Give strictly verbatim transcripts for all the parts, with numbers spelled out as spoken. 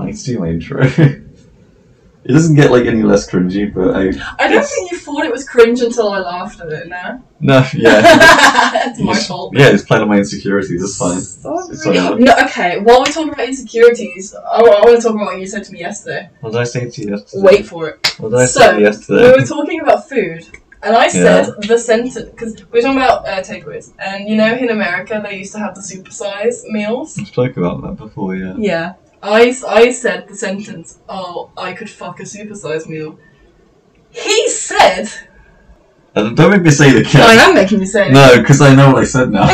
fine. It's do my intro. It doesn't get like any less cringy, but I. I don't think you thought it was cringe until I laughed at it. No. No, yeah. It's my fault. Yeah, it's playing on my insecurities. It's fine. Sorry. It's fine. No, okay. While we're talking about insecurities, I, I want to talk about what you said to me yesterday. What did I say to you yesterday? Wait for it. What did I so, say to you yesterday? we were talking about food, and I said yeah. the sentence because we were talking about uh, takeaways, and you know, in America they used to have the supersize meals. I spoke about that before, yeah. Yeah. I, I said the sentence, oh, I could fuck a supersize meal. He said... Uh, don't make me say it again. No, I am making you say it. No, because I know what I said now.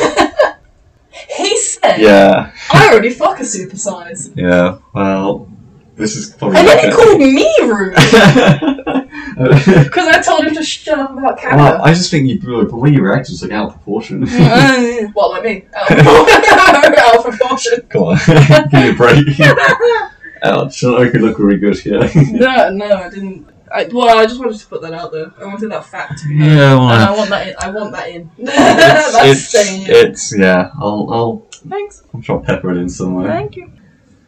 He said, yeah. I already fuck a supersize. Yeah, well, this is probably... And then like he a... called me rude. Because I told him to shut up about Canada. Well, I just think you, the way you reacted was like out of proportion. Well, like me. Out of proportion. Out of proportion. Come on, give me a break. Ouch, I could look really good here. No, no, I didn't. I, well, I just wanted to put that out there. I wanted that fact to be known. Yeah, well, and I want that in. I want that in. It's, That's it's, staying in. it's, yeah, I'll, I'll, Thanks. I'm sure I'll pepper it in somewhere. Thank you.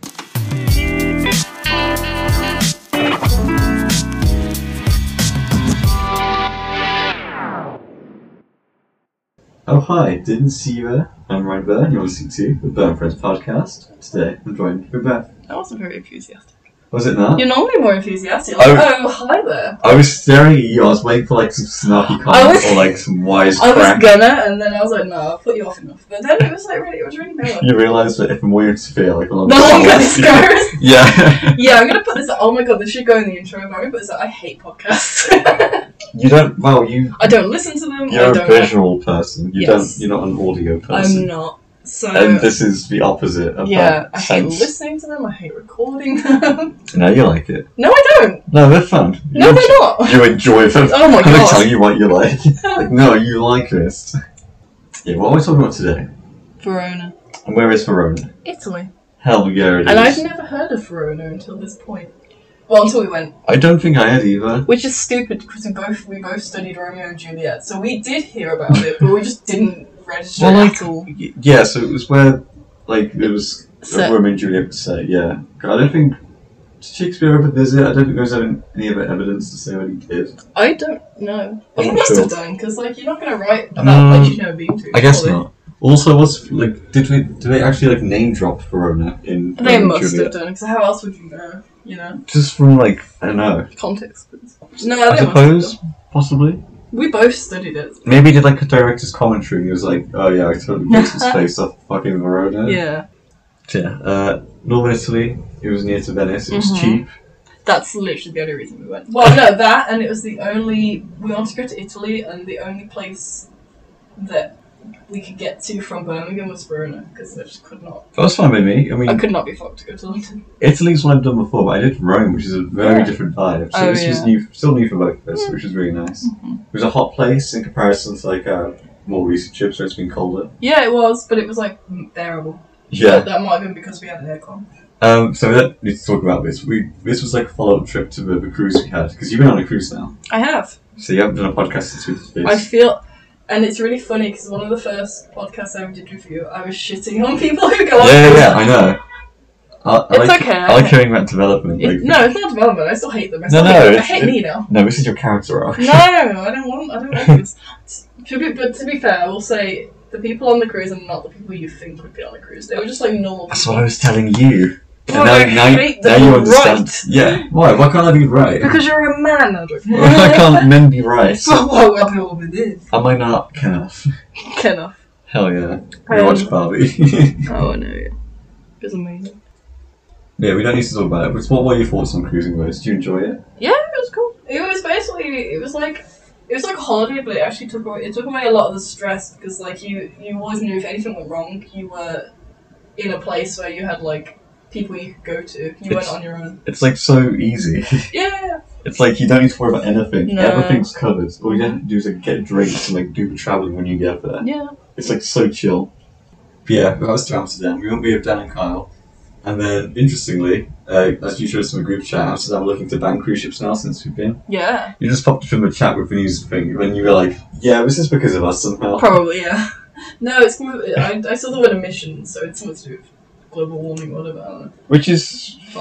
Oh hi, didn't see you there. I'm Ryan Byrne, you're listening to the Burn Friends podcast. Today I'm joined with Beth. That wasn't very enthusiastic. Was it not? You're normally more enthusiastic. Like, I, oh, hi there. I was staring at you, I was waiting for like some snarky comments was, or like some wise I crap. was gonna, and then I was like, no, I'll put you off enough. But then it was like really, it was really mellow. You realise that if I'm weird to feel like well, No longer discouraged. Yeah. Yeah, I'm gonna put this. Oh my god, this should go in the intro. But I'm gonna put this. I hate podcasts. You don't. Well, you. I don't listen to them. You're I a don't visual person. You Yes. don't. You're not an audio person. I'm not. So. And this is the opposite of yeah, that I sense. hate listening to them. I hate recording them. No, you like it. No, I don't. No, they're fun. You No, enjoy, they're not. You enjoy them. Oh my I'm gonna god. tell you what you like. Like, no, you like this. Yeah, what are we talking about today? Verona. And where is Verona? Italy. Hell yeah, it And is. I've never heard of Verona until this point. Well, until we went. I don't think I had either. Which is stupid because we both we both studied Romeo and Juliet, so we did hear about it, but we just didn't register Well, it like, at all. y- yeah, so it was where, like, it was Set. Romeo and Juliet was set, yeah. I don't think, did Shakespeare ever visit? I don't think there's any any other evidence to say what he did. I don't know. I'm He not must sure. have done because, like, you're not going to write about Um, a place you've never been to. I guess surely. not. Also, what's, like, did we, did they actually, like, name drop Verona in They Romeo and must Juliet? have done because how else would you know? You know, Just from, like, I don't know. context. No, I they suppose, must have done. possibly. We both studied it. Maybe he did, like, a director's commentary and he was like, oh yeah, I totally based this place off fucking Verona. Yeah, Yeah, uh, Northern Italy, it was near to Venice, it was Mhm. cheap. that's literally the only reason we went. Well, no, that and it was the only we wanted to go to Italy, and the only place that we could get to from Birmingham was Verona because I just could not. That was fine with me. I mean, I could not be fucked to go to London. Italy's one I've done before, but I did Rome, which is a very Yeah. different vibe. So Oh, this was yeah. new, still new for both of us, which was really nice. Mm-hmm. It was a hot place in comparison to like uh, more recent trips where it's been colder. Yeah, it was, but it was like bearable. Yeah. But that might have been because we had aircon. Um. So we don't need to talk about this. We this was like a follow up trip to the, the cruise we had because you've been on a cruise now. I have. So you haven't done a podcast since we did I this. feel, and it's really funny because one of the first podcasts I ever did with you, I was shitting on people who go on. Yeah, yeah, yeah, I know. I, I It's like, okay, I like I- hearing about development. It, Like, no, it's not development. I still hate them. I, No, still no, hate, them. I it's- hate it- me now. no, this is your character arc. No, I don't want. I don't want this. To be, but to be fair, I will say the people on the cruise are not the people you think would be on the cruise. They were just like normal. That's people. what I was telling you. Well, and I now, now, hate now them you understand. right. Yeah. Why? Why can't I be right? Because you're a man, Andrew. Why can't men be right? What what people with this? Am I not Kenneth? Kenneth. Hell yeah. We Um, watched Barbie. Oh, I know. Yeah. It was amazing. Yeah, we don't need to talk about it, but what were your thoughts on cruising boats? Do you enjoy it? Yeah, it was cool. It was basically, it was like, it was like a holiday, but it actually took away, it took away a lot of the stress because like you, you always knew if anything went wrong, you were in a place where you had like people you could go to. You It's- weren't on your own. It's like so easy. Yeah. It's like you don't need to worry about anything. No. Everything's covered. All you have to do is like get drinks and like do the travelling when you get there. Yeah. It's like so chill. But yeah, that was to Amsterdam. We went with Dan and Kyle. And then, interestingly, uh, as you showed us in the group chat, Amsterdam are looking to ban cruise ships now since we've been. Yeah. You just popped up in the chat with the news thing when you were like, yeah, this is because of us somehow. Probably, yeah. No, it's I, I saw the word emissions, so it's something to do with global warming or whatever. I don't know. Which is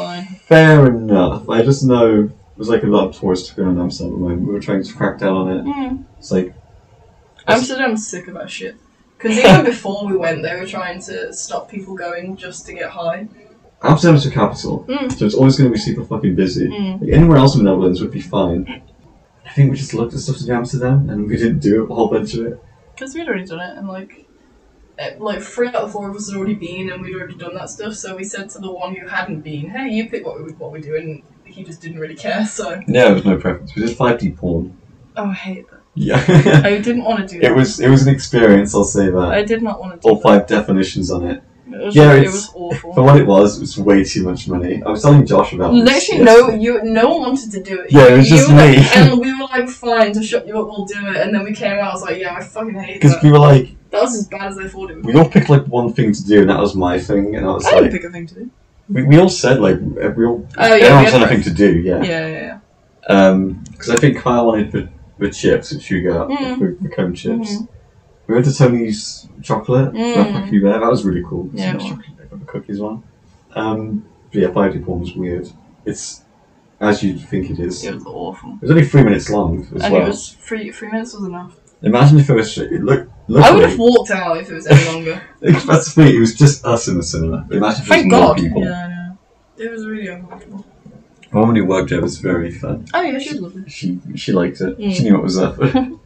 fair enough. I just know there's like a lot of tourists going on Amsterdam at the moment. We were trying to crack down on it. Mm. It's like Amsterdam's sick of that shit. Because even before we went, they were trying to stop people going just to get high. Amsterdam's the capital, Mm. so it's always going to be super fucking busy. Mm. Like, anywhere else in the Netherlands would be fine. I think we just looked at stuff to do in Amsterdam and we didn't do a whole bunch of it. Because we'd already done it, and like, it, like three out of four of us had already been, and we'd already done that stuff. So we said to the one who hadn't been, "Hey, you pick what we what we do," and he just didn't really care. So Yeah, there was no preference. We did five D porn. oh, I hate that. Yeah. I didn't want to do that. It was it was an experience, I'll say that. I did not want to do All that. five definitions on it. It was, Yeah, it it's- was awful. For what it was, it was way too much money. I was telling Josh about this. Literally, no, you, no one wanted to do it. Yeah, it was You just were like- me. and we were like, fine, to shut you up, we'll do it. And then we came out, I was like, yeah, I fucking hate Because that. we were like, That was as bad as I thought it would be. we all picked like one thing to do, and that was my thing, and I was I didn't like, pick a thing to do. we, we all said like, we all, Oh, yeah, everyone we had had a thing to do, yeah. Yeah, yeah, yeah. Um, because I think Kyle wanted the, the chips, which you got, Mm. the, the cone chips. Mhm. We went to Tony's chocolate, Mm. that fuck you there, that was really cool. Yeah, It's it not chocolate, the cookies one. Um, but yeah, five D porn was weird. It's as you'd think it is. It It was awful. was only three minutes long as And well. it was three, three minutes was enough. Imagine if it was. It look, I would have luckily, walked out if it was any longer. that's the thing. It was just us in the cinema. But imagine if Thank there was more God. people. Yeah, I know. It was really uncomfortable. The woman who worked there was very fun. Oh yeah, she was lovely. She she liked it. Mm. She knew what was up.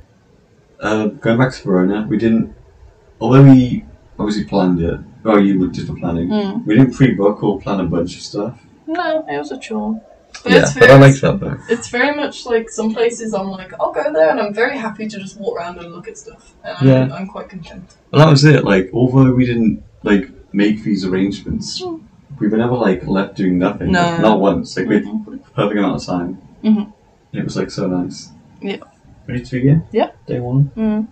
uh, going back to Verona, we didn't. Although we obviously planned it. Oh, you did the planning. Mm. We didn't pre-book or plan a bunch of stuff. No, it was a chore. But Yeah, it's but very, I liked that though. it's very much like some places I'm like, I'll go there and I'm very happy to just walk around and look at stuff. And I'm, Yeah. I'm quite content. Well, that was it. Like, although we didn't like make these arrangements, Mm. we were never like left doing nothing. No. Like, not once. Like, we had Mhm. the perfect amount of time. Mhm. It was like so nice. Yeah. Ready to begin? Yeah. Day one. Mm.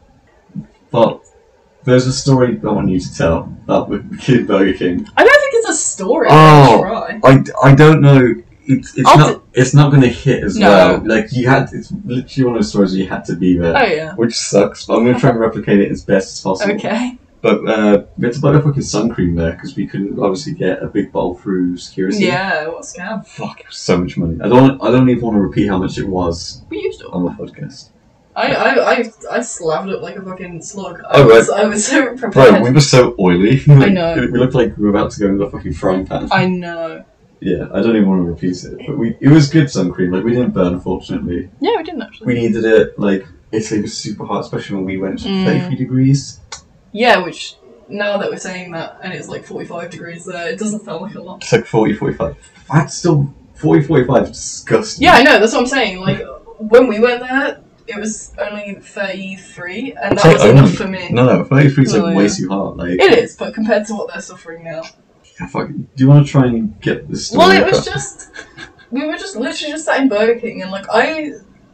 But there's a story I want you to tell about the kid Burger King. I don't think it's a story. Oh. I'll try. I, I don't know. It's, it's I'll not d- it's not going to hit as No. well. Like you had, it's literally one of those stories where you had to be there, Oh yeah. which sucks. But I'm going to try and replicate it as best as possible. Okay. But uh, we had to buy a fucking sun cream there because we couldn't obviously get a big bottle through security. Yeah, what a scam. Fuck, it was so much money. I don't. I don't even want to repeat how much it was We used it. on the podcast. I, I, I, I slapped it like a fucking slug. I Oh, was, I was so Bro, prepared. we were so oily. I know. We looked like we were about to go into the fucking frying pan. I know. Yeah, I don't even want to repeat it. But we, it was good sun cream. Like we didn't burn, unfortunately. Yeah, we didn't actually. We needed it. Like Italy was super hot, especially when we went to Mm. thirty-three degrees. Yeah, which now that we're saying that and it's like forty-five degrees there, it doesn't feel like a lot. It's like forty, forty-five. That's still forty, forty-five is disgusting. Yeah, I know. That's what I'm saying. Like when we went there, it was only thirty-three, and It's that like was enough only- for me. No, no, thirty-three is like Oh, way yeah. too hot. Like It is, but compared to what they're suffering now. Yeah, fuck. Do you want to try and get this story? Well, it was across? just we were just literally just sat in Burger King, and like I,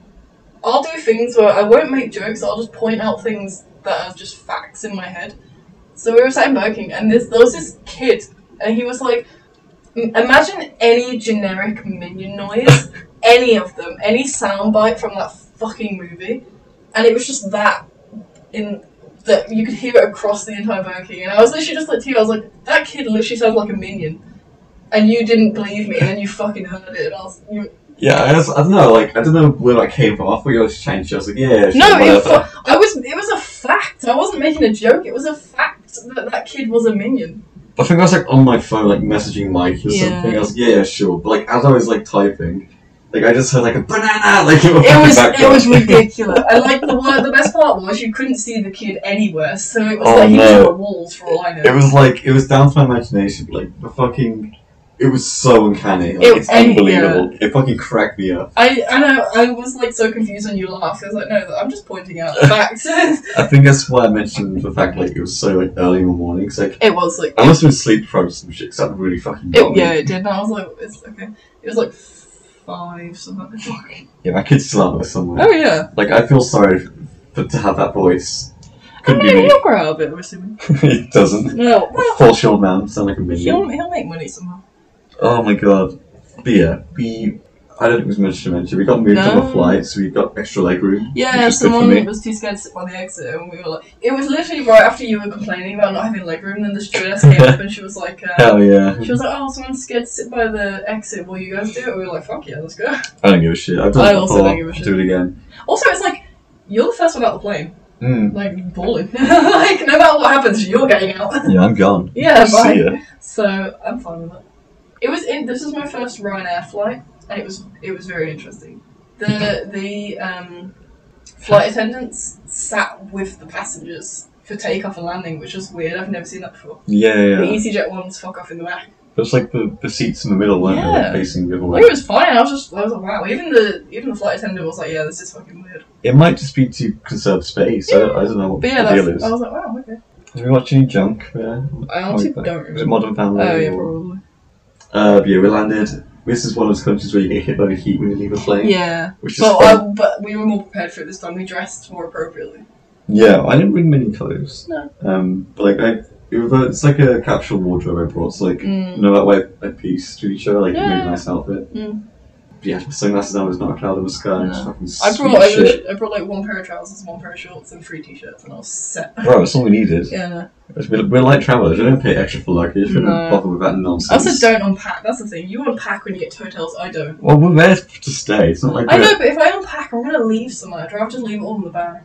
I'll do things where I won't make jokes. I'll just point out things that are just facts in my head. So we were sat in Burger King, and this there was this kid, and he was like, "M- imagine any generic minion noise, any of them, any soundbite from that fucking movie, and it was just that in." That you could hear it across the entire Burger King, and I was literally just like to you, I was like, that kid literally sounds like a minion, and you didn't believe me, and then you fucking heard it, and I was, you, Yeah, I, was, I don't know. Like I don't know where that came from. I thought you were just trying to. I was like, yeah, sure, no, it, whatever. fu- I was, it was a fact. I wasn't making a joke. It was a fact that that kid was a minion. I think I was like on my phone, like messaging Mike or Yeah. something. I was like, yeah, yeah, sure. But like as I was like typing, like I just heard like a banana, like in the It was, background. it was ridiculous. And like the word, the best part was you couldn't see the kid anywhere, so it was Oh, like he was no. on the walls for all I know. It was like it was down to my imagination. Like the fucking, it was so uncanny. Like, It- it's and- unbelievable. It fucking cracked me up. I, I know, I was like so confused when you laughed. I was like, no, I'm just pointing out the facts. I think that's why I mentioned the fact like it was so like early in the morning. Cause like It was like, I must have been sleep deprived or some shit. Cause that really fucking got it, me. yeah, it did. And I was like, it's okay. It was like five something. Yeah, that kid's still out there somewhere. Oh yeah. Like I feel sorry for to have that voice. I Couldn't mean, be me. he'll grow out of it, I'm assuming. He doesn't. No, well, Full short man, sound like a he'll, minion. he'll make money somehow. Oh my god. But yeah, we I don't think it was much to mention. We got moved No. on a flight, so we got extra leg room. Yeah, which was good for someone me. was too scared to sit by the exit, and we were like, it was literally right after you were complaining about not having legroom, and then the stewardess came up and she was like, uh, Hell yeah. she was like, oh, someone's scared to sit by the exit, will you guys do it? And we were like, fuck yeah, let's go. I don't give a shit. I've done I it also before. don't give a shit. Do it again. Also, it's like, you're the first one out the plane. Mm. Like, balling. Like, no matter what happens, you're getting out. Yeah, I'm gone. Yeah, See bye. ya. So, I'm fine with it. It was in, this was my first Ryanair flight, and it was, it was very interesting. The, the, um, flight attendants sat with the passengers for takeoff and landing, which was weird. I've never seen that before. Yeah, yeah. The EasyJet ones fuck off in the back. It was like the, the seats in the middle, weren't they? Yeah. Like facing the other way. Like, it was fine. I was just, I was like, wow. Even the, even the flight attendant was like, yeah, this is fucking weird. It might just be to conserve space. I, don't, I don't know what But yeah, the deal that's, is. I was like, wow, okay. Did we watch any junk there? I honestly Like, don't Was it remember. Modern Family? Oh yeah, or- probably. Uh, yeah, we landed. This is one of those countries where you get hit by the heat when you leave a plane. Yeah, Which is but fun. uh, but we were more prepared for it this time. We dressed more appropriately. Yeah, I didn't bring many clothes. No. Um, but like I, it was a, it's like a capsule wardrobe I brought. So like, Mm. you know that way I piece to each other, like Yeah. a really nice outfit. Mm. But yeah, sunglasses on was not a cloud in the sky. No. Just fucking I sweet brought shit. I, I brought like one pair of trousers, one pair of shorts, and three t-shirts, and I was set. Bro, that's all we needed. Yeah, no. We're, we're light travellers. We don't pay extra for luggage. We don't No. bother with that I nonsense. also don't unpack. That's the thing. You unpack when you get to hotels. I don't. Well, we're there to stay. It's not like I we're- know, but if I unpack, I'm gonna leave somewhere. I'd rather just leave it all in the bag.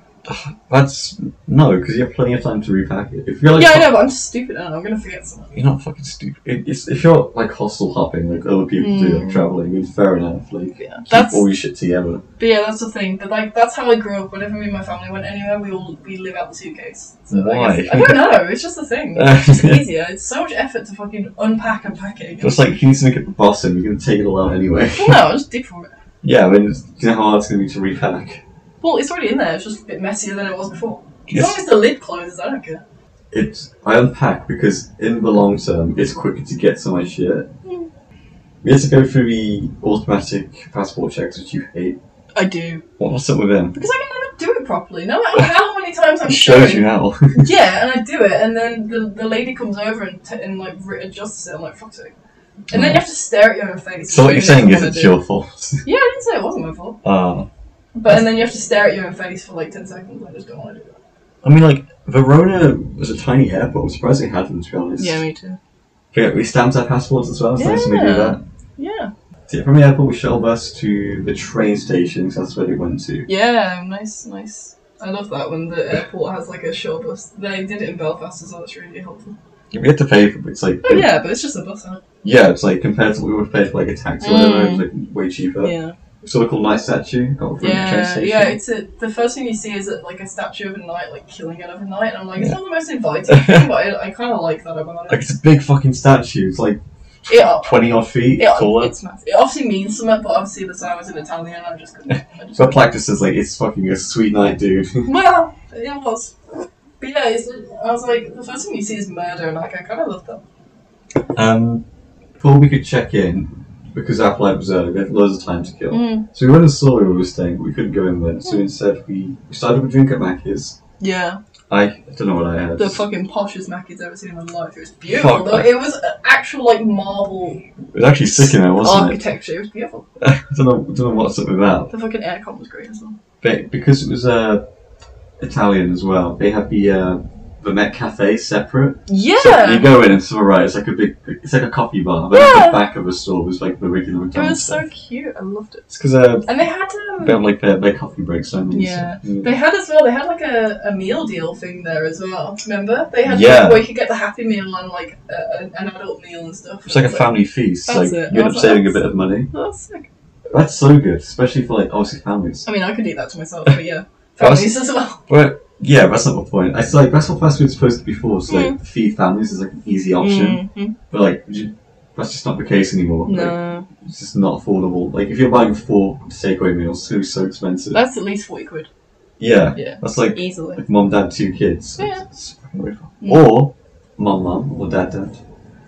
That's no, because you have plenty of time to repack it. If you're like, Yeah, I know, but I'm stupid. I know, I'm gonna forget something. you're not fucking stupid. It- It's, if you're like hostel hopping, like other people do, like Mm. traveling, then fair enough. Like, Yeah, keep that's. all your shit together. But yeah, that's the thing. But like, that's how I grew up. Whenever me and my family went anywhere, we all we live out the suitcase. So Why? I, guess, I don't know. It's just the thing. It's just easier. It's so much effort to fucking unpack and pack it. Just like if you need something at the bottom, you're gonna take it all out anyway. Well, no, I'll just dip for it. Yeah, I mean, it's- do you know how hard it's gonna be to repack? Well, it's already in there. It's just a bit messier than it was before. As Yes. long as the lid closes, I don't care. It's I unpack because in the long term, it's quicker to get to my shit. Mm. We had to go through the automatic passport checks, which you hate. I do. What- What's up with them? Because I can never do it properly. No matter how many times I'm It shows showing- you how. Yeah, and I do it, and then the, the lady comes over and, t- and like re- adjusts it. I'm like, fuck's sake. And then you have to stare at your own face. So what you're saying is What I it's do. your fault. Yeah, I didn't say it wasn't my fault. Uh, But and then you have to stare at your own face for like ten seconds. I just don't want to do that. I mean, like, Verona was a tiny airport. I'm surprised they had them, to be honest. me too. But yeah, we stamped our passports as well. It's nice when we do Yeah. that. Yeah. So yeah, from the airport, we shuttle bus to the train station, because that's where we went to. Yeah, nice, nice. I love that when the airport has like a shuttle bus. They did it in Belfast as well. It's really helpful. We had to pay for it, but it's like... Oh yeah, but it's just a bus, huh? Yeah, it's like, compared to what we would pay for like a taxi or whatever, Mm. it was like way cheaper. Yeah. We saw a cool night statue out front of the train Yeah, station. yeah. It's a, the first thing you see is a, like a statue of a knight like killing another knight, and I'm like, it's not the most inviting thing, but I, I kind of like that about Like, it. it's a big fucking statue. It's like It, twenty odd feet it, taller. it's massive. It obviously means something, but obviously the time I was in Italian, I just couldn't. I just So plaque just says like, it's fucking a sweet night, dude. Well, it was. But yeah, it's, I was like, the first thing you see is murder, and like, I kind of love that. um, before we could check in, because our flight was early, we had loads of time to kill. Mm. So we went and saw where we were staying, but we couldn't go in then. So instead, we, we started with a drink at Mackey's. Yeah, I, I don't know what I had. the fucking poshest Mackey's I've ever seen in my life. It was beautiful, Fuck. though. It was an actual, like, marble It was actually sick in there, wasn't it? architecture. It was beautiful. I don't know, don't know what's up with that. The fucking aircon was great as well. But because it was uh, Italian as well, they have the uh, the Met Cafe separate. Yeah! So you go in and to the right, it's like a big, it's like a coffee bar. But Yeah. at the back of the store was like the regular It McDonald's was so stuff. cute. I loved it. It's because uh, And they had um, they have like their, their coffee breaks, don't they? Yeah. So, mm. they had as well. They had like a, a meal deal thing there as well. Remember? They had Yeah. like, where you could get the Happy Meal and like a, an adult meal and stuff. It's like a It was family feast. That's Like it. you I end up was like, saving a that's- bit of money. Oh, that's sick. That's so good, especially for like obviously families. I mean, I could eat that to myself, but yeah, That was- families as well. But yeah, that's not the point. It's like that's what fast food's supposed to be for. So Mm. like feed families is like an easy option. Mhm. But like would you, that's just not the case anymore. Like, No, it's just not affordable. Like if you're buying four takeaway meals, it's gonna be so expensive. that's at least forty quid yeah, Yeah. that's like easily. like mom, dad, two kids. Yeah. It's fucking weird. Mm. Or mom, mom, or dad, dad.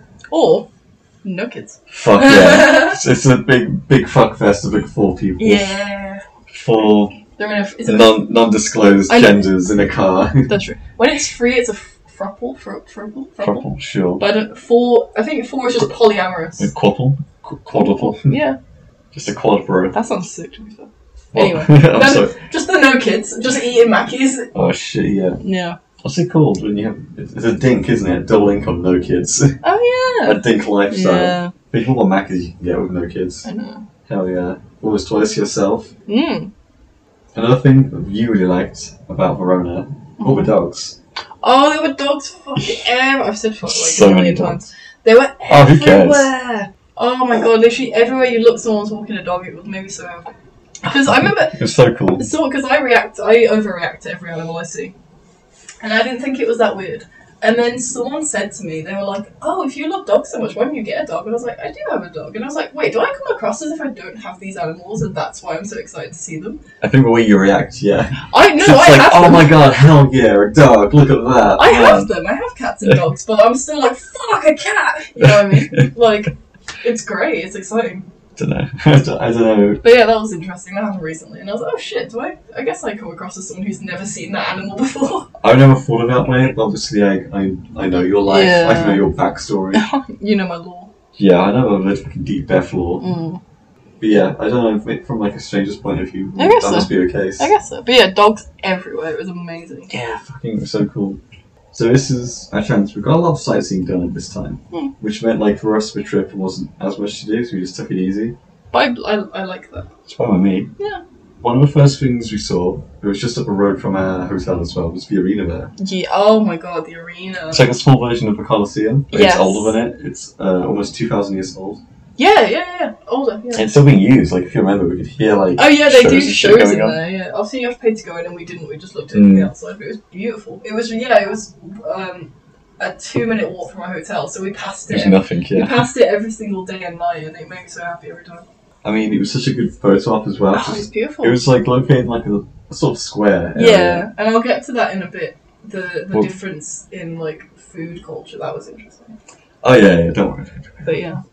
Or no kids. Fuck yeah! it's, it's a big, big fuck fest of like four people. Yeah, Four they're in a. Is it non non-disclosed I know. genders in a car. That's true. When it's free, it's a f- frupple, fru- frupple, frupple. Couple, sure. But I don't, four, I think four is just polyamorous. Like quadruple, Qu- quadruple. Yeah. Just a quad bro. That sounds sick to be fair. Well, Anyway, I'm then- sorry. just the no kids, just eating Mackies. Oh shit, yeah. Yeah. What's it called when you have? It's it's a dink, isn't it? Double income, no kids. Oh yeah. A dink lifestyle. Yeah. Think of what Macca's you can get with no kids. I know. Hell yeah. Almost twice yourself. Mm. Another thing you really liked about Verona, all the dogs. Oh, there were dogs fucking everywhere. I've said fuck like So a many million dogs. times. They were Oh, who cares? everywhere. Oh my god, literally everywhere you look, someone's walking a dog. It was made me so happy. Because I remember, It was so cool. so because I react, I overreact to every animal I see, and I didn't think it was that weird. And then someone said to me, they were like, "Oh, if you love dogs so much, why don't you get a dog?" And I was like, "I do have a dog." And I was like, "Wait, do I come across as if I don't have these animals, and that's why I'm so excited to see them?" I think the way you react, yeah. I know It's I like, have oh them. my god, hell yeah, a dog, look at that. I man. have them. I have cats and dogs, but I'm still like, "Fuck a cat." You know what I mean? Like, it's great. It's exciting. I don't know. I don't, I don't know. But yeah, that was interesting. That happened recently, and I was like, "Oh shit, do I?" I guess I come across as someone who's never seen that animal before. I've never thought of that way. Obviously, I, I, I know your life. Yeah. I know your backstory. You know my law. Yeah, I know a little fucking deep Beth lore. Mm. But yeah, I don't know, from like a stranger's point of view, I guess that so. must be the case. I guess so. But yeah, dogs everywhere. It was amazing. Yeah, fucking it was so cool. So this is a chance. We got a lot of sightseeing done at this time, Mm. which meant like for us the trip wasn't as much to do, so we just took it easy. But I, I, I like that. It's fine with me. Yeah. One of the first things we saw, it was just up the road from our hotel as well, was the arena there. Yeah. Oh my god, the arena. It's like a small version of the Colosseum, but Yes. it's older than it. It's uh, almost two thousand years old. Yeah, yeah, yeah. Older. Yeah. And it's still being used. Like if you remember, we could hear like Oh yeah, they shows do and shit shows going in on. there. Yeah. Obviously, you have to pay to go in, and we didn't. We just looked at it from Mm. the outside, but it was beautiful. It was yeah, it was um, a two-minute walk from our hotel, so we passed There's it. nothing, We yeah. passed it every single day and night, and it made me so happy every time. I mean, it was such a good photo op as well. Oh, it's beautiful. It was like located in like a, a sort of square. area. Yeah, and I'll get to that in a bit. The the Well- difference in like food culture, that was interesting. Oh yeah, yeah. Don't worry. But yeah.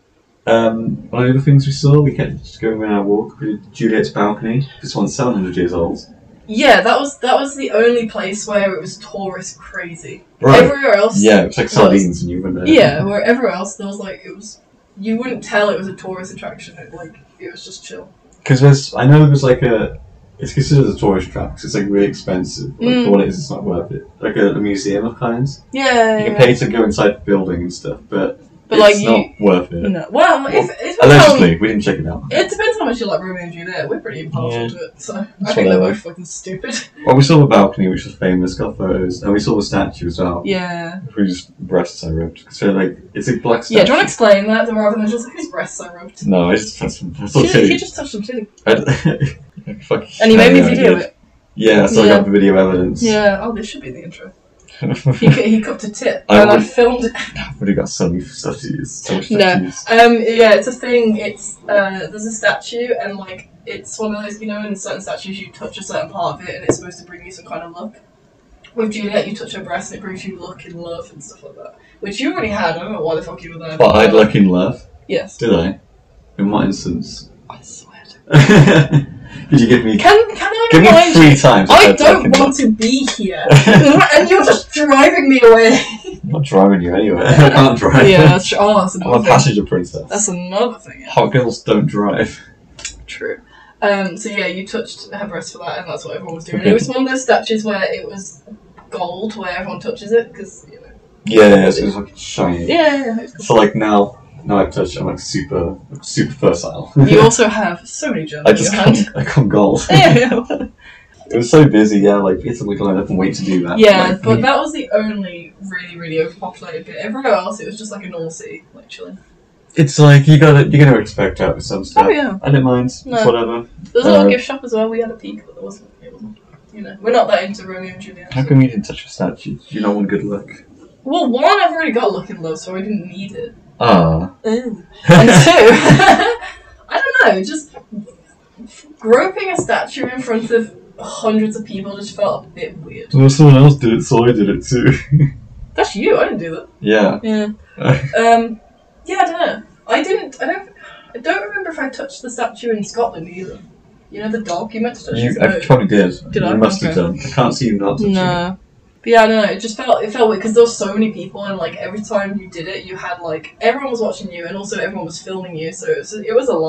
Um, one of the other things we saw, we kept just going on our walk. We did Juliet's balcony. This one's seven hundred years old. Yeah, that was that was the only place where it was tourist crazy. Right. Everywhere else, Yeah, it was like sardines, and you went there. yeah, where everywhere else there was like it was, you wouldn't tell it was a tourist attraction. It like it was just chill. Because there's, I know there's like a, it's considered a tourist trap. 'Cause it's like really expensive. Like Mm. for what it is, it's not worth it. Like a, a museum of kinds. Yeah, You can pay to go inside the building and stuff, but, but it's like you, not worth it. no. Well, if if Allegedly, we didn't check it out. it depends how much you like Romeo and Juliet. We're pretty impartial Yeah. to it, so I It's think they're whatever. both fucking stupid. Well, we saw the balcony, which was famous, got photos, and we saw the statue as well. Yeah. Whose breasts I rubbed. So like, it's a black statue. Yeah, do you want to explain that rather than just like his breasts I rubbed? No, I just that's, that's all He, titty. he just touched some titty. I- Fuck. And he made me Yeah, I video did. it. Yeah, so Yeah. I got the video evidence. Yeah, oh, this should be the intro. He, cu- he cupped a tit, I and I would- filmed it. I've already got so many stuff to use. So much stuff No. to use. Um, yeah, it's a thing. It's uh, there's a statue, and like it's one of those, you know, in certain statues you touch a certain part of it, and it's supposed to bring you some kind of luck. With Juliet, you touch her breast, and it brings you luck and love and stuff like that. Which you already had. I don't know why the fuck you were there. But I had luck in love, Yes. did I? In my instance. I swear. to- Could you give me Can can I give me remind three you? times? I I've had luck don't in want love. to be here, and you're just driving me away. I'm not driving you anywhere. I can't drive. Yeah, that's true. Oh, that's I'm another a thing. passenger princess. That's another thing. Yeah. Hot girls don't drive. True. Um, so yeah, you touched her breast for that, and that's what everyone was doing. Okay. It was one of those statues where it was gold, where everyone touches it, because you know. Yeah, yeah, so it was like shiny. Yeah, yeah, yeah. It's So like now, now I've touched, I'm like super, super fertile. cool. You also have so many germs I in just your come, hand. I come gold. Yeah, yeah. It was so busy, yeah. Like you had to like line up and wait to do that. Yeah, Like, but we- that was the only really, really overpopulated bit. Everywhere else, it was just like a normal city, like chilling. it's like you gotta, you're gonna expect that with some stuff. Oh yeah. I didn't mind. No. It's whatever. There was a little Uh, gift shop as well. We had a peek, but there wasn't. It wasn't. You know, we're not that into Romeo and Juliet. How so- come you didn't touch a statue? You don't want good luck. Well, one, I've already got Luck and Love, so I didn't need it. Ah. And two, I don't know, just groping a statue in front of hundreds of people just felt a bit weird. Well, someone else did it, so I did it too. That's you, I didn't do that. yeah. Yeah. Um, yeah, I don't know. I didn't, I don't, I don't remember if I touched the statue in Scotland either. You know the dog? You meant to touch you, his I nose. probably did. Did you I? must have Okay. done. I can't see you not touching it. No. But yeah, I don't know, it just felt, it felt weird, because there were so many people, and like, every time you did it, you had like, everyone was watching you, and also everyone was filming you, so it was, it was a lot.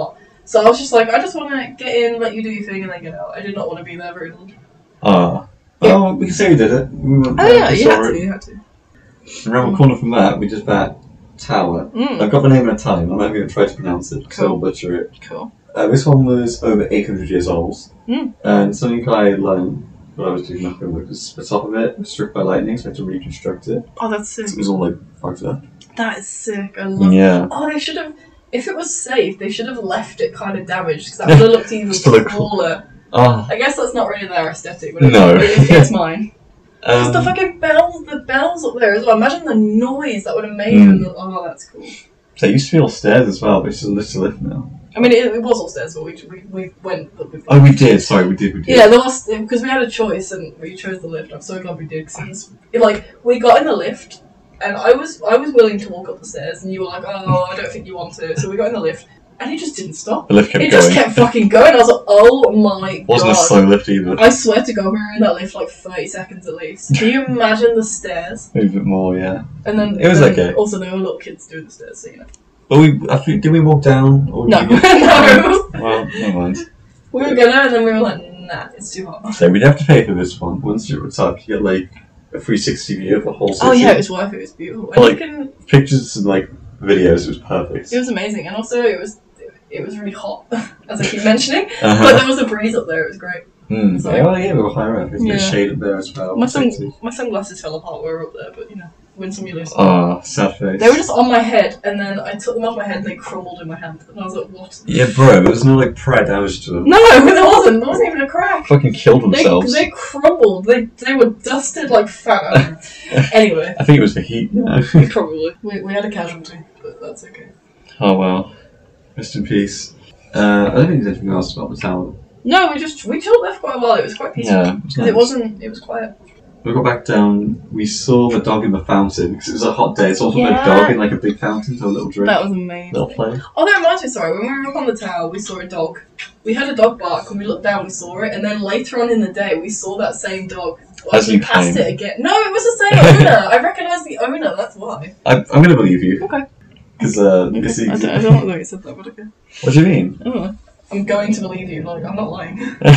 So I was just like, I just want to get in, let you do your thing, and then get out. I did not want to be there very long. Ah. Oh, we can say we did it. We went Oh there, yeah, we you saw had it. to, you had to. Around the corner from that, we did that tower. Mm. I've got the name in Italian. I'm not even going to try to pronounce it, so I'll Cool. butcher it. Cool. Uh, this one was over eight hundred years old. Mm. And something I learned when I was doing nothing was the top of it was struck by lightning, so I had to reconstruct it. Oh, that's sick. It was all like fucked up. That is sick. I love Yeah. Oh, they should have. If it was safe, they should have left it kind of damaged because that would have looked even Just to look cool. cooler. Oh. I guess that's not really their aesthetic, but it's, No. it's, it's mine. Just Um, the fucking bells, the bells up there as well. Imagine the noise that would have made. Mm. when the- Oh, that's cool. so it used to be all stairs as well, but it's just a lift to lift now. I mean, it, it was upstairs, but we, we, we went. But we Oh, we did. Sorry, we did. We did. Yeah, there was because we had a choice and we chose the lift. I'm so glad we did because like we got in the lift and I was I was willing to walk up the stairs and you were like, oh, I don't think you want to. So we got in the lift and it just didn't stop. The lift kept It going. just kept fucking going. I was like, oh my Wasn't god. a slow lift either. I swear to God, we were in that lift like thirty seconds at least. Can you imagine the stairs? Maybe a bit more, yeah. And then It was then okay. Also, there were little kids doing the stairs, so you know. But we, I think, did we walk down? Or No, did we get- no. Well, never mind. We were gonna, and then we were like, nah, it's too hot. So we'd have to pay for this one. Once you were up, you get like a three sixty view of the whole city. Oh yeah, it was worth it. It was beautiful. And Like- you can. Pictures and like videos, it was perfect. It was amazing, and also it was it was really hot, as I keep mentioning. Uh-huh. But there was a breeze up there. It was great. Mm. So- Yeah, well, yeah, we were higher up. There's a bit of Yeah. shade up there as well. My sun, Sexy. my sunglasses fell apart. We were up there, but you know, win some, you lose some. Oh, sad face. They were just on my head, and then I took them off my head, and they crumbled in my hand, and I was like, what? Yeah, bro, there's no like prior damage to them. No, there wasn't. There wasn't even a crack. Fucking killed They, themselves. they crumbled. They they were dusted like fat. Anyway, I think it was the heat, you know. probably we, we had a casualty, but that's okay. Oh well. Rest in peace. Uh, I don't think there's anything else about the tower. No, we just we chilled there for quite a while. It was quite peaceful Yeah, because nice. it wasn't. It was quiet. We got back down, we saw the dog in the fountain, because it was a hot day, so also Yeah. a dog in like a big fountain to a little drink, That was amazing. little play. Oh, that reminds me, sorry, when we were up on the tower, we saw a dog. We had a dog bark, and we looked down, we saw it, and then later on in the day, we saw that same dog. As we you passed came. it again. No, it was the same owner. I recognised the owner, that's why. I, I'm going to believe you, Okay. because, uh, okay. you see, I, don't, I don't know why you said that, but okay. what do you mean? I don't know. I'm going to believe you, like, I'm not lying.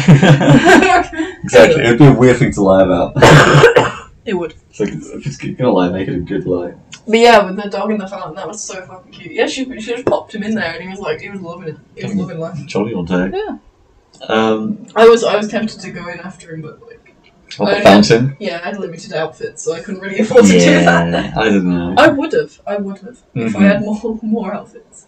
Exactly, it would be a weird thing to lie about. It would. It's like, if it's going to lie, make it a good lie. But yeah, with the dog in the fountain, that was so fucking cute. Yeah, she, she just popped him in there, and he was like, he was loving it. He was loving life. Jolly old day. Yeah. Um, I was, I was tempted to go in after him, but like, what, I the don't- fountain? yeah, I had limited outfits, so I couldn't really afford to do that. Yeah, I don't know. I would have, I would have, if I Mhm. had more more outfits.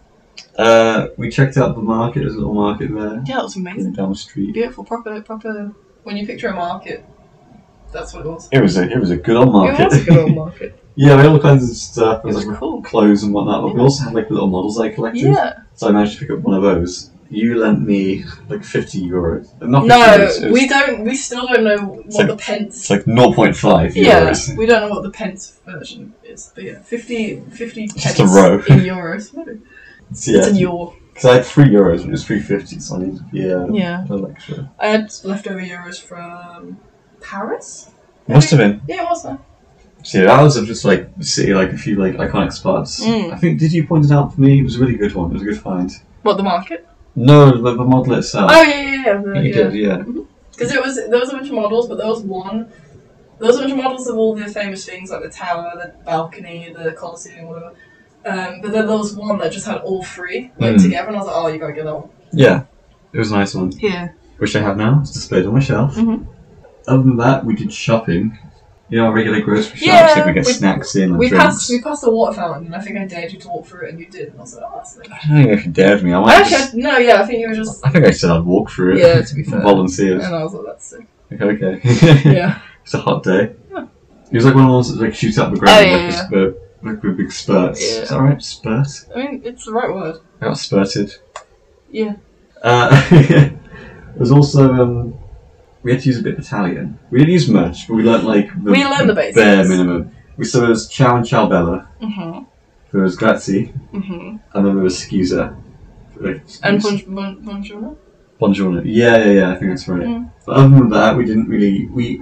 Uh, we checked out the market, there's a little market there, Yeah, that was amazing. down the street. Beautiful, proper, proper. When you picture a market, that's what it was. It was a, it was a good old market. It was a good old market. Yeah, we had all kinds of stuff. It was There was like cool. clothes and whatnot, but we Yeah. also had like little models I collected. Yeah. So I managed to pick up one of those. You lent me like fifty euros. Not fifty No, euros. It was, we don't. We still don't know what like- the pence. It's like zero point five Yeah, euros. we don't know what the pence version is, but yeah, fifty, fifty Just pence a row. in euros. Maybe. So, It's in yeah, euro. because I had three euros and it was three fifty, so I needed yeah, Yeah. a little extra. I had leftover euros from Paris. Must have been. Yeah, it was there. So yeah, ours are just like the city, like a few like iconic spots. Mm. I think did you point it out for me? It was a really good one. It was a good find. What, the market? No, the, the model itself. Oh yeah, yeah, yeah. the- you yeah. did, yeah. Because it was there was a bunch of models, but there was one. There was a bunch of models of all the famous things like the tower, the balcony, the Colosseum, whatever. Um, but then there was one that just had all three like Mm. together, and I was like, oh, you gotta get that one. Yeah, it was a nice one. Yeah. Which I have now. It's displayed on my shelf. Mhm. Other than that, we did shopping. You know, our regular grocery shops. Yeah, like we get we- snacks in and We drinks. passed we passed a water fountain, and I think I dared you to walk through it, and you did, and I was like, oh, that's nice. I don't think if you dared me. I I might actually just, had, no, yeah, I think you were just I think I said I'd walk through it. yeah. To be fair, Volunteers. and I was like, that's sick. Okay, okay. Yeah. It's a hot day. Yeah. It was like one of the ones that like shoots up the ground Oh, like, yeah, a yeah. spurt, like with big spurts. Yeah. Is that right? Spurt? I mean, it's the right word. I got spurted. Yeah. Uh, there was also, um, we had to use a bit of Italian. We didn't use much, but we learnt like the, We learned the basics. bare minimum. We saw there was ciao and ciao bella, Mhm. there was grazie, Mhm. and then there was scusa. Like, And excuse- bon, bon, bonjour. Buongiorno. Yeah, yeah, yeah, I think that's right. Mm. But other than that, we didn't really, we,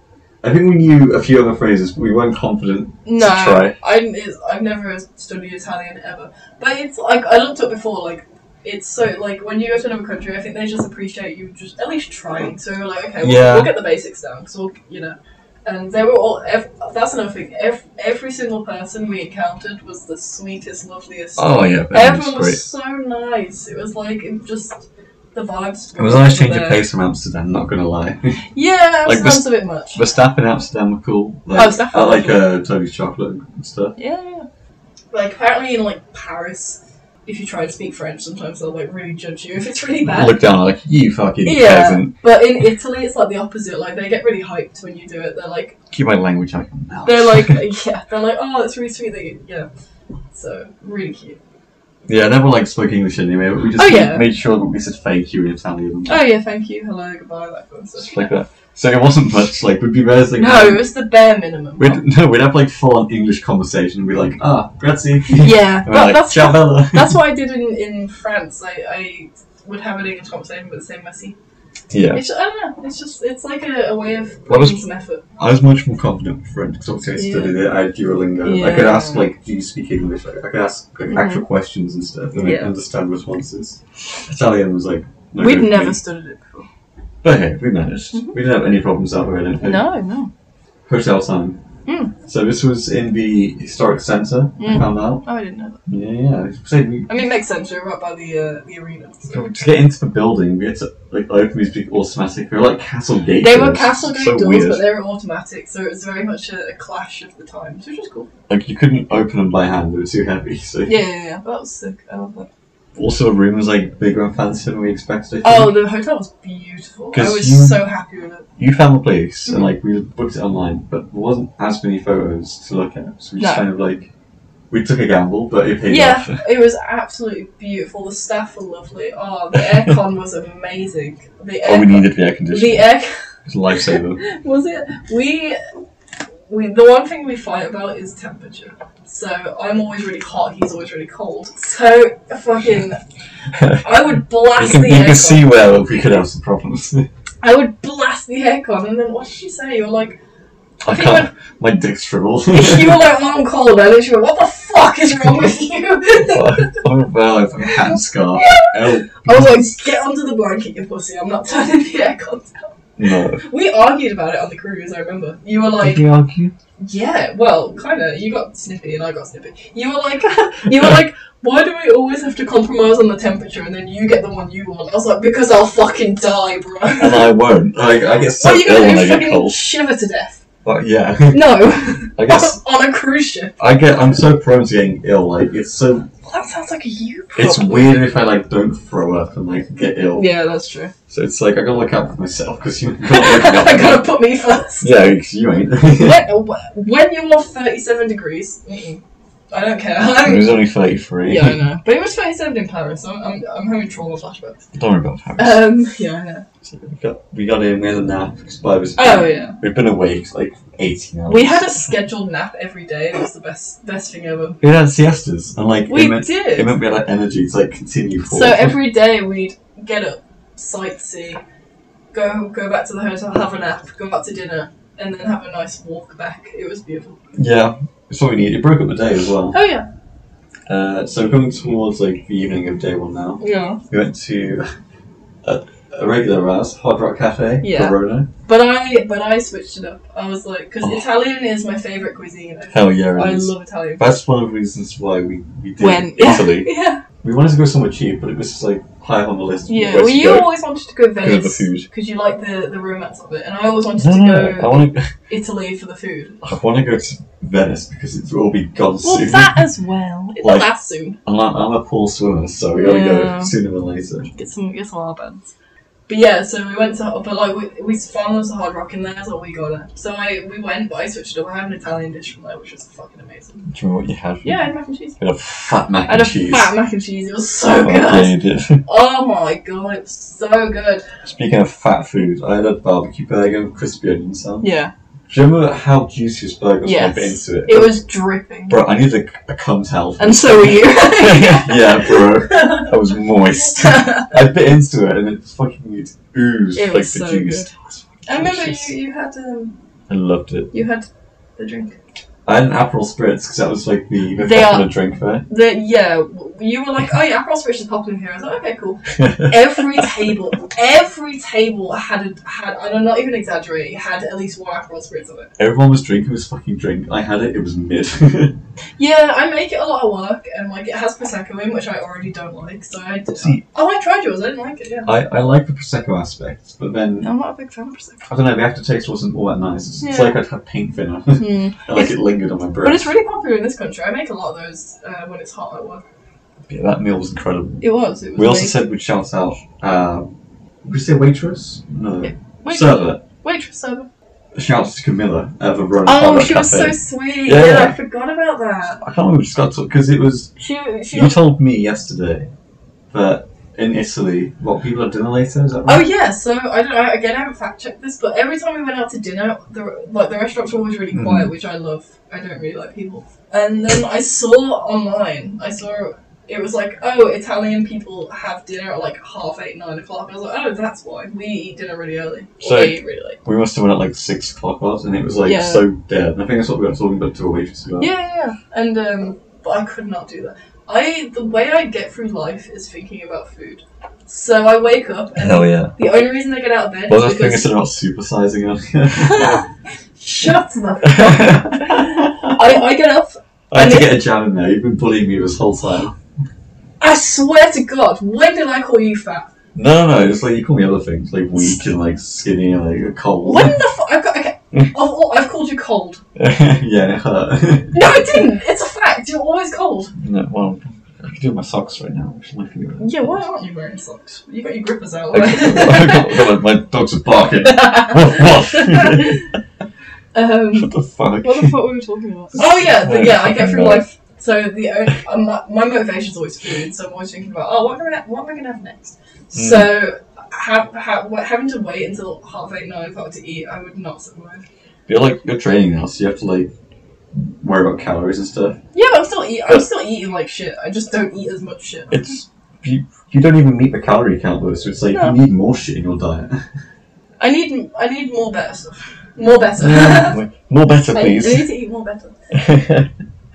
I think we knew a few other phrases, but we weren't confident No, to try. I it's, I've never studied Italian ever. But it's like I looked up before, like it's so like when you go to another country, I think they just appreciate you just at least trying. So we're like, okay, we'll, Yeah. we'll get the basics down because we'll, you know. And they were all. Ev- that's another thing. Every, every single person we encountered was the sweetest, loveliest. Oh yeah, Everyone was great. was so nice. It was like it just the vibes. It was a nice were change of there. pace from Amsterdam. Not gonna lie. Yeah, Like, Amsterdam's the- a bit much. The staff in Amsterdam were cool. Like, Oh, staff were I like lovely. uh, Toby's chocolate and stuff. Yeah, yeah. Like apparently in like Paris, if you try to speak French, sometimes they'll like really judge you if it's really bad. Look down like you fucking Yeah, peasant. but in Italy it's like the opposite. Like they get really hyped when you do it. They're like, Keep my language out your mouth. they're like, yeah, they're like, oh, that's really sweet that you, yeah. So really cute. Yeah, I never like spoke English anyway. But we just Oh, made, yeah. made sure that we said thank you in Italian. Oh yeah, thank you, hello, goodbye, that kind of stuff. Stuff like that. So it wasn't much. Like we'd be very like No, it was the bare minimum. We'd, no, we'd have like full on English conversation and be like, ah, grazie. Yeah, And we're that, like, that's ciao bella. that's what I did in, in France. I, I would have an English conversation with the same messy. Yeah. It's, I don't know. It's just it's like a, a way of What was- putting some effort. I was much more confident with French because obviously I Yeah. studied it. I had Duolingo. I could Yeah. ask like, do you speak English? Like, I could ask like, Mhm. actual questions and stuff and like, Yeah. understand responses. Italian was like, no We'd good for never me. studied it before. But hey, we managed. Mhm. We didn't have any problems out there. I don't think. No, no. Hotel time. Mm. So this was in the historic centre. I Mm. found out. Oh, I didn't know that. Yeah, yeah. So we, I mean, it makes sense. We're right by the uh, the arena. So. to get into the building, we had to like open these big automatic. They were like castle gate They were doors. castle gate so doors, weird. but they were automatic, so it was very much a, a clash of the times, which was cool. Like you couldn't open them by hand; they were too heavy. So Yeah, yeah, yeah. That was sick. I love that. also, the room was like bigger and fancier than we expected. I think. Oh, the hotel was beautiful. I 'Cause was you- so happy with it. You found the place, Mhm. and like we booked it online, but there wasn't as many photos to look at, so we just No. kind of like we took a gamble, but it paid Yeah, off. it was absolutely beautiful. The staff were lovely. Oh, the aircon was amazing. The Oh, we aircon. needed the air conditioning. The air It's a lifesaver. was it? We we the one thing we fight about is temperature. So I'm always really hot. He's always really cold. So fucking, I would You blast can, the you can aircon. see where we could have some problems. I would blast the aircon, and then what did you say? You were like, I think can't. My dick's shriveled. you were like, oh, I'm cold. I literally went, what the fuck is wrong with you? Oh well, I've got a hat and scarf. Help. I was like, get under the blanket, you pussy. I'm not turning the aircon down. No. We argued about it on the cruise, I remember. You were like, Did we argue? yeah, well, kinda. You got snippy and I got snippy. You were like, you were like, why do we always have to compromise on the temperature and then you get the one you want? I was like, because I'll fucking die, bro. And I won't. Like, I get so What are you ill gonna when do? I get Fucking cold. shiver to death? But yeah, No. I guess on a cruise ship. I get. I'm so prone to getting ill. Like it's so. Well, that sounds like a you problem. It's weird if I like don't throw up and like get ill. Yeah, that's true. So it's like I gotta look out for myself because you can't wake me up. I gotta put me first. Yeah, 'cause you ain't. when, when you're thirty-seven degrees, mm-mm, I don't care. It I'm, was only thirty-three. yeah, I know. But it was thirty-seven in Paris, so I'm, I'm, I'm having trauma flashbacks. Don't worry about Paris. Um, yeah, I know. So we got we got in. We had a nap because by this. Oh, yeah. We've been awake like eighteen hours. We had a scheduled nap every day, and it was the best best thing ever. We had siestas and like We it meant, did. It meant we had like, energy to like continue So forward. every day we'd get up, sightsee, go go back to the hotel, have a nap, go out to dinner, and then have a nice walk back. It was beautiful. Yeah, it's what we need. It broke up the day as well. Oh yeah. Uh, so coming towards like the evening of day one now, Yeah. we went to a, a regular Raz, Hard Rock Cafe, Yeah. Verona. But I but I switched it up. I was like, because Oh. Italian is my favorite cuisine. I, Hell yeah, it I is. love Italian. That's one of the reasons why we, we did When Italy. yeah. We wanted to go somewhere cheap, but it was just like high on the list. of Yeah, where well, to you go. always wanted to go Because of Venice the food. because you like the, the romance of it, and I always wanted No, to no, go I want to. Italy for the food. I want to go to Venice because it will be gone Well, soon. that as well. It's Like- not that soon. I'm, not, I'm a poor swimmer, so we gotta Yeah. go sooner than later. Get some get some armbands. But yeah, so we went to, but like we we found there was a Hard Rock in there, so we got it. So I we went, but I switched it up. I had an Italian dish from there, which was fucking amazing. Do you remember what you had? Yeah, I had mac and cheese. We had a fat mac I had and a cheese. fat mac and cheese. It was so Oh, good. yeah, you did. Oh my god, it was so good. Speaking of fat food, I had a barbecue burger with crispy onions on. Yeah, Do you remember how juicy this burger was when I Yes. bit into it? it was dripping. Bro, I needed a, a cum towel. And so were you. Yeah, bro. I was moist. I bit into it and it fucking it oozed It like was the so juice. good. It was fucking I remember delicious. you, you had um I loved it. you had the drink. I had an Aperol Spritz because that was like the, the They popular are- drink there. The yeah, w- you were like, oh yeah, Aperol Spritz is popular here. I was like, okay, cool. Every table, every table had a, had. I'm not even exaggerating. Had at least one Aperol Spritz on it. Everyone was drinking this fucking drink. I had it. It was mid. Yeah, I make it a lot of work, and like it has prosecco in, which I already don't like. So I did. See, oh, I tried yours. I didn't like it. Yeah. I, I like the prosecco aspect, but then I'm not a big fan of prosecco. I don't know. The aftertaste wasn't all that nice. It's, it's Yeah. like I'd had paint thinner. Mm. And like It's- it lingered on my breath. But it's really popular in this country. I make a lot of those uh, when it's hot at work. Yeah, that meal was incredible. It was. It was. We also amazing. said we'd shout out. Uh, would you say waitress? No. Yeah. Waitress. Server. Waitress server. Shout out to Camilla of the Verona Oh, Pub she was so Cafe. sweet. Yeah. Yeah, I forgot about that. I can't remember we just got to because it was. She. She. You told me yesterday that in Italy, what people have dinner later. Is that Oh right? yeah, so I don't know. Again, I haven't fact checked this, but every time we went out to dinner, the like the restaurants were always really Mhm. quiet, which I love. I don't really like people. And then I saw online, I saw it was like, oh, Italian people have dinner at like half eight, nine o'clock. I was like, oh, that's why we eat dinner really early. Or So- they eat really late. We must have went at like six o'clock was, and it was like Yeah. so dead. And I think that's what we were talking about to a waitress about. Yeah, yeah, yeah. And um, but I could not do that. I the way I get through life is thinking about food. So I wake up and Hell yeah. the only reason I get out of bed What was is that thing I because said about supersizing earlier? shut the fuck up. I, I get up. I had to And get a jab in there. You've been bullying me this whole time. I swear to God, when did I call you fat? No, no, no. It's like you call me other things, like weak and like skinny and like cold. When the fuck? I've got okay. I've, al- I've called you cold. Yeah, it hurt. No, it didn't. It's a fact. You're always cold. No, well, I can do my socks right now. Which is my favorite. Yeah, why aren't you wearing socks? You got your grippers out. I got, I got, I got, my dogs are barking. Woof, woof. um, What the fuck? what the fuck were we talking about? Oh yeah, the, yeah. I get through life. So the only- um, my, my motivation is always food. So I'm always thinking about, oh, what am I gonna, what am I gonna have next? Mm. So have, have, having to wait until half eight, nine o'clock to eat, I would not survive. You're like you're training now, so you have to like worry about calories and stuff. Yeah, I'm still eat. I'm still eating like shit. I just don't eat as much shit. It's you. You don't even meet the calorie count though, so it's like No. you need more shit in your diet. I need. I need more better stuff. More better. Like, more better, I, I please. need to eat more better.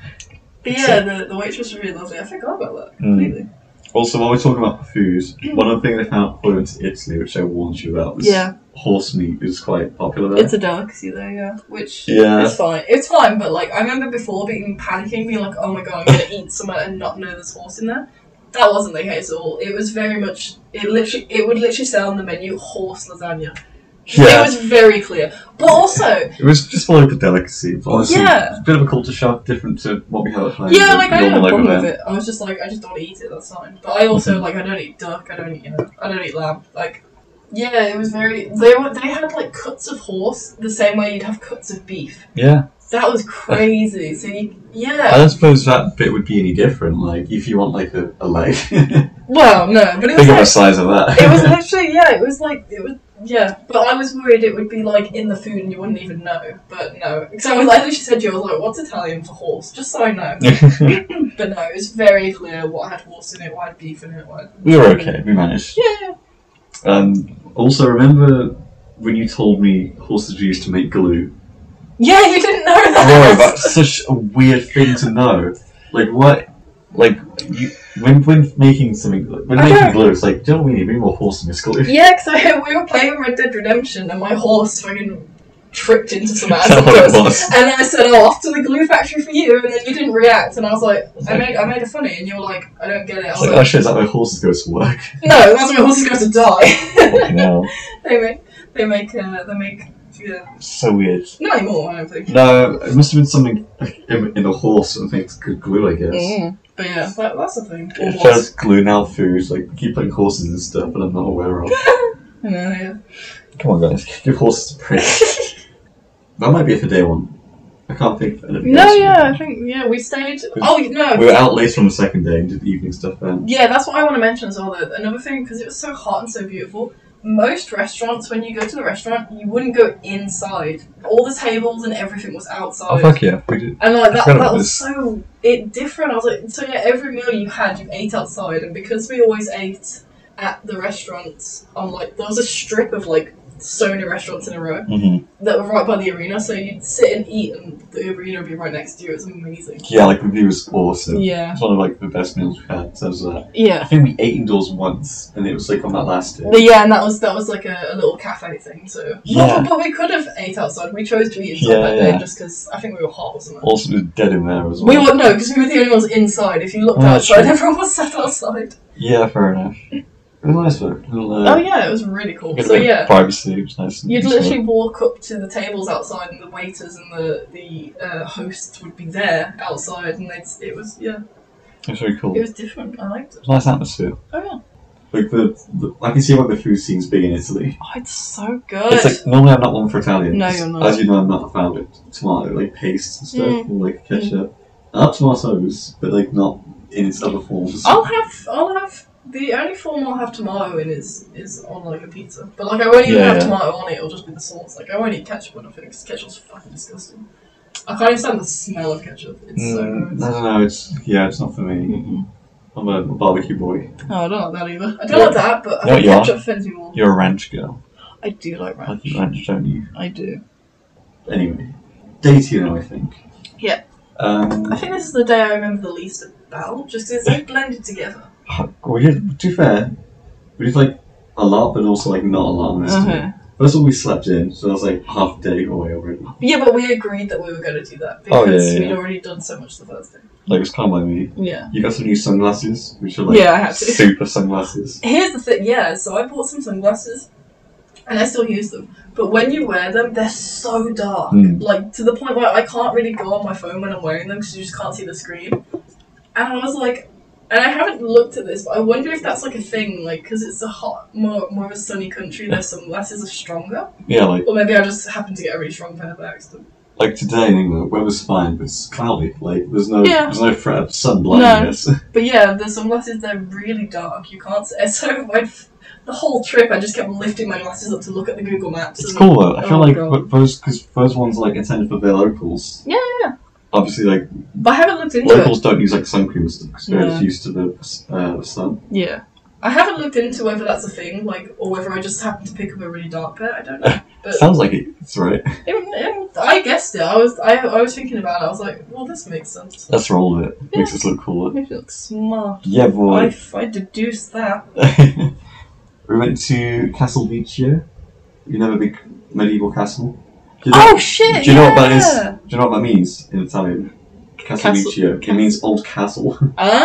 But yeah, the, the waitress was really lovely. I forgot about that completely. Also, while we're talking about food, one of the things I found when I went to Italy, which I warned you about, was Yeah, horse meat is quite popular there. it's a delicacy there. Yeah, which Yeah. is fine. It's fine, but like I remember before being panicking, being like, "Oh my god, I'm gonna eat somewhere and not know there's horse in there." That wasn't the case at all. It was very much. It literally. It would literally say on the menu horse lasagna. Yeah. It was very clear. But also, It was just more like a delicacy. But honestly, Yeah. it's a bit of a culture shock, different to what we have at home. yeah, but like I didn't have a normal over problem with there. it. I was just like, I just don't want to eat it. That's fine. But I also like, I don't eat duck. I don't eat, you know, I don't eat lamb. Like, yeah, it was very. They were. They had like cuts of horse the same way you'd have cuts of beef. Yeah. That was crazy. So you, I yeah. don't suppose that bit would be any different. Like, if you want like a, a leg, think Well, no, but it of was the like, size of that. it was literally yeah. It was like it was. Yeah, but I was worried it would be like in the food and you wouldn't even know. But no, because I was like, she said to you, I was like, "What's Italian for horse?" Just so I know. But no, it was very clear what had horse in it, what had beef in it, what had... We were okay. We managed. Yeah. Um, also, remember when you told me horses used to make glue? Yeah, you didn't know Bro, that. that's such a weird thing to know. Like, what? Like, you, when when making something, when I making don't- glue, it's like, do you know what we need? We need more horse in this glue. Yeah, because we were playing Red Dead Redemption and my horse fucking tripped into some That's what it asbestos. was. And I said, "Oh, off to the glue factory for you," and then you didn't react, and I was like, "I made, I made it funny," and you were like, "I don't get it." I It's was like, like, oh shit, is that where horses go to work? "No, that's why horses go to die." Fucking hell. they make, they make, uh, they make, yeah. So weird. Not anymore, I don't think. No, it must have been something like, in, in a horse that makes good glue, I guess. Mm. But yeah, that, that's the thing. Or If was. there's glue now food, like, keep putting horses and stuff that I'm not aware of. I know, yeah. Come on, guys, give horses a break. That might be it for day one. I can't think of anything No, else. yeah, I think, yeah, we stayed. Oh, no. We were out later on the second day and did the evening stuff then. Yeah, that's what I want to mention as well, though. Another thing, because it was so hot and so beautiful, most restaurants, when you go to the restaurant, you wouldn't go inside. All the tables and everything was outside. Oh, fuck yeah, we did. And like that, Incredible. that was so it different. I was like, so yeah, every meal you had, you ate outside, and because we always ate at the restaurants on like there was a strip of like so many restaurants in a row Mm-hmm. that were right by the arena, so you'd sit and eat and the arena would be right next to you. It was amazing. Yeah, like the view was awesome. Yeah. It's one of like the best meals we've had in terms of that. I Yeah. think we ate indoors once, and it was like on that last day. But yeah, and that was that was like a, a little cafe thing, so... Yeah. But, but we could have ate outside. We chose to eat inside Yeah, that day yeah. just because I think we were hot or something. Also, it was dead in there as well. We were, no, because we were the only ones inside. If you looked Oh, that's outside, true. everyone was sat outside. Yeah, fair enough. It was nice though. Little, uh, Oh yeah, it was really cool. get a So bit of yeah, privacy. It was nice. and you'd peaceful. literally walk up to the tables outside, and the waiters and the the uh, hosts would be there outside, and they'd, it was yeah, It was very cool. it It was different. I liked it. was a nice atmosphere. Oh yeah, Like the, the, I can see why the food scene's big in Italy. oh, it's so good. It's like normally I'm not one for Italian. No, you're not. As you know, I'm not a fan of it. Tomato, like paste and stuff, Mm. or like ketchup. I love tomatoes, but like not in its other forms. I'll have I'll have the only form I'll have tomato in is is on like a pizza, but like I won't even Yeah, have yeah. tomato on it. It'll just be the sauce. Like I won't eat ketchup or nothing because ketchup's fucking disgusting. I can't even stand the smell of ketchup. It's Mm, so I gross. don't know. It's yeah, it's not for me. Mm-mm. I'm a, a barbecue boy. Oh, I don't like that either. I don't Yeah. like that, but I No, think you are. ketchup offends me more. You're a ranch girl. I do like Like ranch. you ranch, don't you? I do. Anyway, day two now, I think. Yeah. Um, I think this is the day I remember the least about, just 'cause it's like blended together. we did, to be fair, we did like a lot, but also like not a lot on this day. Okay. First of all, we slept in, so that was like half a day away already. Yeah, but we agreed that we were going to do that Oh, because yeah, yeah, we'd yeah. already done so much the first day. Like, it's kind of like me. Yeah. You got some new sunglasses, which are like Yeah, I had to. super sunglasses. Here's the thing, yeah, so I bought some sunglasses and I still use them. But when you wear them, they're so dark. Mm. Like, to the point where I can't really go on my phone when I'm wearing them because you just can't see the screen. And I was like, and I haven't looked at this, but I wonder if that's like a thing, like, because it's a hot, more, more of a sunny country, their sunglasses are stronger. Yeah, like Or maybe I just happened to get a really strong pair by accident. like today in England, weather's fine, but it's cloudy. Like, there's no Yeah. there's no threat of sun blindness. But yeah, the sunglasses, they're really dark. You can't see. So I, the whole trip, I just kept lifting my glasses up to look at the Google Maps. It's and- cool though. I feel Oh, like God. th- those because those ones are like intended for their locals. Yeah, yeah. Obviously, like But I haven't looked into locals don't use like sun cream and stuff because they're No. just used to the uh, the sun. it. Yeah. I haven't looked into whether that's a thing, like, or whether I just happened to pick up a really dark pair. I don't know. But Sounds like it, it's right. it, it, I guessed it. I was, I, I was thinking about it. I was like, well, this makes sense. Let's roll with it. Makes us look cooler. Makes it look smart. Yeah, I, boy. I deduced that. We went to Castle Vecchio. You know the big medieval castle? Do you know, Oh shit! do you know yeah. what that is? Do you know what that means in Italian? Castle Castle- Vecchio. It means old castle.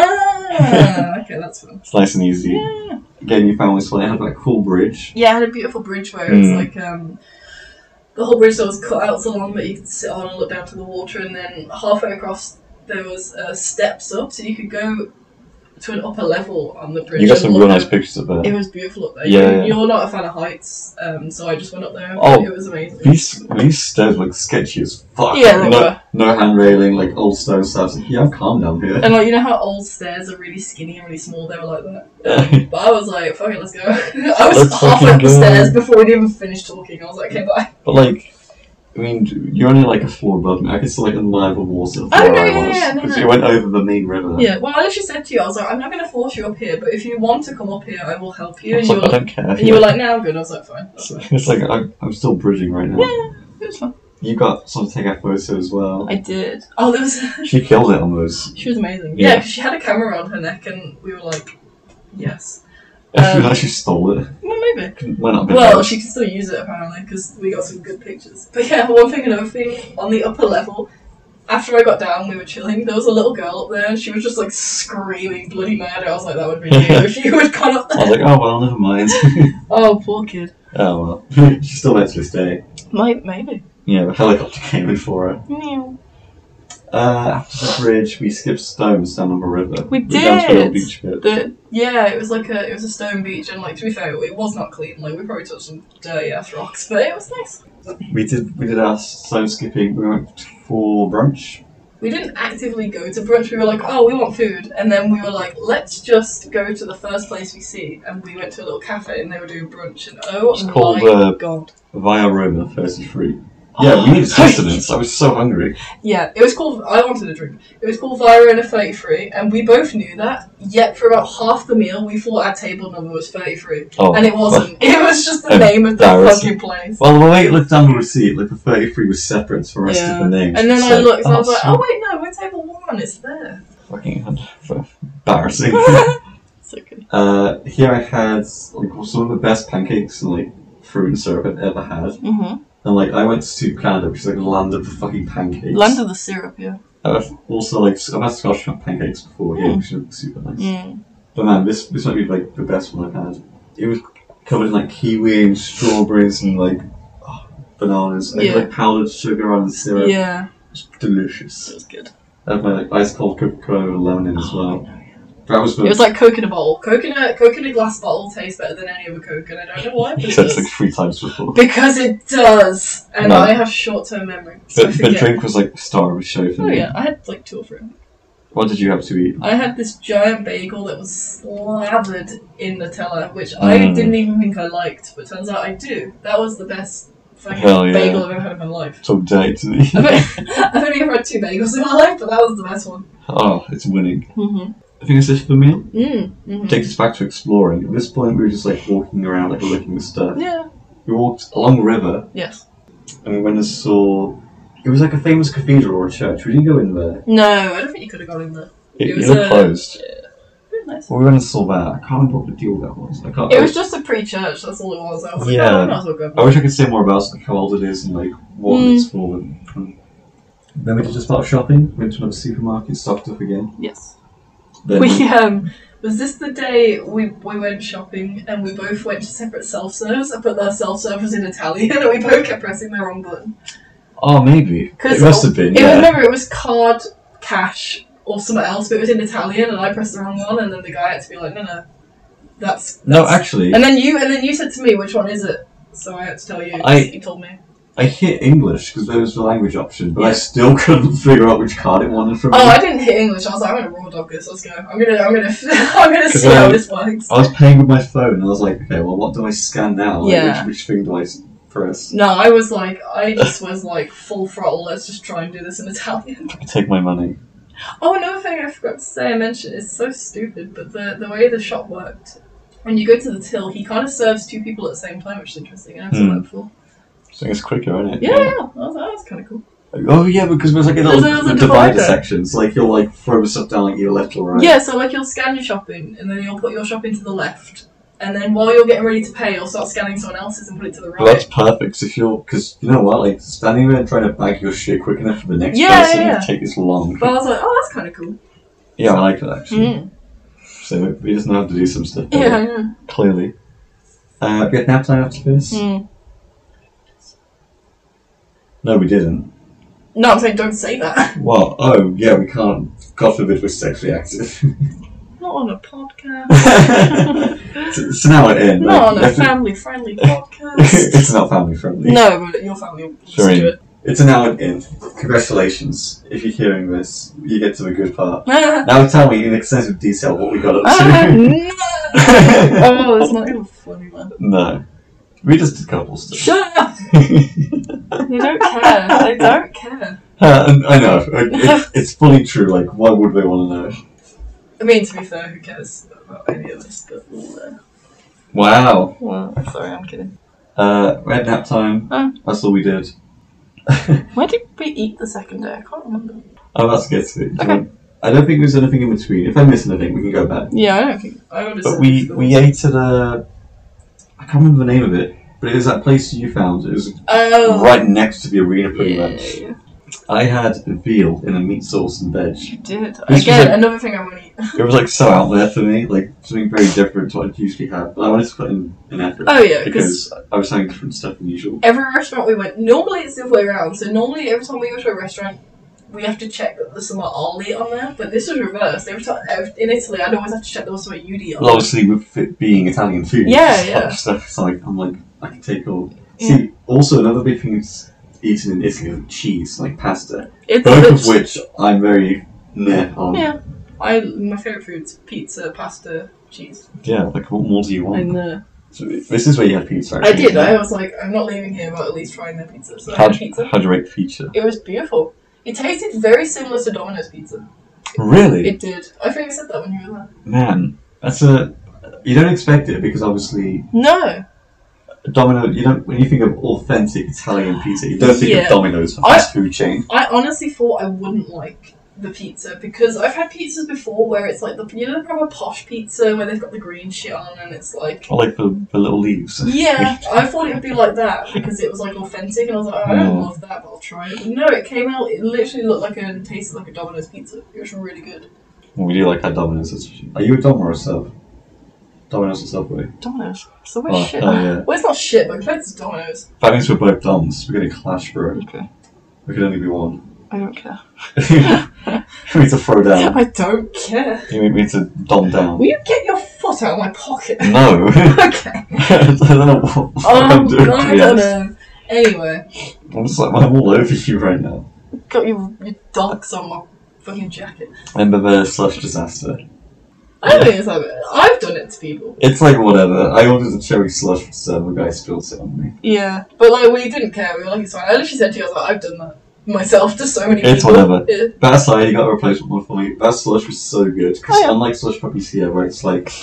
Ah, okay, that's fun. It's nice and easy. Yeah. Again, you found this one. It had that cool bridge. Yeah, I had a beautiful bridge where it was Mm. like um, the whole bridge that was cut out so long that you could sit on and look down to the water, and then halfway across there was uh, steps up, so you could go to an upper level on the bridge. You got and some look real nice out. pictures of it. It was beautiful up there. Yeah, You- yeah. You're not a fan of heights, um, so I just went up there. Oh, it was amazing. These these stairs look sketchy as fuck. Yeah, they no, were. no hand railing, like old stone stuff. I was like, yeah, I'm calm down here. And like you know how old stairs are really skinny and really small, they were like that. Um, but I was like, fuck it, let's go. I was Let's halfway fucking up the go. stairs before we'd even finished talking. I was like, okay, bye. But like, I mean, you're only like a floor above me. I could still like admire the walls of Oh, where no, I yeah, was yeah, no, because no. you went over the main river. Yeah, well, I literally said to you, I was like, I'm not going to force you up here, but if you want to come up here, I will help you. I And was you, like, were I like, don't care. and you were like, no, I'm good. I was like, fine. That's it's, fine. it's like I'm, I'm still bridging right now. Yeah, it was fun. You got some to take a photo as well. I did. Oh, there was. She killed it on those. She was amazing. Yeah. Yeah, because she had a camera around her neck, and we were like, yes. I feel Um, like she stole it. Well, maybe. Might not have been Well, hers. she can still use it apparently because we got some good pictures. But yeah, one thing, another thing, on the upper level, after I got down, we were chilling. There was a little girl up there, and she was just like screaming bloody mad. I was like, that would be you if you had gone up I was there. like, oh well, never mind. Oh, poor kid. Oh well. She still went to this day. Might maybe. Yeah, the helicopter came in for her. Meow. Uh, after the bridge, we skipped stones down on the river. We We're down to the little did. beach bit. The yeah, it was like a it was a stone beach, and like to be fair, it was not clean. Like we probably touched some dirty ass rocks, but it was nice. We did we did our stone skipping. We went for brunch. We didn't actively go to brunch. We were like, oh, we want food, and then we were like, let's just go to the first place we see. And we went to a little cafe, and they were doing brunch. And oh It's my called, uh, god, Via Roma thirty-three. Yeah, we needed sustenance. I was so hungry. Yeah, it was called. I wanted a drink. It was called Vira and a thirty-three, and we both knew that. Yet for about half the meal, we thought our table number was thirty-three, Oh, and it wasn't. It was just the Em- name of the embarrassing. fucking place. Well, the way it looked down the receipt, like the thirty-three was separate from the rest Yeah. of the names. And then It's I looked, and I was oh, like, so "Oh wait, no, we're table one. It's there." fucking embarrassing. So good. uh, here I had like some of the best pancakes and like fruit and syrup I've ever had. Mm-hmm. And like I went to Canada, which is like the land of the fucking pancakes. Land of the syrup, yeah. I've also like I've had Scotch pancakes before here, Mm. which are super nice. Mm. But man, this this might be like the best one I've had. It was covered in like kiwi and strawberries and like oh, bananas. I Yeah. had like powdered sugar on the syrup. Yeah, It's delicious. it was good. I had my like ice cold Coca Cola with lemon in as Oh, well. no, yeah. That was the It was like Coke in a bottle. Coke in a, Coke in a glass bottle tastes better than any other Coke, and I don't know why, but you it said it does. like three times before. Because it does! And No. I have short-term memory, so I But the forget. drink was like the star of the show for Oh me. yeah, I had like two or three. What did you have to eat? I had this giant bagel that was slathered in Nutella, which I Mm. didn't even think I liked, but turns out I do. That was the best fucking Hell yeah. bagel I've ever had in my life. So dirty to me. I've only, I've only ever had two bagels in my life, but that was the best one. Oh, it's winning. Mm-hmm. I think it's this for the meal. Mm. Mm-hmm. Takes us back to exploring. At this point, we were just like walking around, like looking at stuff. Yeah. We walked along the river, Yes. and we went and saw. It was like a famous cathedral or a church. We didn't go in there. No, I don't think you could have gone in there. It, It it was looked a- closed. Very nice. Well, we went and saw that. I can't remember what the deal with that was. I can't. It was just a pre-church, that's all it was. I was like, Yeah. oh, I might as well go. I wish I could say more about like how old it is and like what Mm. it's for. And, and then we did just start shopping. Went to another supermarket, stocked up again. Yes. Then We, um, was this the day we, we went shopping and we both went to separate self-serves, but the self-serve was in Italian and we both kept pressing the wrong button? oh, maybe it must have been. It Yeah. was, remember, it was card, cash, or something else, but it was in Italian and I pressed the wrong one and then the guy had to be like, no, no, that's... no, that's- actually, And then you and then you said to me, which one is it? So I had to tell you, 'cause I- you told me. I hit English because there was the language option, but I Yeah. still couldn't figure out which card it wanted from Oh, me. I didn't hit English. I was like, I'm gonna raw dog this. Let's go. I'm gonna, I'm gonna, I'm gonna see Because, how um, this works. I was paying with my phone, and I was like, okay, well, what do I scan now? Like, Yeah. which, which thing do I s- press? No, I was like, I just was like full throttle. Let's just try and do this in Italian. Take my money. Oh, another thing I forgot to say. I mentioned it's so stupid, but the the way the shop worked. When you go to the till, he kind of serves two people at the same time, which is interesting. I never seen Hmm. that before. So it's quicker, isn't it? Yeah, yeah, that was, that was kind of cool. Oh yeah, because there's like a There's little a- there's a divider divider. sections. Like you'll like throw the stuff down like either left or right. Yeah, so like you'll scan your shopping, and then you'll put your shopping to the left, and then while you're getting ready to pay, you'll start scanning someone else's and put it to the right. Well, that's perfect. 'Cause if you're, because you know what, like standing there and trying to bag your shit quick enough for the next Yeah, person yeah, yeah. would take this long. But I was like, oh, that's kind of cool. Yeah, I like it actually. Mm. So we just know how to do some stuff. Yeah, I know. Clearly. Uh, we had nap time after this. Mm. No, we didn't. No, I'm saying don't say that. What? Oh, yeah, we can't. God forbid we're sexually active. Not on a podcast. so, so now we're in. Not like, on a family-friendly podcast. it's not family friendly. No, but your family will Sure. do it. It's an hour in. Congratulations. If you're hearing this, you get to the good part. Ah, Now tell me in extensive detail what we got up ah, to. no! Oh, it's not even funny, man. No. We just did couple stuff. Shut up! They don't care. They don't care. Uh, I know. It, it's fully true. Like, why would they want to know? I mean, to be fair, who cares about any of this? But, uh, Wow. well, sorry, I'm kidding. Uh, we had nap time. Oh. That's all we did. Where did we eat the second day? I can't remember. Oh, let's get to it. Okay. I don't think there's anything in between. If I miss anything, we can go back. Yeah, I don't think. I would have But said we it's the- we ate at a. I can't remember the name of it, but it was that place you found. It was Oh. right next to the arena, pretty Yeah, much. yeah. I had veal in a meat sauce and veg. You did. was Again, like- another thing I won't eat. It was like so out there for me, like something very different to what I'd usually have. But I wanted to put in an effort Oh, yeah, because because I was having different stuff than usual. every restaurant we went, normally it's the other way around. So normally every time we go to a restaurant, we have to check that there's some I'll eat on there. But this was reversed. Every time in Italy, I'd always have to check there was something you'd eat on Well, obviously, with it being Italian food, Yeah, it's yeah. like stuff. It's like I'm like I can take all. Yeah. See, also another big thing is eaten in Italy is cheese, like pasta. It's Both of it's- which I'm very meh on. Yeah. I my favourite food's pizza, pasta, cheese. Yeah, like what more do you want? And uh, So this is where you had pizza. I Actually, did. I was like, I'm not leaving here without at least trying their pizza. So I How'd, had pizza. how'd you rate the pizza? It was beautiful. It tasted very similar to Domino's pizza. Really? It did. I think I said that when you were there. Man, that's a. You don't expect it because obviously No. Domino. You don't when you think of authentic Italian pizza, you don't think Yeah. of Domino's, a I- fast food chain. I honestly thought I wouldn't like the pizza because I've had pizzas before where it's like the you know the proper posh pizza where they've got the green shit on and it's like I like the, the little leaves. yeah, I thought it would be like that because it was like authentic and I was like, oh, I don't Mm. love that, but I'll try it. But no, it came out. It literally looked like a and tasted like a Domino's pizza. It was really good. Well, we do like our Domino's. That's- Are you a Dom or a sub? Domino's or Subway? Domino's. So Oh, shit. hell yeah. Well, it's not shit, but compared to Domino's. That means we're both Doms. We're gonna clash, bro. Okay. We could only be one. I don't care. We need to throw down. I don't care. You need to dom down. Will you get your foot out of my pocket? No. Okay. I don't know what the fuck Oh, I'm doing. to I be don't honest. know. Anyway, I'm just like, I'm all over you right now. got your, your dogs on my fucking jacket. Remember the slush disaster? I don't think it's like that. I've done it to people. It's like whatever. I ordered a cherry slush for server, guy spilled it on me. Yeah. But like, we didn't care. We were like, it's fine. I literally said to you, I was like, I've done that myself to so many It's people. whatever. Yeah. That aside, you got a replacement one for me. That slush was so good. Because Oh, yeah. unlike slush puppies here, where it's like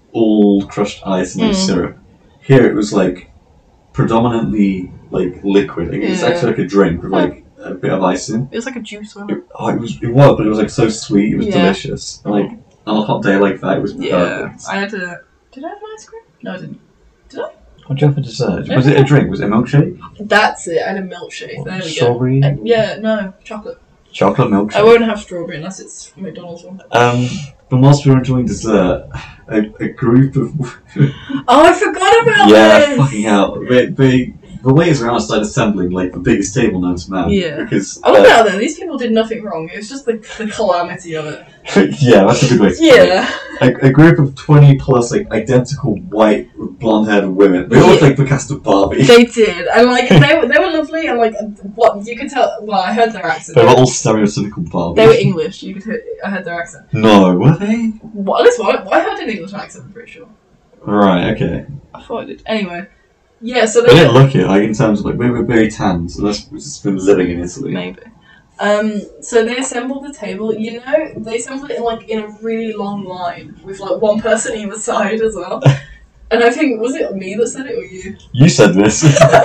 all crushed ice and like Mm. syrup, here it was like predominantly like liquid. Like, it was Yeah. actually like a drink with like a bit of ice in. It was like a juice one. It, oh, it was, it was, but it was like so sweet. It was Yeah. delicious. And, like on a hot day like that, it was Yeah. perfect. I had to. Did I have an ice cream? No, I didn't. What did you have for dessert? Was it a drink? Was it a milkshake? That's it. I had a milkshake. There we go. Strawberry? Uh, yeah, no, chocolate. Chocolate milkshake. I won't have strawberry unless it's McDonald's one. Um, but whilst we were enjoying dessert, a, a group of Oh, I forgot about yeah, this! fucking hell, they, they the waiters around started assembling like the biggest table known to man. Yeah. Because I love uh, that though. These people did nothing wrong. It was just the, the calamity of it. yeah, that's a good way to put it. Yeah. A, a group of twenty plus like identical white blonde haired women. They all look Yeah. like the cast of Barbie. They did, and like they were, they were lovely, and like what you could tell. Well, I heard their accent. They were all stereotypical Barbie. They were English. You could hear. I heard their accent. No, were they? Well, at least one. I heard an English accent. I'm pretty sure. Right, okay. I thought I did. Anyway, yeah. So They they didn't look it, like in terms of like, we were very tanned, so that's we've just been living in Italy. maybe. Um, so they assembled the table. You know, they assembled it in like in a really long line with like one person either side as well. And I think was it me that said it or you? You said this.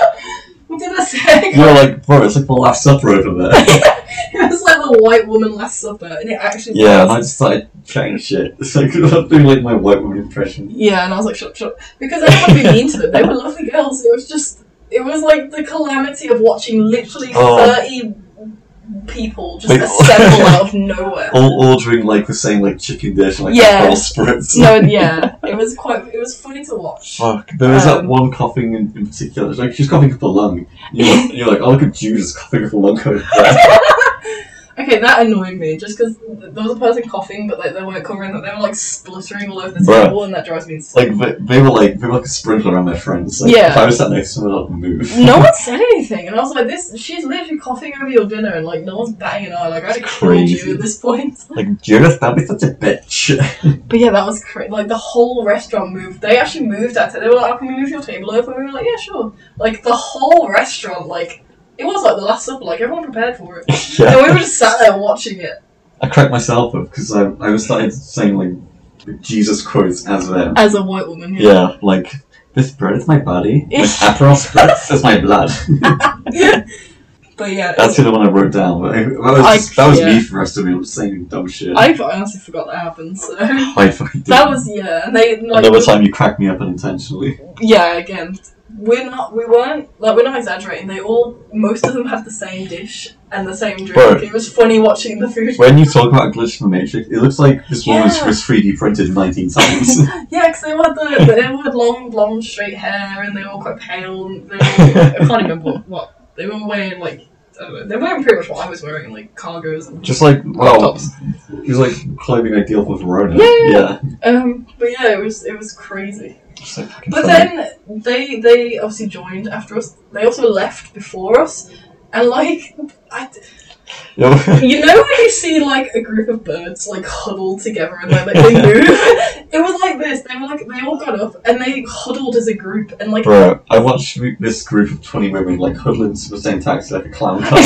What did I say? You were like, bro, it's like the Last Supper over there. It was like the white woman Last Supper, and it actually Yeah, and was. I just started chatting shit. It's like, I'm doing like my white woman impression. Yeah, and I was like, shut up, shut up. Because I didn't want to be mean to them. They were lovely girls. It was just, it was like the calamity of watching literally Oh. thirty people just Like- assemble out of nowhere. All ordering like the same like chicken dish, and, like Yeah. alcohol spritz. No, yeah, it was quite, it was funny to watch. Fuck. There was that Um, one coughing in, in particular. It's like she's coughing up a lung. You're like, you're like, oh look at Judas coughing up a lung over there. Okay, that annoyed me, just because there was a person coughing, but like, they weren't covering that. They were like spluttering all over the Bruh. table, and that drives me insane. Like they, they were like they were like a sprinkler around my friends. Like, Yeah. If I was sat next to them, I'd not move. No one said anything, and I was like, "This, she's literally coughing over your dinner, and like, no one's batting an eye. Like, I'd have killed Crazy. you at this point." Like Judas, that'd be such a bitch. But yeah, that was crazy. Like, the whole restaurant moved. They actually moved that. They were like, "Oh, can we move your table over?" And we were like, "Yeah, sure." Like, the whole restaurant, like, it was like the Last Supper. Like, everyone prepared for it. yeah. And we were just sat there watching it I cracked myself up because I I was started saying like Jesus quotes as them. as a white woman. Yeah, like this bread is my body. This Yeah. Aperol spritz is my blood. But yeah, That's the other one I wrote down. But I, that was I- just, that was yeah. me for the rest of me. I was saying dumb shit. I honestly forgot that happened. So I fucking did. that was yeah. And they like Another time you cracked me up unintentionally. yeah. Again, we're not. We weren't like we're not exaggerating. They all most of them had the same dish and the same drink. Bro. It was funny watching the food. When you talk about a glitch in the Matrix, it looks like this one was, Yeah. was three D printed nineteen times. Yeah, because they all had the they all had long blonde straight hair and they were all quite pale. And they were all, I can't remember what, what they were wearing. Like I don't know, they were wearing pretty much what I was wearing, like cargos and Just like, well, tops. it was like clothing ideal for Verona. Yeah, yeah, yeah. Um, but yeah, it was it was crazy. So fucking But funny. then they they obviously joined after us. They also left before us, and like I, Yeah. You know when you see like a group of birds like huddled together and like, they move? It was like this. They were like they all got up and they huddled as a group and like. Bro, I watched this group of twenty women like huddling to the same taxi like a clown car.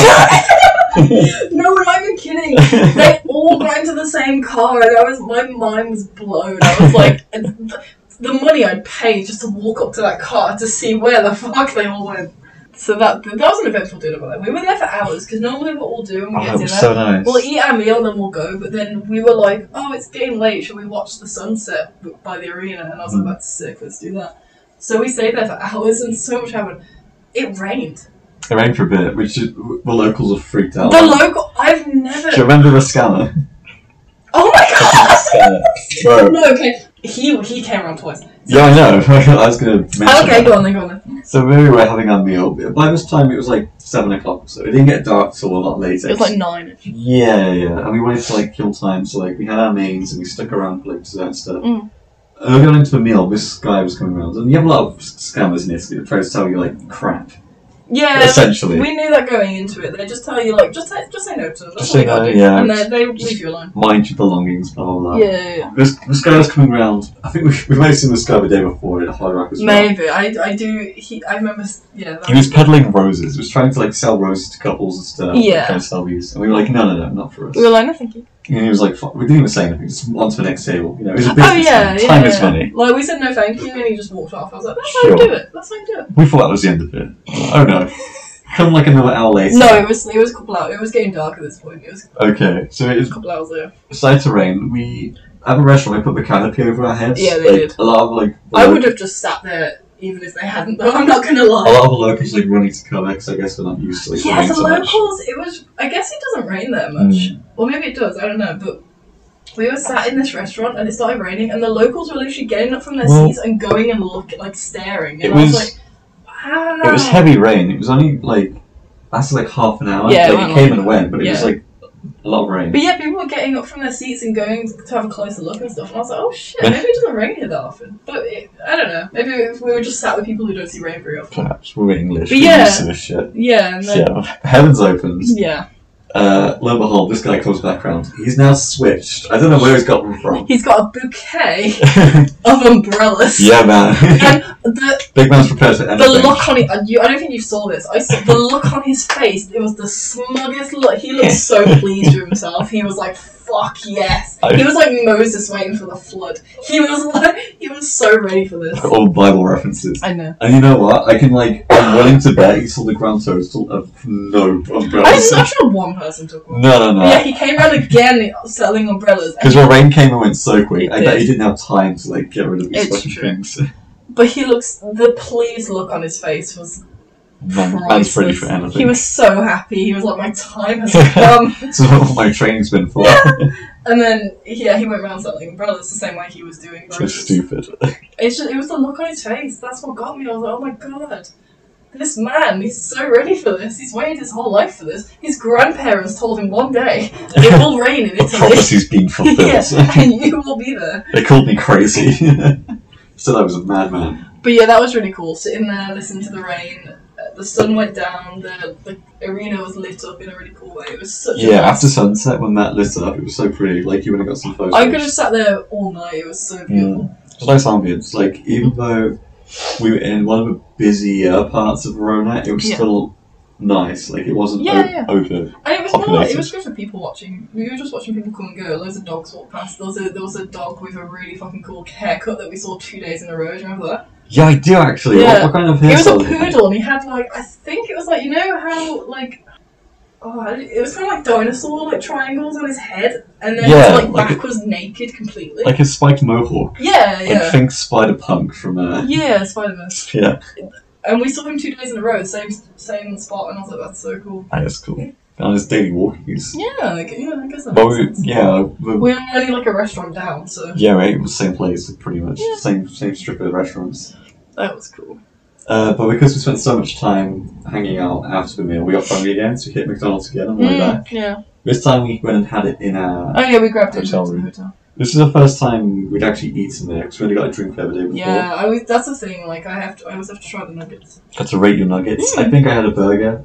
No, we're not even kidding. They all got into the same car, and I was my mind was blown. I was like, the, the money I'd pay just to walk up to that car to see where the fuck they all went. So that that was an eventful dinner, by the way. We were there for hours because normally what we'll do when we Oh, get that dinner, was so nice. we'll eat our meal and then we'll go. But then we were like, oh, it's getting late. Should we watch the sunset by the arena? And I was like, that's sick. Let's do that. So we stayed there for hours, and so much happened. It rained. It rained for a bit, which is, the locals were freaked out. The local, I've never. Do you remember the scammer? Oh my god! Bro. No, okay. He he came around twice. Yeah, I know. I was going to mention Oh, okay, that. go on then, go on then. So we were having our meal. By this time, it was like seven o'clock, so it didn't get dark till a lot later. It was like nine. Yeah, yeah. And we wanted to like kill time, so like we had our mains and we stuck around for like dessert and stuff. Mm. And we got into a meal. This guy was coming around, and you have a lot of scammers in Italy that try to tell you like crap. Yeah, Essentially. we knew that going into it. They just tell you like, just say, just say no to them. That's Just all say you gotta no, do. yeah. And they they leave you alone. Mind your belongings, blah blah blah. Yeah, yeah, yeah. This, this guy was coming around. I think we, we might have seen this guy the day before at Hard Rock as well. Maybe I, I do. He I remember. Yeah. That He was peddling roses. He was trying to like sell roses to couples and stuff. Yeah. Like, trying to sell these, and we were like, no, no, no, not for us. we were like, no, thank you. And he was like, "Fuck," we didn't even say anything. Just on to the next table. You know, it was a business. Oh yeah, man. yeah. Time yeah, is yeah. money. Like we said no thank you, and he just walked off. I was like, that's Sure. how you do it. That's how you do it. We thought that was the end of it. Oh no. Come like another hour later. No, it was it was a couple hours. It was getting dark at this point. It was Okay, so it is a couple hours later. started to rain. We have a restaurant. We put the canopy over our heads. Yeah, they like, did. A lot of like. I lo- would have just sat there even if they hadn't. Though I'm not gonna A lie. lot of the locals like running to cover because I guess they're not used to like Yeah, rain the so much. locals. It was. I guess it doesn't rain that much. Mm. Or maybe it does. I don't know. But we were sat in this restaurant and it started raining, and the locals were literally getting up from their Well, seats and going and look like staring. And it I was was- like, wow. It was heavy rain. It was only like lasted like half an hour. Yeah, it like, went it came long. and went, but it was Yeah. like a lot of rain. But yeah, people were getting up from their seats and going to have a closer look and stuff. And I was like, oh shit, maybe it doesn't rain here that often. But it, I don't know. Maybe if we were just sat with people who don't see rain very often. Perhaps we're English. But we're yeah. used to this shit. Yeah, and then, Yeah, heavens opens. yeah. Uh, lo and behold, this guy comes back round. He's now switched. I don't know where he's got them from. He's got a bouquet of umbrellas. Yeah, man. And the Big man's prepared for the anything. look on it, uh, you, I don't think you saw this. I saw the look on his face. It was the smuggest look. He looked so pleased with himself. He was like, "Fuck yes!" I- He was like Moses waiting for the flood. He was like, he was so ready for this. All Bible references. I know. And you know what? I can like, I'm willing to bet he saw the grand total of no I'm umbrellas. not sure one person took one. No, no, no. Yeah, he came around again selling umbrellas. and Because the rain came and went so quick. It I bet did. he didn't have time to like get rid of these It's fucking true. things. But he looks, the pleased look on his face was Man, man's ready for priceless. anything. He was so happy. He was like, my time has come. This is what my training's been for. And then, yeah, he went around selling umbrellas the same way he was doing So roses. stupid. It's just, it was the look on his face. That's what got me. I was like, oh my god. This man, he's so ready for this. He's waited his whole life for this. His grandparents told him one day, it will rain in The Italy. prophecy's been fulfilled. Yeah, and you will be there. They called me crazy. Said I was a madman. But yeah, that was really cool. Sitting there, listening to the rain. Uh, the sun went down. The the arena was lit up in a really cool way. It was such a Yeah, nice- after sunset when that lit up, it was so pretty. Like you went and got some photos. I could have sat there all night. It was so beautiful. It was nice ambience. Like even though we were in one of the busier parts of Verona, it was Yeah. still nice. Like it wasn't Yeah, o- yeah. over. And it was more like, Populated. it was good for people watching. We were just watching people come and go. Loads of dogs walked past. There was a, there was a dog with a really fucking cool haircut that we saw two days in a row. Do you remember that? Yeah, I do actually. What, Yeah. what kind of He was a hairstyle? did he have? poodle and he had like, I think it was like, you know how like, oh, I don't- it was kind of like dinosaur like triangles on his head, and then Yeah, his like like back was naked completely. Like a spiked mohawk. yeah, Like yeah, think Spider Punk from uh, yeah, Spider-Man. yeah. And we saw him two days in a row, same same spot, and I was like, that's so cool. That is cool. On his daily walkings. Yeah, like, yeah, I guess that But makes we, sense. yeah, we, We were only like a restaurant down, so yeah, right. It was the same place, pretty much. Yeah. Same same strip of restaurants. that was cool. Uh, but because we spent so much time hanging out after the meal, we got hungry again, so we hit McDonald's again on the way back. Mm, yeah. This time we went and had it in our... Oh yeah, we grabbed it Hotel in the room. hotel. This is the first time we'd actually eaten there, because we only got a drink there the day before. Yeah, I was. That's the thing. Like, I have to. I always have to try the nuggets. Had to rate your nuggets. Mm. I think I had a burger.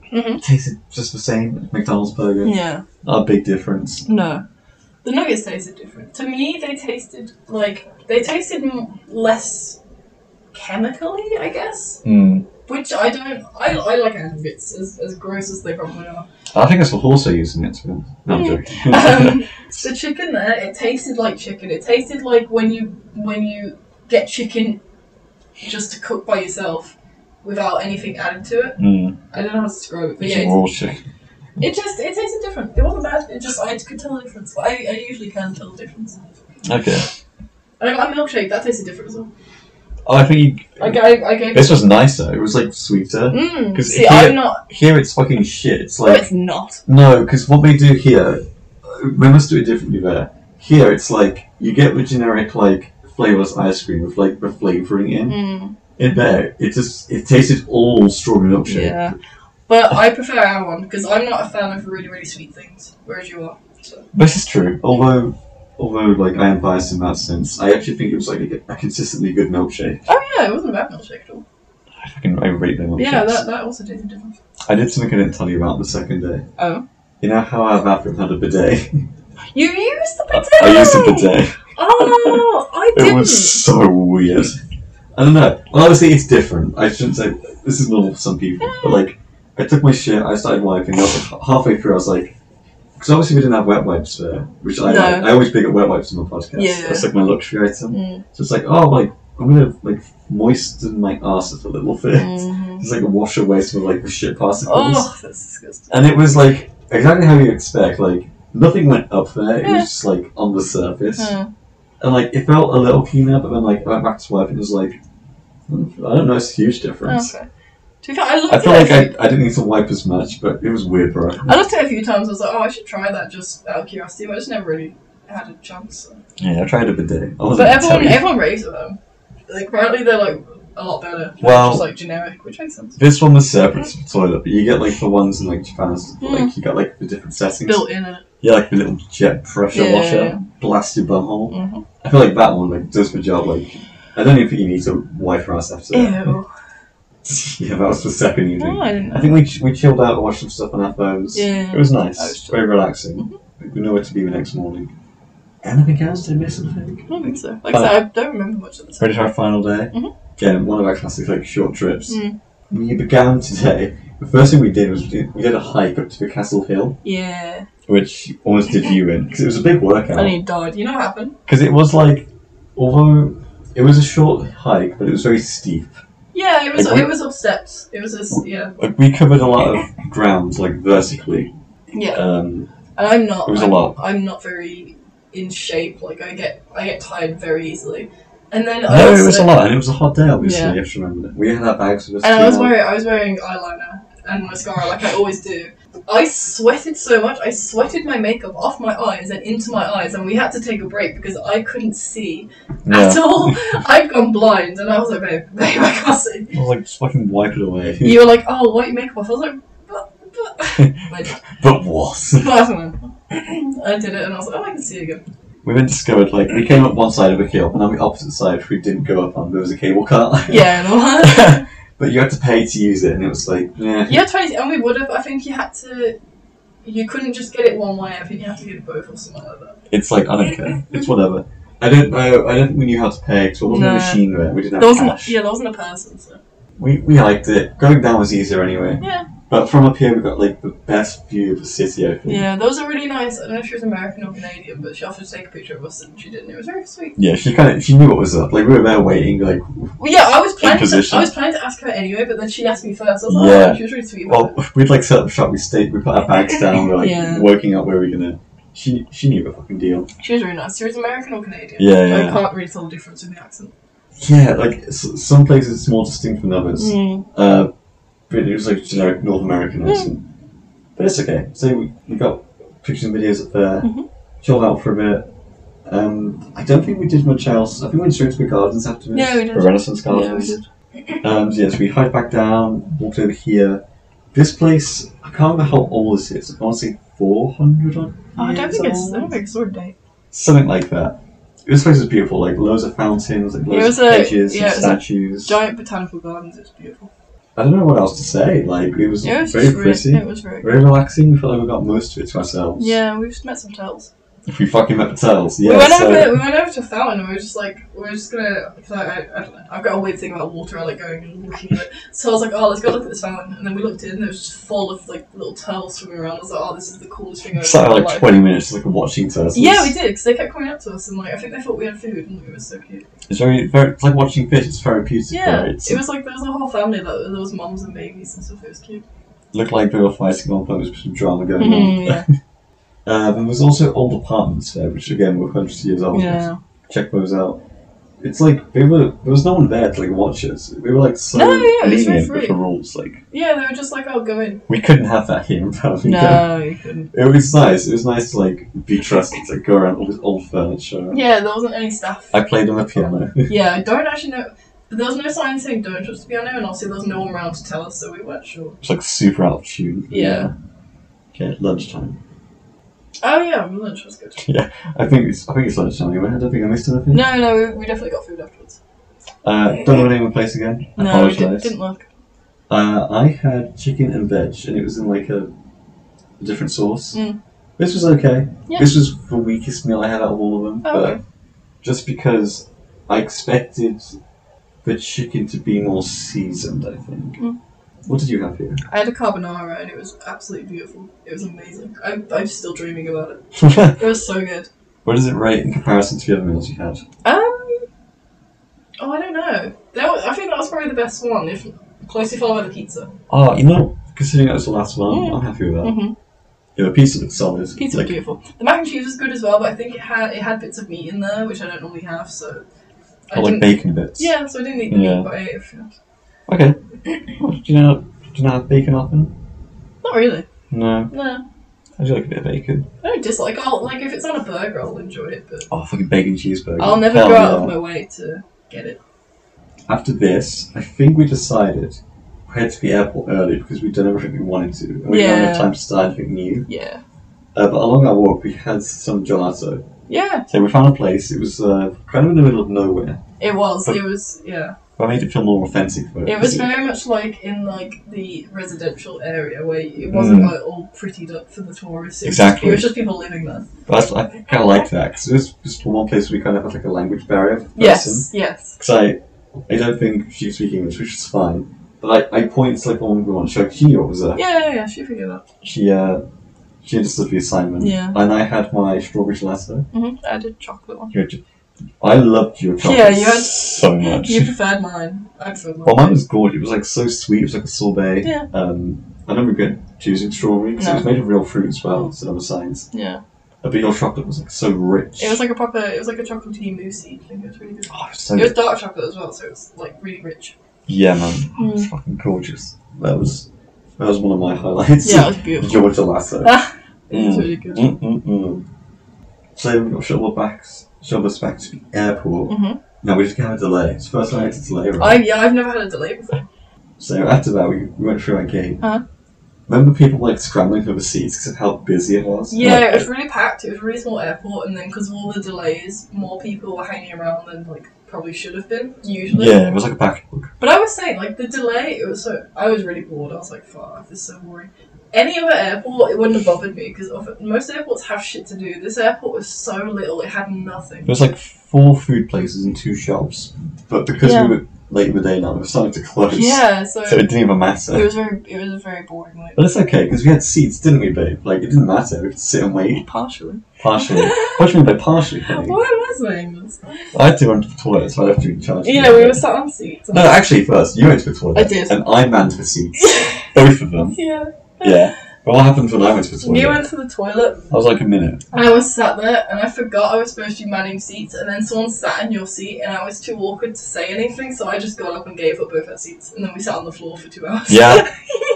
Mm-hmm. It tasted just the same. McDonald's burger. Yeah. Not a big difference. No. The nuggets tasted different. To me, they tasted like they tasted m- less chemically, I guess. Mm. Which I don't. I, I like nuggets as as gross as they probably are. I think that's what horse are using it to. No, I'm Mm. joking. Um, the chicken there, it tasted like chicken. It tasted like when you when you get chicken just to cook by yourself without anything added to it. mm. I don't know how to describe it, but It's yeah, raw it, chicken. it just it tasted different. It wasn't bad. It just I could tell the difference. But I, I usually can tell the difference. Okay. And I got a milkshake that tasted different as well. Oh, I think you, I, I, I gave this was nicer. It was like sweeter. Mm, Because see, here, I'm not. here it's fucking shit. It's No, like it's not. no, because what they do here, they must do it differently there. Here it's like you get the generic like flavorless ice cream with like the flavoring in. Mm, In there, it just it tasted all strawberry milkshake. yeah, but I prefer our one because I'm not a fan of really really sweet things, whereas you are. So. This is true. Although, although like I am biased in that sense, I actually think it was like a, a consistently good milkshake. Oh yeah, it wasn't a bad milkshake at all. I fucking I rate their milkshakes. Yeah, that, that also tasted different. I did something I didn't tell you about the second day. Oh. You know how our bathroom had a bidet? You used the bidet! I used a bidet. Oh, I It didn't! was so weird. I don't know. Well, obviously it's different. I shouldn't say this is normal for some people, but like I took my shit, I started wiping. I was, like, halfway through, I was like, because obviously we didn't have wet wipes there, which I No. like. I always pick up wet wipes on my podcast. Yeah. It's like my luxury item. Mm. So it's like, oh, like I'm gonna like moisten my arse a little bit. Mhm. Just like wash away some of like the shit particles. Oh, that's disgusting. And it was like exactly how you expect. Like nothing went up there. It Yeah. was just like on the surface. Mm. And like it felt a little cleaner, but then like I went back to wipe and it was like I don't know, it's a huge difference. Okay. To be fair, I looked I feel at like it. I, I didn't need to wipe as much, but it was weird, bro. I looked at it a few times. I was like, oh, I should try that just out of curiosity, but I just never really had a chance. So. Yeah, I tried a bidet. I But wasn't gonna everyone, tell you. everyone raves at them. Like apparently they're like a lot better. They're Well- just like generic, which makes sense. This one was separate to the toilet, but you get like the ones in like Japan, Mm. like you got like the different settings. Built in it. Yeah, like the little jet pressure Yeah, washer, yeah, yeah. blast your bumhole. Mm-hmm. I feel like that one like does the job. Like I don't even think you need to wipe your ass after that. Ew. Yeah, that was the second evening. No, I didn't know. I think we ch- we chilled out and watched some stuff on our phones. Yeah. It was nice. That was chill. Very relaxing. Mm-hmm. We know where to be the next morning. Anything else to miss, I think? I don't think so. Like I said, I don't remember much of the Ready time. for our final day? Mhm. Again, one of our classic like short trips. Mm. We began today. The first thing we did was we did, we did a hike up to the Castle Hill, Yeah. which almost did you in because it was a big workout. I nearly died. You know what happened? Because it was like, although it was a short hike, but it was very steep. Yeah, it was. Like, we- it was up steps. It was a yeah. Like we covered a lot of ground, like vertically. Yeah. Um, And I'm not. It was a I'm, lot. I'm not very in shape. Like I get, I get tired very easily. And then no, I also, it was a lot, and it was a hot day. Obviously, Yeah. you have to remember that. We had our bags with us. And I too was long. wearing, I was wearing eyeliner and mascara like I always do. I sweated so much. I sweated my makeup off my eyes and into my eyes, and we had to take a break because I couldn't see Yeah. at all. I'd gone blind, and I was like, babe, babe, I can't see. I was like, just fucking wipe it away. You were like, oh, wipe your makeup off. I was like, but, but. I did. But what? But I don't know. I did it, and I was like, oh, I can see again. We then discovered, like, we came up one side of a hill, and on the opposite side, which we didn't go up on, there was a cable car. Yeah, no. But you had to pay to use it, and it was like, yeah. Yeah, twenty, and we would have. I think you had to. You couldn't just get it one way. I think you had to get it both or something like that. It's like, I don't care. It's whatever. I don't know. I don't think we knew how to pay, because there wasn't No. a machine there. We didn't There have wasn't. cash. Yeah, there wasn't a person. So. We, we liked it. Going down was easier anyway. Yeah. But from up here, we got, like, the best view of the city, I think. Yeah, those are really nice. I don't know if she was American or Canadian, but she offered to take a picture of us, and she didn't. It was very sweet. Yeah, she kind of, she knew what was up. Like, we were there waiting, like, Well, yeah, I was planning. To, position. I was planning to ask her anyway, but then she asked me first. I was like, Yeah. oh, she was really sweet. About well, we'd, like, set up shop, we stayed, we put our bags down, we were, like, Yeah. working out where we were gonna... She, she knew the fucking deal. it. She was really nice. She was American or Canadian. Yeah, I yeah. can't really tell the difference in the accent. Yeah, like, s- some places it's more distinct than others. Mm. Uh, but it was like generic North American accent. But it's okay. So we, we got pictures and videos up there, Mhm. chilled out for a bit. Um, I don't think we did much else. I think we went straight to the gardens afterwards. Yeah, we did. The Renaissance Yeah, we Gardens. did. Um, so yes, we hiked back down, walked over here. This place, I can't remember how old this is. I want to say four hundred odd Oh, I don't years think it's. old? I don't think it's sword date. Something like that. This place is beautiful, like loads of fountains, like It loads was of a- hedges yeah, and it was a statues. Giant botanical gardens. It's beautiful. I don't know what else to say. Like, it was, It was very just really, pretty, it was very very relaxing. We felt like we got most of it to ourselves. Yeah, we just met some turtles. If we fucking met the turtles, yeah. we went so, over. We went over to a fountain, and we were just like, we were just gonna. Cause I, I, I don't know. I've got a weird thing about water. I like going and looking at it. So I was like, oh, let's go look at this fountain. And then we looked in, and it was just full of like little turtles swimming around. I was like, oh, this is the coolest thing I've ever sat seen in like my life. twenty minutes, like watching turtles. Yeah, we did, because they kept coming up to us, and like I think they thought we had food, and it was so cute. It's very, very. It's like watching fish. It's therapeutic. Yeah, right? It's, it was like there was a whole family. Like, there was mums and babies and stuff. It was cute. looked like they were fighting on, but there was some drama going Mm, on. yeah. Uh, there was also old apartments there, which again were hundreds of years old. Yeah. Check those out. It's like they were. There was no one there to like watch us. We were like so No, yeah, it was very lenient free. with the rules. Like Yeah, they were just like, oh, go in. we couldn't have that here in Birmingham. No, you couldn't. It was nice. It was nice to like be trusted to like, go around all this old furniture. Yeah, there wasn't any staff. I played on the piano. Yeah, I don't actually know. But there was no sign saying don't touch the piano, and also there was no one around to tell us, so we weren't sure. It's like super out of tune. Yeah. Okay, lunchtime. Oh yeah, lunch was good. I think it's I think it's lunchtime anyway. I don't think I missed anything. No, no, we, we definitely got food afterwards. Uh, don't know the name of the place again. I No, we did, apologise. didn't look. Uh, I had chicken and veg, and it was in like a, a different sauce. Mm. This was okay. Yeah. This was the weakest meal I had out of all of them. Oh, but okay. just because I expected the chicken to be more seasoned, I think. Mm. What did you have here? I had a carbonara, and it was absolutely beautiful. It was amazing. I, I'm still dreaming about it. It was so good. What does it rate in comparison to the other meals you had? Um, oh, I don't know. That was, I think that was probably the best one, if closely followed by the pizza. Oh, you know, considering that was the last one, Yeah. I'm happy with that. Mm-hmm. Yeah, the pizza looked solid. Pizza like, was beautiful. The mac and cheese was good as well, but I think it had it had bits of meat in there, which I don't normally have, so I or like didn't. bacon bits. Yeah, so I didn't eat the Yeah. meat, but I ate it. Okay. Oh, do you know? Do you know have bacon often? Not really. No. No, I do like a bit of bacon. I don't dislike. I'll like if it's on a burger, I'll enjoy it, but Oh, fucking bacon cheeseburger. I'll never Hell go yeah. out of my way to get it. After this, I think we decided we had to be airport early because we'd done everything we wanted to. And we didn't Yeah. have time to start anything new. Yeah. Uh, but along our walk, we had some gelato. Yeah, So we found a place. It was uh, kind of in the middle of nowhere. it was. But- It was. Yeah. But I made it feel more authentic for it. It was very much like in like the residential area where it wasn't Mm. like all prettied up for the tourists. It was Exactly. Just, it was just people living there. But I, I kind of liked that because it was just one place where we kind of had like a language barrier. For the person. Yes. Yes. Because I, I don't think she speaks English, which is fine. But I, I pointed to like one woman on the show. She knew what was there. Yeah. Yeah. Yeah. She figured it out. She uh, she understood the assignment. Yeah. And I had my strawberry gelato. Mm-hmm. I did chocolate one. You had- I loved your chocolate Yeah, you had- so much. You preferred mine. I preferred mine. Well, mine was gorgeous. It was like so sweet. It was like a sorbet. Yeah. Um, I don't regret choosing strawberry because No. it was made of real fruit as well instead of a science. Yeah. Uh, But your chocolate was like so rich. It was like a proper. It was like a chocolatey moussey thing. It was really good. Oh, it was so It was good. dark chocolate as well, so it was like really rich. Yeah, man. Mm. It was fucking gorgeous. That was that was one of my highlights. Yeah, it was beautiful. Your gelato. Ah, it was Mm. really good. Mm-mm-mm. So we got shuttle back, shuttle us back to the airport. Mhm. Now we just had a delay. It's the first time I had a delay, I right? yeah, I've never had a delay before. So after that, we, we went through our gate. Uh-huh. Remember people like scrambling for the seats because of how busy it was? Yeah, Like, it was really packed. It was a really small airport, and then because of all the delays, more people were hanging around than like probably should have been usually. yeah, it was like a backlog. But I was saying, like the delay, it was so. I was really bored. I was like, "Fuck, this is so boring." Any other airport, it wouldn't have bothered me because most airports have shit to do. This airport was so little; it had nothing. There was like four food places and two shops, but because Yeah. we were late in the day now, we were starting to close. Yeah, so, So it didn't even matter. it was very, it was a very boring. Like But it's okay because we had seats, didn't we, babe? Like it didn't matter. We could sit and wait. partially. Partially. What do you mean by partially, honey? Why am I saying this? I had to run to the toilet, so I left you in charge. Yeah, we were sat on seats. No, actually, first you went to the toilet. I did. And I manned the seats, both of them. Yeah. Yeah. But what happened when I went to the toilet? You went to the toilet. I was like a minute. And I was sat there, and I forgot I was supposed to be manning seats, and then someone sat in your seat, and I was too awkward to say anything, so I just got up and gave up both our seats, and then we sat on the floor for two hours. Yeah.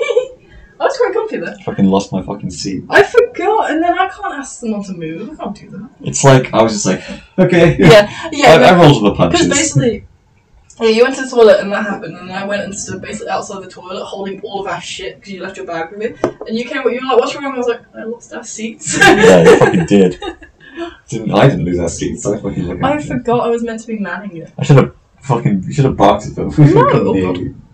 I was quite comfy there. Fucking lost my fucking seat. I forgot, and then I can't ask someone to move. I can't do that. It's like I was just like, okay. Yeah, yeah. I, I no, rolled with the punches. Because basically, yeah, you went to the toilet and that happened, and I went and stood basically outside the toilet holding all of our shit because you left your bag with me. And you came, you were like, "What's wrong?" I was like, "I lost our seats." Yeah, you fucking did. Didn't I didn't lose our seats? I fucking like. I forgot I was meant to be manning it. I should have fucking. You should have barked at them. No. Couldn't hear you.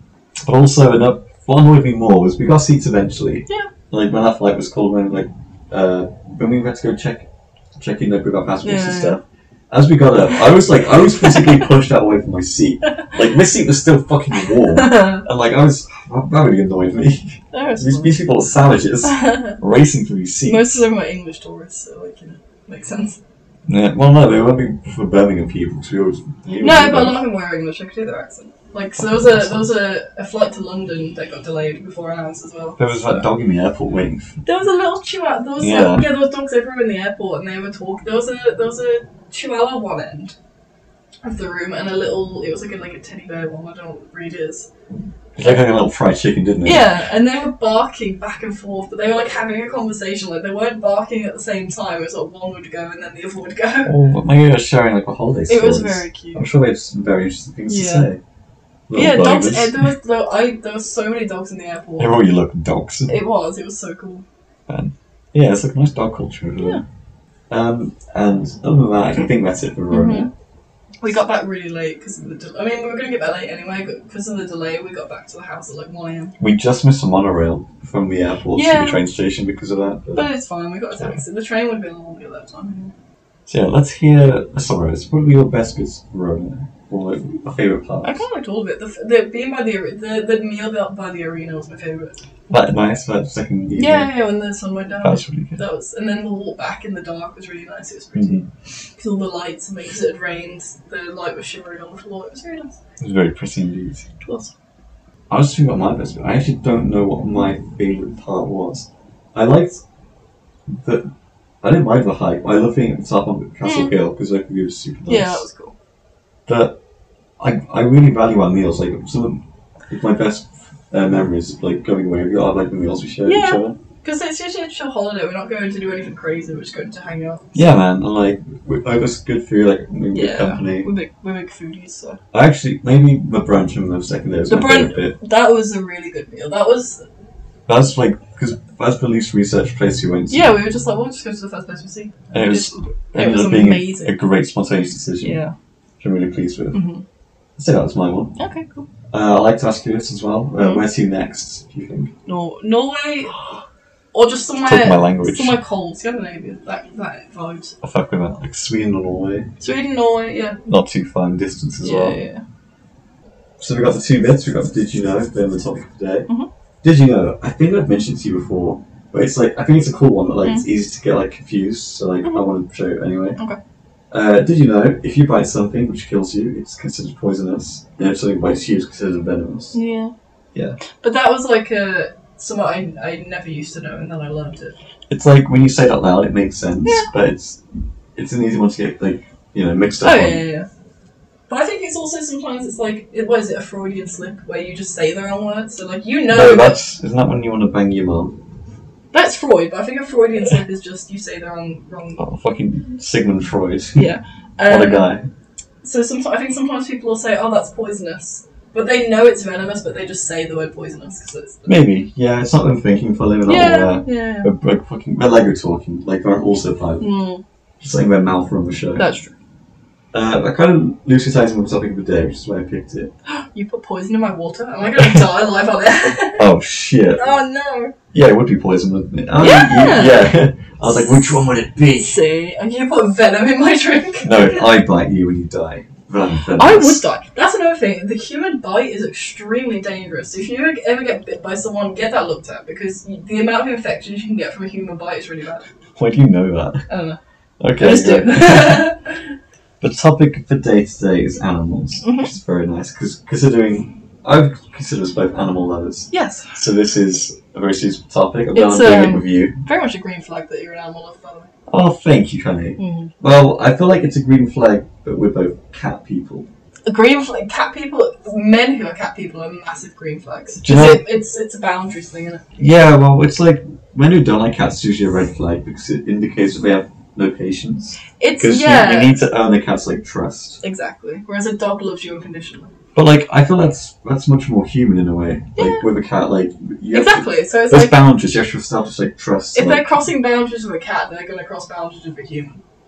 But also, another, what annoyed me more was we got seats eventually. Yeah. Like when that flight was called, when like uh, when we had to go check check in like with our passports Yeah, and yeah. stuff. As we got up, I was like, I was physically pushed out away from my seat. Like my seat was still fucking warm, and like I was, that really annoyed me. That was These, fun. these people are savages, racing through these seats. Most of them were English tourists, so like, you know, makes sense. Yeah, well, no, they won't be for Birmingham people. Because we always. we No, always- but a lot of them were English. I could do their accent. Like, so there was a there was a, a flight to London that got delayed before ours as well. There was that dog in the airport waiting. For, There was a little chihuahua. There was Yeah. yeah. yeah, there was dogs everywhere in the airport, and they were talking. There was a there was a chihuahua at one end of the room, and a little. It was like a like a teddy bear one. I don't know what breed it is. it looked like a little fried chicken, didn't it? Yeah, and they were barking back and forth, but they were like having a conversation. Like they weren't barking at the same time. It was like one would go and then the other would go. Oh, but maybe they were sharing like a holiday It was stories. very cute. I'm sure they had some very interesting things Yeah. to say. But yeah, Little dogs. burgers. eh, There was there, I there were so many dogs in the airport. They're all you look dogs. It was. It was so cool. Yeah, it's like a nice dog culture over there. Um, and other than that, I think that's it for Roma. We got back really late because of the. De- I mean, we were gonna get back late anyway, but because of the delay, we got back to the house at like one a.m. We just missed the monorail from the airport Yeah. to the train station because of that. But, But it's fine. We got a taxi. The train would have been longer that time. so yeah, let's hear a summarise. What were your best bits of Roma? Or like, your favourite I parts? kind of liked all of it. The, f- the being by the are- the the meal by- by the arena was my favorite. That nice, that second evening. Yeah, yeah. When the sun went down, That was really good. that was. And then the walk back in the dark was really nice. It was pretty. Mhm. Because all the lights, and because it had rained, the light was shimmering on the floor. It was very nice. It was very pretty indeed. It was. I was thinking about my best bit. I actually don't know what my favourite part was. I liked the. I didn't mind the hike. I love being at the top of Castle Mm. Hill because I could view was super nice. Yeah, that was cool. But I, I really value our meals. Like some of my best uh, memories of like going away. We got like the meals we shared with each Yeah. other. Because it's usually a chill holiday. We're not going to do anything crazy. We're just going to hang out. Yeah, man. And like we, it was good food. Like in good Yeah. company. We're big, we're big foodies, so. I actually maybe the brunch and the second day was The my brunch- favorite bit. That was a really good meal. That was. That's like because that's the least research place we went to. Yeah, we were just like, we'll just go to the first place we see. and it was It ended was up being amazing. a great spontaneous decision. Yeah. Which I'm really pleased with. hmm I'd say that was my one. Okay, cool. Uh, I'd like to ask you this as well. Uh, Mhm. Where to next, do you think? No, Norway, or just somewhere. Talk my language. Somewhere cold. Scandinavia. That that vibes. I fuck with that. Like Sweden or Norway. Sweden, Norway, yeah. Not too far in distance as yeah, well. yeah, yeah. So we got the two bits. We got the Did You Know, then the topic of the day. Mhm. Did you know? I think I've mentioned it to you before, but it's like I think it's a cool one. But like Mm. it's easy to get like confused. So like I Mhm. want to show it anyway. Okay. Uh, did you know if you bite something which kills you, it's considered poisonous, and if something bites you, it's considered venomous? Yeah. Yeah. But that was like a something I I never used to know, and then I learned it. It's like when you say it out loud, it makes sense, Yeah. but it's it's an easy one to get like you know mixed Oh up yeah, on. yeah, yeah. But I think it's also sometimes it's like it what is it a Freudian slip where you just say the wrong word. So like you know No, that- that's isn't that when you want to bang your mum? that's Freud, but I think a Freudian slip is just you say the wrong wrong. Oh, fucking Sigmund Freud. Yeah. What a Um, guy. So sometimes I think sometimes people will say, "Oh, that's poisonous," but they know it's venomous, but they just say the word poisonous because it's. Maybe, yeah, it's not them thinking fully, they're Yeah, not yeah. yeah. They're, they're fucking, they're Lego talking, like they're also pilot. Mm, Just saying their mouth from the show. that's true. Uh, that kind of loosely ties in with the topic of the day, which is why I picked it. You put poison in my water? Am I gonna die live on it? Oh shit. Oh no! Yeah, it would be poison, wouldn't it? Oh, Yeah! you- yeah. I was like, which one would it be? See, and you put venom in my drink. No, I bite you when you die. Venom, venomous. I would die. That's another thing. The human bite is extremely dangerous. If you ever get bit by someone, get that looked at because the amount of infections you can get from a human bite is really bad. Why do you know that? I don't know. Okay. I just do. good. The topic for day today is animals, Mhm. which is very nice because considering I would consider us both animal lovers, Yes. so this is a very suitable topic. I'm glad I'm It's, doing um, it with you. Very much a green flag that you're an animal lover, by the way. Oh, thank you, Connie. Mm. Well, I feel like it's a green flag, but we're both cat people. Green flag, cat people, men who are cat people are massive green flags. Do you 'Cause know- it, it's it's a boundaries thing, isn't it? Yeah, well, it's like men who don't like cats it's usually a red flag because it indicates that they have no patience. It's Because yeah, you, you need to earn a cat's like trust. exactly. Whereas a dog loves you unconditionally. But like, I feel that's that's much more human in a way. Like Yeah. with a cat, like you have to- Exactly. So it's there's like boundaries. You have to establish like trust. if like, they're crossing boundaries with a cat, they're going to cross boundaries with a human.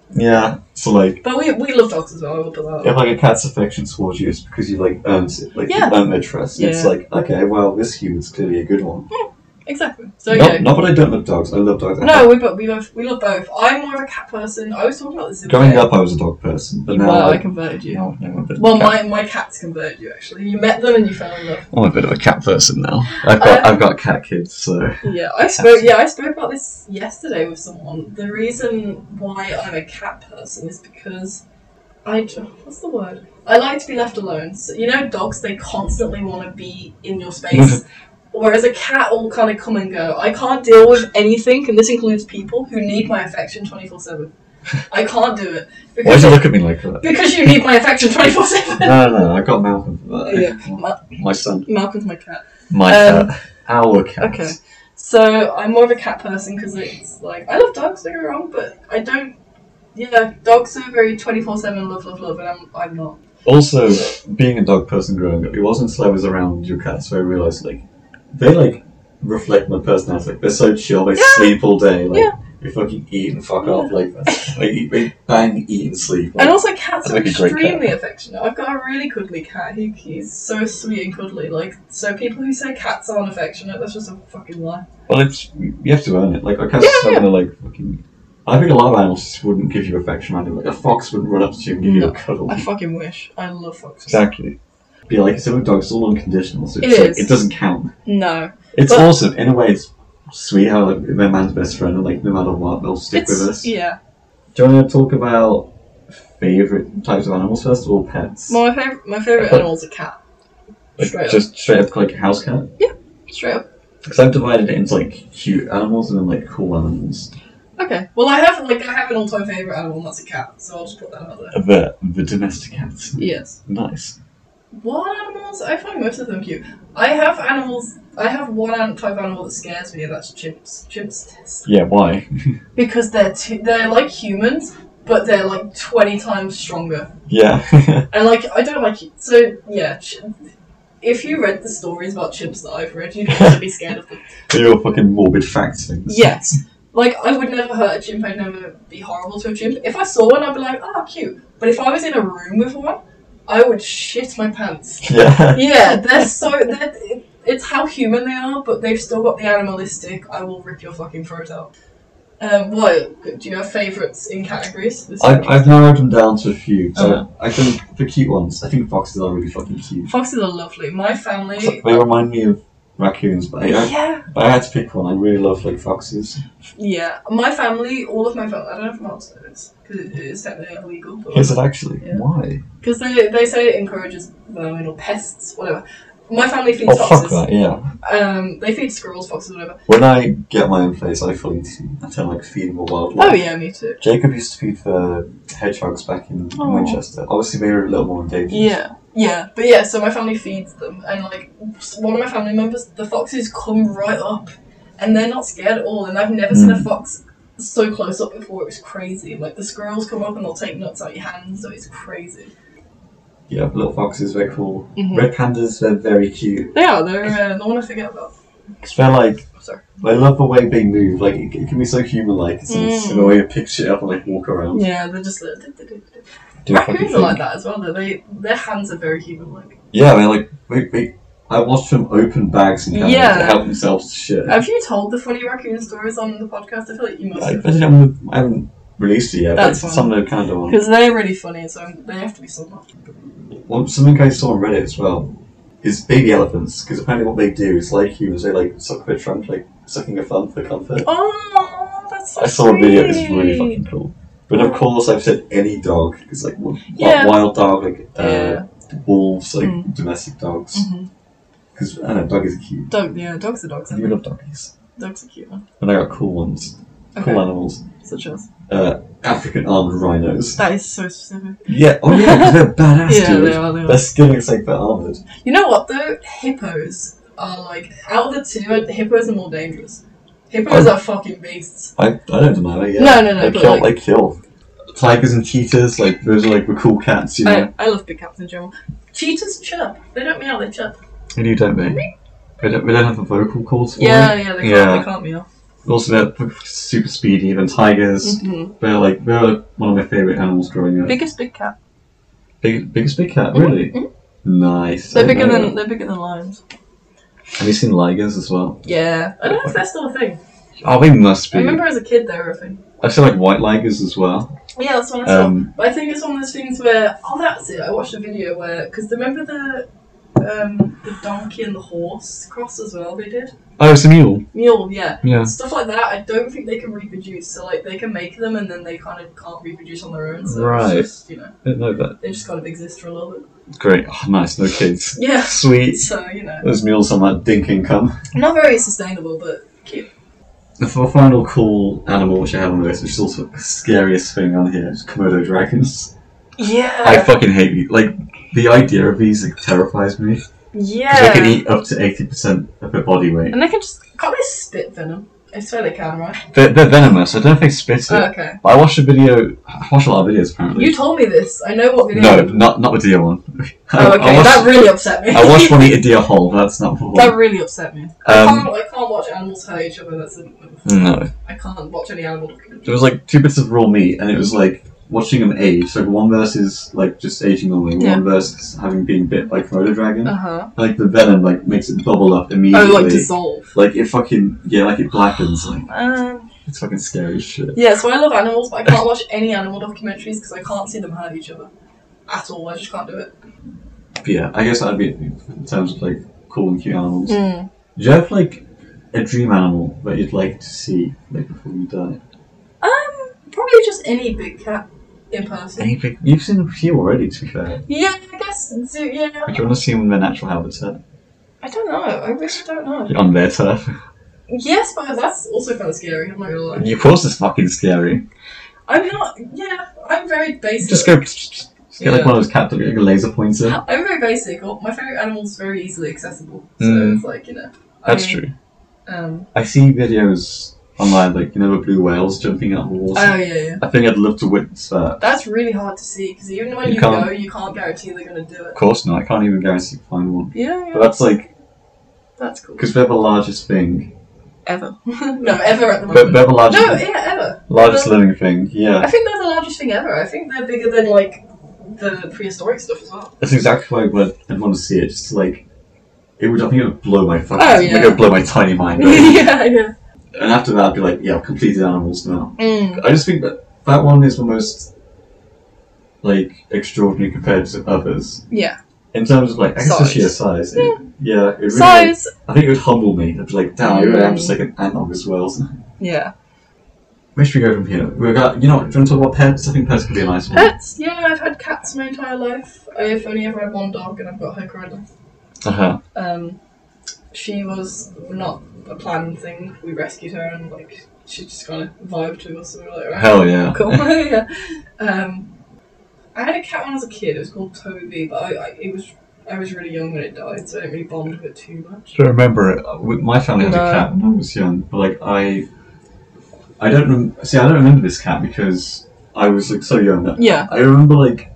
Yeah. So like, But we we love dogs as well. I will put that. if like a cat's affection towards you is because you like earned it, like Yeah. you earned their trust. It's Yeah. like, okay, well, this human's clearly a good one. Exactly. So not, yeah. not that I don't love dogs. I love dogs. I No, have- we both we both we love both. I'm more of a cat person. I was talking about this. the other Growing day. up, I was a dog person, but now Well, I I, converted you. no, no, I'm a bit of Well, a cat. my my cats converted you actually. You met them and you fell in love. I'm a bit of a cat person now. I've got Um, I've got cat kids, so Yeah, I spoke. Yeah, I spoke about this yesterday with someone. The reason why I'm a cat person is because I what's the word? I like to be left alone. So you know, dogs they constantly want to be in your space, whereas a cat will kind of come and go. I can't deal with anything, and this includes people who need my affection twenty four seven. I can't do it why because do you look at me like that? because you need my affection twenty four seven. No, no, no, I got Malcolm for that. Yeah, Ma- My son, Malcolm's my cat. my Um, cat, our cat. Okay. So I'm more of a cat person because it's like I love dogs. Don't get me wrong, but I don't. Yeah, dogs are very twenty four seven love, love, love, and I'm I'm not. Also, being a dog person growing up, it wasn't until I was around your cats where I realised like they like reflect my personality. Like they're so chill, they Yeah. sleep all day. Like Yeah. they fucking eat and fuck Yeah. off. Like that's, like eat, they bang, eat and sleep. Like, And also, cats I'd are make a great extremely cat. affectionate. I've got a really cuddly cat. He, he's so sweet and cuddly. Like, so people who say cats aren't affectionate, that's just a fucking lie. well, it's you have to earn it. Like a cat's Yeah, not yeah. gonna like fucking. I think a lot of animals just wouldn't give you affection. Right? Like a fox wouldn't run up to you and give you No, a cuddle. I fucking wish. I love foxes. Exactly. Be like, it's with dogs, it's all unconditional, so It it's like, is. it doesn't count. No. It's But- awesome. In a way, it's sweet how like, they're man's best friend, and like no matter what, they'll stick It's, with us. yeah. Do you want to talk about favourite types of animals first, or pets? Well, my favorite, my favorite Okay. animal's a cat. Like, Straight up. just straight up like a house cat? Straight up. Because I've divided it into like cute animals and then like cool animals. Okay. Well, I have like I have an all-time favorite animal, and that's a cat. So I'll just put that out there. The the domestic cats. Yes. Nice. What animals? I find most of them cute. I have animals. I have one an- type of animal that scares me, and that's chimps. Chimps. Yeah. Why? Because they're too, they're like humans, but they're like twenty times stronger. yeah. And like I don't like it. So yeah, ch- if you read the stories about chimps that I've read, you'd have to be scared of them. Your fucking morbid fact things. Yes. Like, I would never hurt a chimp, I'd never be horrible to a chimp. If I saw one, I'd be like, oh, cute. But if I was in a room with one, I would shit my pants. Yeah. Yeah, they're so... They're, it, it's how human they are, but they've still got the animalistic, I will rip your fucking throat out. Um, what? Do you have favourites in categories? This I've, I've narrowed them down to a few. So Uh-huh. I think the cute ones, I think foxes are really fucking cute. Foxes are lovely. My family... So they remind me of raccoons, but I, I, Yeah, but I had to pick one. I really love like foxes. yeah. My family, all of my family... I don't know if I'm allowed this, because it is technically illegal. But Is it actually? Yeah. Why? Because they, they say it encourages vermin or pests, whatever. My family feeds Oh fuck foxes. that! Yeah. Um, they feed squirrels, foxes, whatever. When I get my own place, I fully intend like feeding more wildlife. Oh yeah, me too. Jacob used to feed the hedgehogs back in Oh. Winchester. Obviously, they were a little more endangered. Yeah, yeah, but yeah. So my family feeds them, and like one of my family members, the foxes come right up, and they're not scared at all. And I've never seen a Mm. fox so close up before. It was crazy. Like the squirrels come up and they'll take nuts out your hands, so it's crazy. Yeah, little foxes, very cool. Mhm. Red pandas, they're very cute. They are. They're uh, the one I forget about. Cause they're like, Sorry. I love the way they move. Like it, it can be so human-like. It's, it's Mm. in the way you pick shit up and like walk around. Yeah, they're just. Like, Do a fucking raccoons are thing. like that as well. Though they their hands are very human-like. Yeah, they're like, they, they, I watched them open bags and kind Yeah. to help themselves to shit. Have you told the funny raccoon stories on the podcast? I feel like you must I, have. I, haven't, I haven't released it yet, That's but fine. some of the kind of ones. Because they're really funny, so they have to be summed up. Well, something I saw on Reddit as well is baby elephants, because apparently what they do is like humans, they like suck their trunk, like sucking a thumb for comfort. Oh, that's so I saw a video, it's sweet. really fucking cool. But of course, I've said any dog, because like w- Yeah. wild dog, like uh, Yeah. wolves, like Mm. domestic dogs. Mm-hmm. Because I don't know, dog is cute. Dog, yeah, dogs are dogs. I Aren't do they? love doggies. Dogs are cute. Huh? And I got cool ones, Okay. cool animals. Such as Uh, African armed rhinos. that is so specific. Yeah, oh yeah, because they're badass, Yeah, dude. they are. They Their are. skin looks like they're armored. You know what though? Hippos are like out of the two. Hippos are more dangerous. Hippos Oh. are fucking beasts. I, I don't deny it, yeah. No, no, no, They but kill, like- they kill. Tigers and cheetahs, like, those are like the cool cats, you know. I, I love big cats in general. Cheetahs chirp. They don't meow. They chirp. And you don't they? They don't, they don't have a vocal cords for Yeah, it? yeah. They can't. Yeah. They can't meow. Also, they're super speedy. Then tigers. Mm-hmm. They're like they're one of my favorite animals growing up. Biggest big cat. Big, biggest big cat, Mhm, really? mhm. Nice. They're I bigger know than that. they're bigger than lions. Have you seen ligers as well? Yeah, I don't know if that's still a thing. Oh, they must I be. remember as a kid they were a thing. I've seen like white ligers as well. Yeah, that's what I saw. Um, But I think it's one of those things where oh, that's it. I watched a video where because remember the um the donkey and the horse cross as well. They did oh, it's a mule. mule, yeah. Yeah. Stuff like that, I don't think they can reproduce. So like they can make them and then they kind of can't reproduce on their own. So Right. it's just, you know, I didn't know that. they just kind of exist for a little bit. Great. Oh, nice. No kids. Yeah. Sweet. So you know, Those mules on that dink income. not very sustainable, but cute. The f- final cool animal which I have on the list, which is also the scariest thing on here, is Komodo dragons. Yeah. I fucking hate these. Like, the idea of these like, terrifies me. Because yeah. they can eat up to eighty percent of their body weight. And they can just can't they spit venom? I swear they can, right? They're, they're venomous. I don't know if they spit it. Oh, okay. But I watched a video. I watched a lot of videos apparently. You told me this. I know what video. No, not not the deer one. I, Oh, okay. I watched, That really upset me. I watched one eat a deer whole. But that's not the That one. really upset me. I, Um, can't, I can't watch animals hurt each other. That's a, No, I can't watch any animal documentaries. there was like two bits of raw meat, and it was like watching them age. So one versus like just aging normally, Yeah. one versus having been bit by Komodo dragon. Uh huh. Like the venom like makes it bubble up Oh, immediately. like dissolve. Like it fucking yeah, like it blackens. Like Um. it's fucking scary as shit. Yeah. So I love animals, but I can't watch any animal documentaries because I can't see them hurt each other at all. I just can't do it. But yeah, I guess that'd be it in terms of like cool and cute animals. Mm. Do you have like a dream animal that you'd like to see like before you die? Um. Probably just any big cat in person. Any big- You've seen a few already, to be fair. Yeah. I guess. So, yeah. But you want to see them in their natural habitat I don't know. I really don't know. on their turf. Yes, but that's also kind of scary. I'm not gonna lie. Of course, it's fucking scary. I'm not. Yeah. I'm very basic. Just go. Just get like Yeah. one of those cat like a laser pointer. I'm very basic. Oh, my favorite animal is very easily accessible. So Mm. it's like, you know. I That's mean, true. Um, I see videos online, like you know, the blue whales jumping out of the water. oh, yeah, yeah. I think I'd love to witness that. That's really hard to see because even when You you, can't- go, you can't guarantee they're going to do it. Of course not. I can't even guarantee to find one. Yeah, yeah. But that's like That's cool. because they're the largest thing. Ever. no, ever at the They're, moment. they're the largest, No, yeah, ever. largest They're- living thing. Yeah, I think they're the largest thing ever. I think they're bigger than, like, the prehistoric stuff as well. that's exactly why I'd want, I'd want to see it. Just to, like it would. I think it would blow my fucking. Oh, yeah. Like, it would blow my tiny mind. Right? yeah, yeah. And after that, I'd be like, yeah, I've completed animals now. Mm. I just think that that one is the most like extraordinary compared to others Yeah. in terms of like I guess the Size. sheer size. It, yeah, it really. Size. I think it would humble me. I'd be like, damn, I really am Mm. just like an ant on this world. Yeah. Where should we go from here? We've got, you know, what, do you want to talk about pets? I think pets could be a nice one. Pets? Yeah, I've had cats my entire life. I've only ever had one dog and I've got her currently. Uh huh. Um, she was not a planned thing. We rescued her and like she just kind of vibed to us. So we were like, right, Hell yeah. cool. yeah. Um, I had a cat when I was a kid. It was called Toby, but I, I it was I was really young when it died, so I didn't really bond with it too much. I don't remember it. We- My family had No. a cat when I was young, but like I, I don't rem- see. I don't remember this cat because I was like so young. That Yeah. I remember like.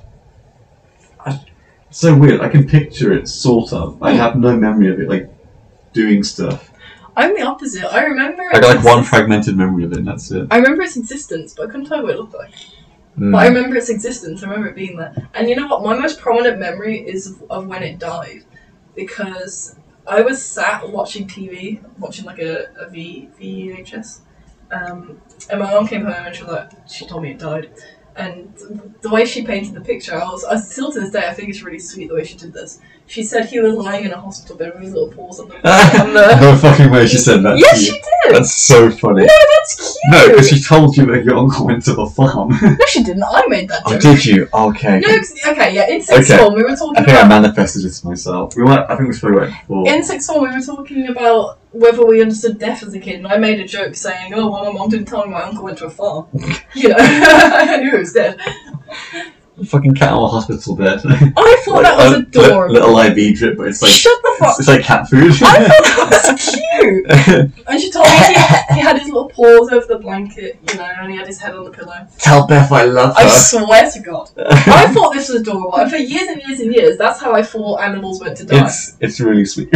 I, it's so weird. I can picture it sort of. I Hmm. have no memory of it like doing stuff. I'm the opposite. I remember. I got like its one exist- fragmented memory of it, and that's it. I remember its existence, but I couldn't tell you what it looked like. Mm. But I remember its existence. I remember it being there. And you know what? My most prominent memory is of, of when it died, because I was sat watching T V, watching like a, a V VHS, um, and my mom came home and she was like, she told me it died, and the way she painted the picture, I was, I still to this day, I think it's really sweet the way she did this. She said he was lying in a hospital bed with his little paws on the. on the No fucking way she said that. yes, to she you. did. That's so funny. No, that's cute. No, because she told you that your uncle went to the farm. No, she didn't. I made that Oh, joke. did you? Okay. No, 'cause- okay, yeah. In sixth Okay. form, we were talking I think I about. manifested it to myself. We might. I think we spoke about it before. In sixth form, we were talking about whether we understood death as a kid, and I made a joke saying, "Oh, well, my mom didn't tell me my uncle went to a farm." You know, I knew he was dead. fucking cat on a hospital bed. I thought Like, that was a adorable. Little I V drip, but it's like Shut the fuck. it's, it's like cat food. I thought that was cute. And she told me he, he had his little paws over the blanket, you know, and he had his head on the pillow. Tell Beth I love her. I swear to God. I thought this was adorable, and for years and years and years, that's how I thought animals went to die. It's it's really sweet.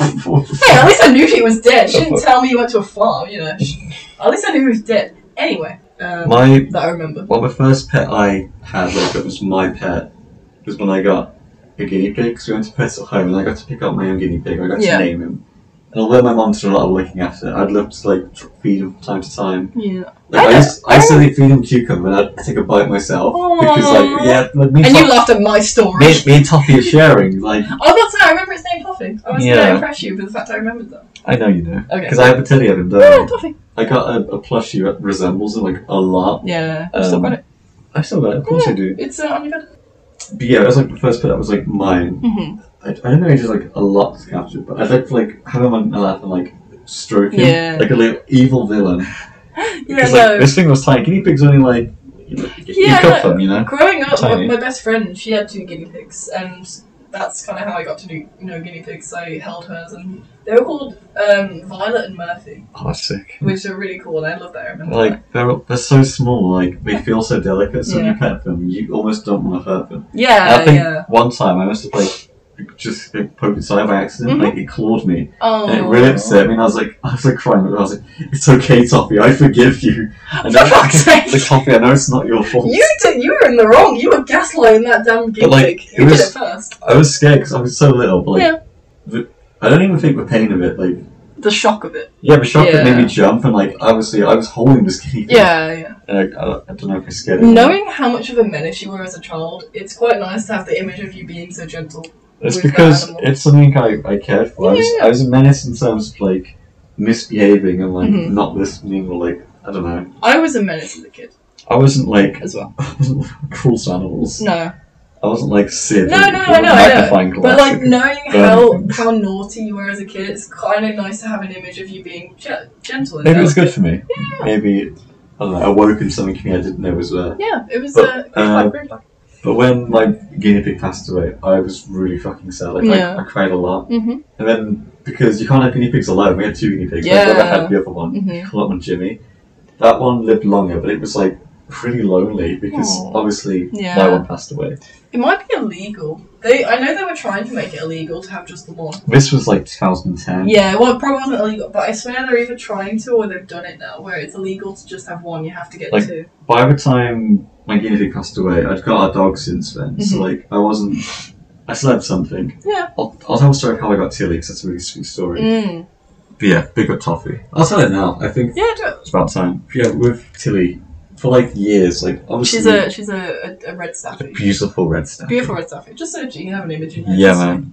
Hey, at least I knew he was dead. She didn't tell me he went to a farm, you know. She, at least I knew he was dead. Anyway, um, My that I remember. well, the first pet I had, like that was my pet, was when I got a guinea pig. Because we went to pets at home, and I got to pick up my own guinea pig. I got Yeah. to name him. And although my mom did a lot of looking after it, I'd love to like tr- feed him from time to time. Yeah. Like, I, used, I used to like, feed him cucumber, and I'd take a bite myself because, like, yeah, like, me, And and you Toff- laughed at my story. me, me and Toffee are sharing. Like, I was about to say, I remember his name Toffee. I was Yeah. going to impress you with the fact I remembered that. I know you know, Okay. because I have a teddy of him. Don't Yeah, I? Toffee. I got a, a plushie that resembles him like a lot. Yeah, I've still got it. I still got it, of course Yeah. I do. It's uh, on your bed. But yeah, it was like the first pet that was like mine. Mm-hmm. I, I don't know, it's just like a lot to capture, but I'd like to like have him on my lap and like stroke him Yeah. like a little evil villain. Yeah, Because no. like this thing was tiny. Guinea pigs only like you, know, you Yeah, cuff no. them, you know. Growing up, my, Tiny. my best friend, she had two guinea pigs, and that's kind of how I got to do, you know, guinea pigs. I held hers, and they were called um, Violet and Murphy, Oh, that's sick. which are really cool, and I love that. I remember that. Like they're they're so small, like they feel so delicate. So when Yeah. you pet them, you almost don't want to hurt them. And Yeah, I think yeah. one time I must have like just like, poked its eye by accident, Mhm. like it clawed me, Oh. and it really upset me. And I was like, I was like crying, but I was like, "It's okay, Toffee, I forgive you." And For fuck's sake. the Toffee, I know it's not your fault. You did, you were in the wrong. You were gaslighting that damn guinea But, like, pig. it You did was- it first. I was scared because I was so little, but like, Yeah. the, I don't even think the pain of it, like, The shock of it. yeah, the shock that made Yeah. me jump, and like, obviously, I was holding this guinea pig. Yeah, yeah. And I, I, I don't know if I scared it. Knowing how much of a menace you were as a child, it's quite nice to have the image of you being so gentle. It's with that because animal. it's something I, I cared for. I was Yeah. I was a menace in terms of like misbehaving and like Mhm. not listening or like I don't know. I was a menace as a kid I wasn't like as well. I wasn't cruel to animals. No. I wasn't like Sid. No, with- no, with I a know, I know. magnifying But glass like that knowing burn how things. how naughty you were as a kid, it's kind of nice to have an image of you being ge- gentle. And Maybe it was good delicate. for me. Yeah. Maybe I don't know. Awoken something in me I didn't know was there. Yeah, it was But, uh, uh, quite great. But when my guinea pig passed away, I was really fucking sad. Like Yeah. I, I cried a lot. Mm-hmm. And then because you can't have guinea pigs alone, we had two guinea pigs. Yeah. My brother had the other one. Mhm. We call that one Jimmy. That one lived longer, but it was like pretty lonely because Aw. obviously Yeah. my one passed away. It might be illegal. They, I know they were trying to make it illegal to have just the one. This was like twenty ten. Yeah, well, it probably wasn't illegal, but I swear they're either trying to or they've done it now, where it's illegal to just have one. You have to get Like- two. By the time my guinea pig passed away, I'd got a dog since then. So Mhm. like I wasn't. I still had something. Yeah. I'll, I'll tell a story of how I got Tilly because that's a really sweet story. Mm. But yeah, big up Toffee. I'll tell it now. I think Yeah, do it. it's about time. But yeah, with Tilly for like years, like obviously She's a she's a, a, a red a staffy. beautiful red staff. Beautiful red staffy. Just so you can have an image in your Yeah, head. man.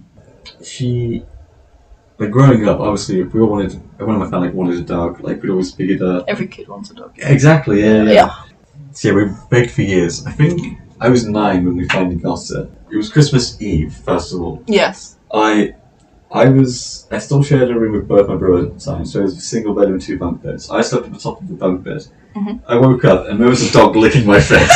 She, like growing up, obviously, we all wanted. Everyone in my family wanted a dog. Like we'd always figured a. Every kid wants a dog. Exactly. Yeah. Yeah. Yeah. So yeah, we begged for years. I think I was nine when we finally got it. It was Christmas Eve, first of all. Yes. I, I was. I still shared a room with both my brothers at the time, so it was a single bed and two bunk beds. I slept at the top of the bunk bed. Mhm. I woke up and there was a dog licking my face.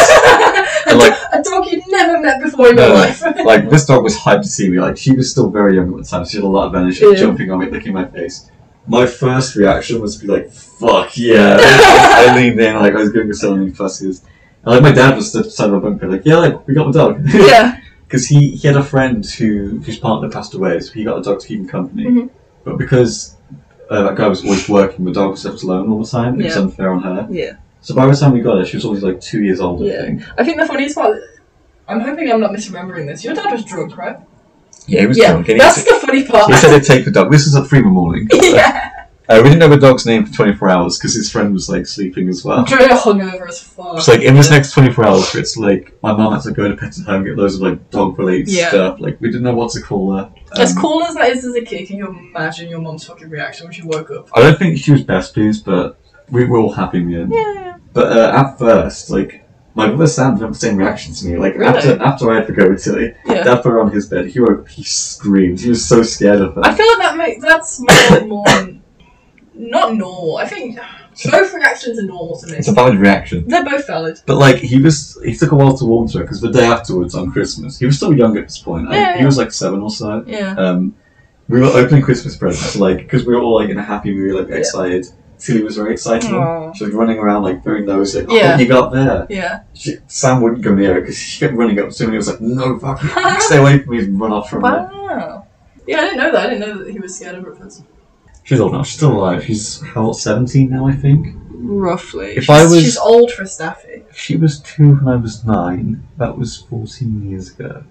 a, like- do- a dog you'd never met before in No, your no. life. Like this dog was hyped to see me. Like she was still very young at the time. She had a lot of energy, Yeah. jumping on me, licking my face. My first reaction was to be like, "Fuck yeah!" I leaned in, like I was giving her so many fusses. And like my dad was stood beside my bunk bed, like, "Yeah, like we got the dog." yeah. Because he, he had a friend who whose partner passed away, so he got a dog to keep him company. Mhm. But because uh, that guy was always working, the dog was left alone all the time. It was Yeah. unfair on her. Yeah. So by the time we got her, she was always like two years old, I Yeah. think. I think the funniest part. I'm hoping I'm not misremembering this. Your dad was drunk, right? Yeah, he was yeah. drunk. And he, That's the funny part. he said he'd take the dog. This was at three in the morning. yeah. Uh, we didn't know the dog's name for twenty-four hours because his friend was like sleeping as well. Drew hungover as fuck. It's like in this next twenty-four hours, it's like my mum had to go to pet at home, get loads of like dog related Yeah. stuff. Like we didn't know what to call her. As Um, cool as that is as a kid, can you imagine your mum's fucking reaction when she woke up? I don't think she was best pleased, but we were all happy in the end. Yeah. But uh, at first, like my brother Sam didn't have the same reaction to me. Like Really? after after I had to go with Tilly, Yeah. Dad put her on his bed. He woke, he screamed. He was so scared of her. I feel like that make, that's more more not normal. I think both reactions are normal to me. It's a valid reaction. They're both valid. But like he was, he took a while to warm to her because the day afterwards on Christmas, he was still young at this point. Yeah, I, yeah. He was like seven or so. Yeah. Um, we were opening Christmas presents, like because we were all like in a happy mood, like excited. Tilly was very excited. Aww. She was running around like very nosy. Like, oh, Yeah. what you got there? Yeah. She, Sam wouldn't go near her because she kept running up to him and he was like, no, fuck you, stay away from me and run off from her. Wow. Yeah, I didn't know that. I didn't know that he was scared of her at first. She's old now, she's still alive. She's, how old, seventeen now, I think? Roughly. If she's, I was- she's old for Staffy. If she was two when I was nine, that was fourteen years ago.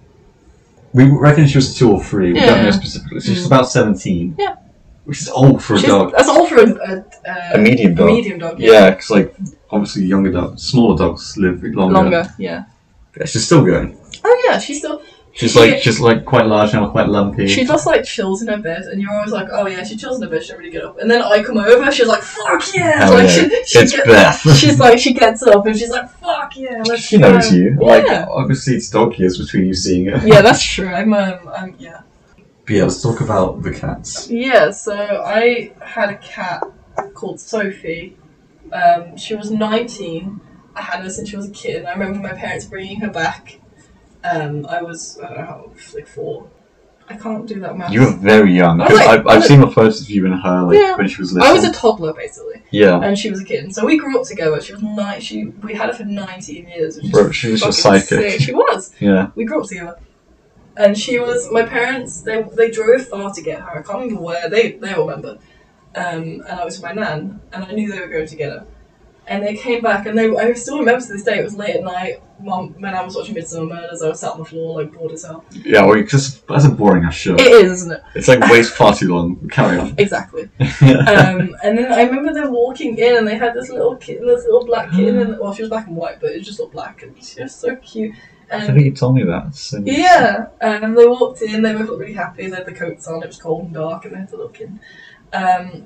We reckon she was two or three, we don't Yeah. know specifically. So she's Mm. about seventeen. Yeah. Which is old for a She's, dog. that's old for a, a, a, A medium dog. medium dog. Yeah, because like, obviously younger dogs, smaller dogs live longer. Longer, yeah. Yeah, she's still going. Oh yeah, she's still. She's she, like, she's like quite large now, quite lumpy. She just like chills in her bed, and you're always like, oh yeah, she chills in her bed, she don't really get up. And then I come over, she's like, fuck yeah! Hell like, yeah. She, she It's get- Beth. She's like, she gets up and she's like, fuck yeah, let's She go. knows you. Yeah. Like, obviously it's dog years between you seeing her. Yeah, that's true. I'm, um, I'm, yeah. But yeah, let's talk about the cats. Yeah, so I had a cat called Sophie. Um, she was nineteen. I had her since she was a kid. I remember my parents bringing her back. Um, I was, I don't know how, like four. I can't do that math. You were very young. I was like- I've, I I've was- seen the photos of you and her like Yeah. when she was little. I was a toddler, basically. Yeah. And she was a kid. So we grew up together. She was nine. She we had her for nineteen years. Which is Bro, she was just fucking psychic. sick. She was. Yeah. We grew up together. And she was my parents. They they drove far to get her. I can't remember where. They they all remember. Um, and I was with my nan, and I knew they were going to get her. And they came back, and they I still remember to this day. It was late at night. Mom, when I was watching Midsummer Murders, I was sat on the floor like bored as hell. Yeah, well, because that's a boring ass show. It is, isn't it? It's like way far too long. Carry on. Exactly. Yeah. Um, and then I remember them walking in, and they had this little kitten, this little black kitten, and well, she was black and white, but it just looked black, and she was so cute. I And think you told me that. So yeah, and they walked in. They both looked really happy. They had the coats on. It was cold and dark, and they had the little kitten. Um,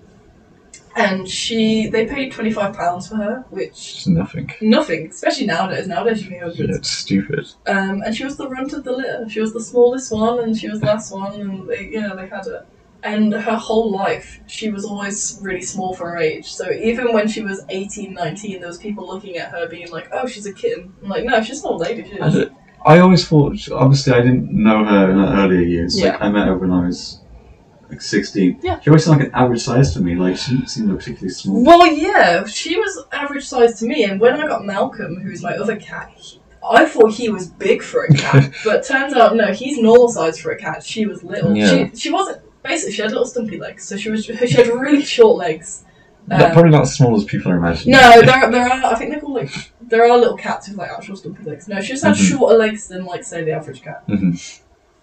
and she, they paid twenty five pounds for her, which It's nothing. nothing, especially nowadays. Nowadays, you pay Yeah, hundreds. it's stupid. Um, and she was the runt of the litter. She was the smallest one, and she was the last one, and they, you know, they had her. And her whole life, she was always really small for her age. So even when she was eighteen, nineteen, there was people looking at her being like, oh, she's a kitten. I'm like, no, she's an old lady. She I, is. d- I always thought, obviously, I didn't know her in her earlier years. Yeah. Like, I met her when I was like sixteen. Yeah. She always seemed like an average size to me. Like, she didn't seem particularly small. Well, yeah, she was average size to me. And when I got Malcolm, who's my other cat, he, I thought he was big for a cat. But turns out, no, he's normal size for a cat. She was little. Yeah. She, she wasn't, basically, she had little stumpy legs. So she was, she had really short legs. Not- Um, probably not as small as people are imagining. No, there, there are. I think they're called like there are little cats with like actual stumpy legs. No, she just had Mhm. shorter legs than like say the average cat. Mhm.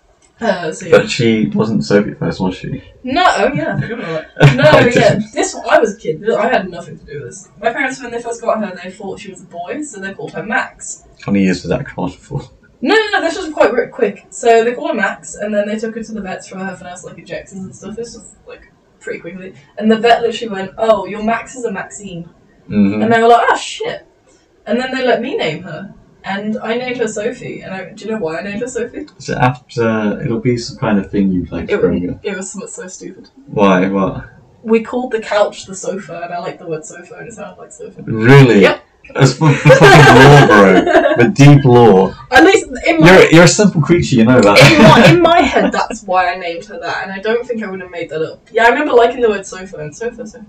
Uh, so yeah. But she wasn't Sophie at first, was she? No, oh yeah, I forgot about that. No, I yeah. didn't. This I was a kid. I had nothing to do with this. My parents, when they first got her, they thought she was a boy, so they called her Max. How many years was that called for? No, no, no. This was quite ri- quick. So they called her Max, and then they took her to the vets for her first like injections and stuff. This was like pretty quickly, and the vet literally went, "Oh, your Max is a Maxine." Mm-hmm. And they were like, oh shit. And then they let me name her. And I named her Sophie. And I, do you know why I named her Sophie? So after, it'll be some kind of thing you'd like to It, bring up. it was something so stupid. Why? What? We called the couch the sofa, and I like the word sofa, and it sounded like sofa. Really? Yep. That's fu- fucking lore, bro. The deep lore. At least in my, You're, you're a simple creature, you know in, that. my, in my head, that's why I named her that. And I don't think I would have made that up. Yeah, I remember liking the word sofa, and sofa, sofa.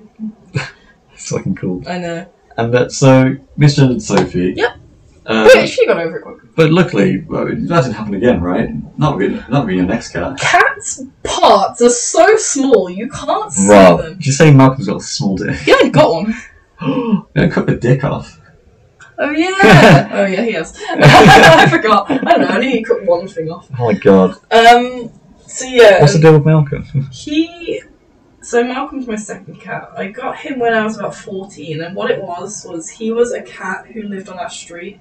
It's fucking cool. I know. And that, so, misgendered Sophie. Yep. Um, But she got over it quick. but luckily, well, that didn't happen again, right? Not with, not with your next cat. Cats' parts are so small, you can't see Rob, them. did you say Malcolm's got a small dick? Yeah, I got one. Yeah, cut the dick off. Oh yeah! oh yeah, he has. I forgot. I don't know. I knew he cut one thing off. Oh my god. Um. So yeah, What's the deal with Malcolm? he. So Malcolm's my second cat. I got him when I was about fourteen, and what it was was he was a cat who lived on our street,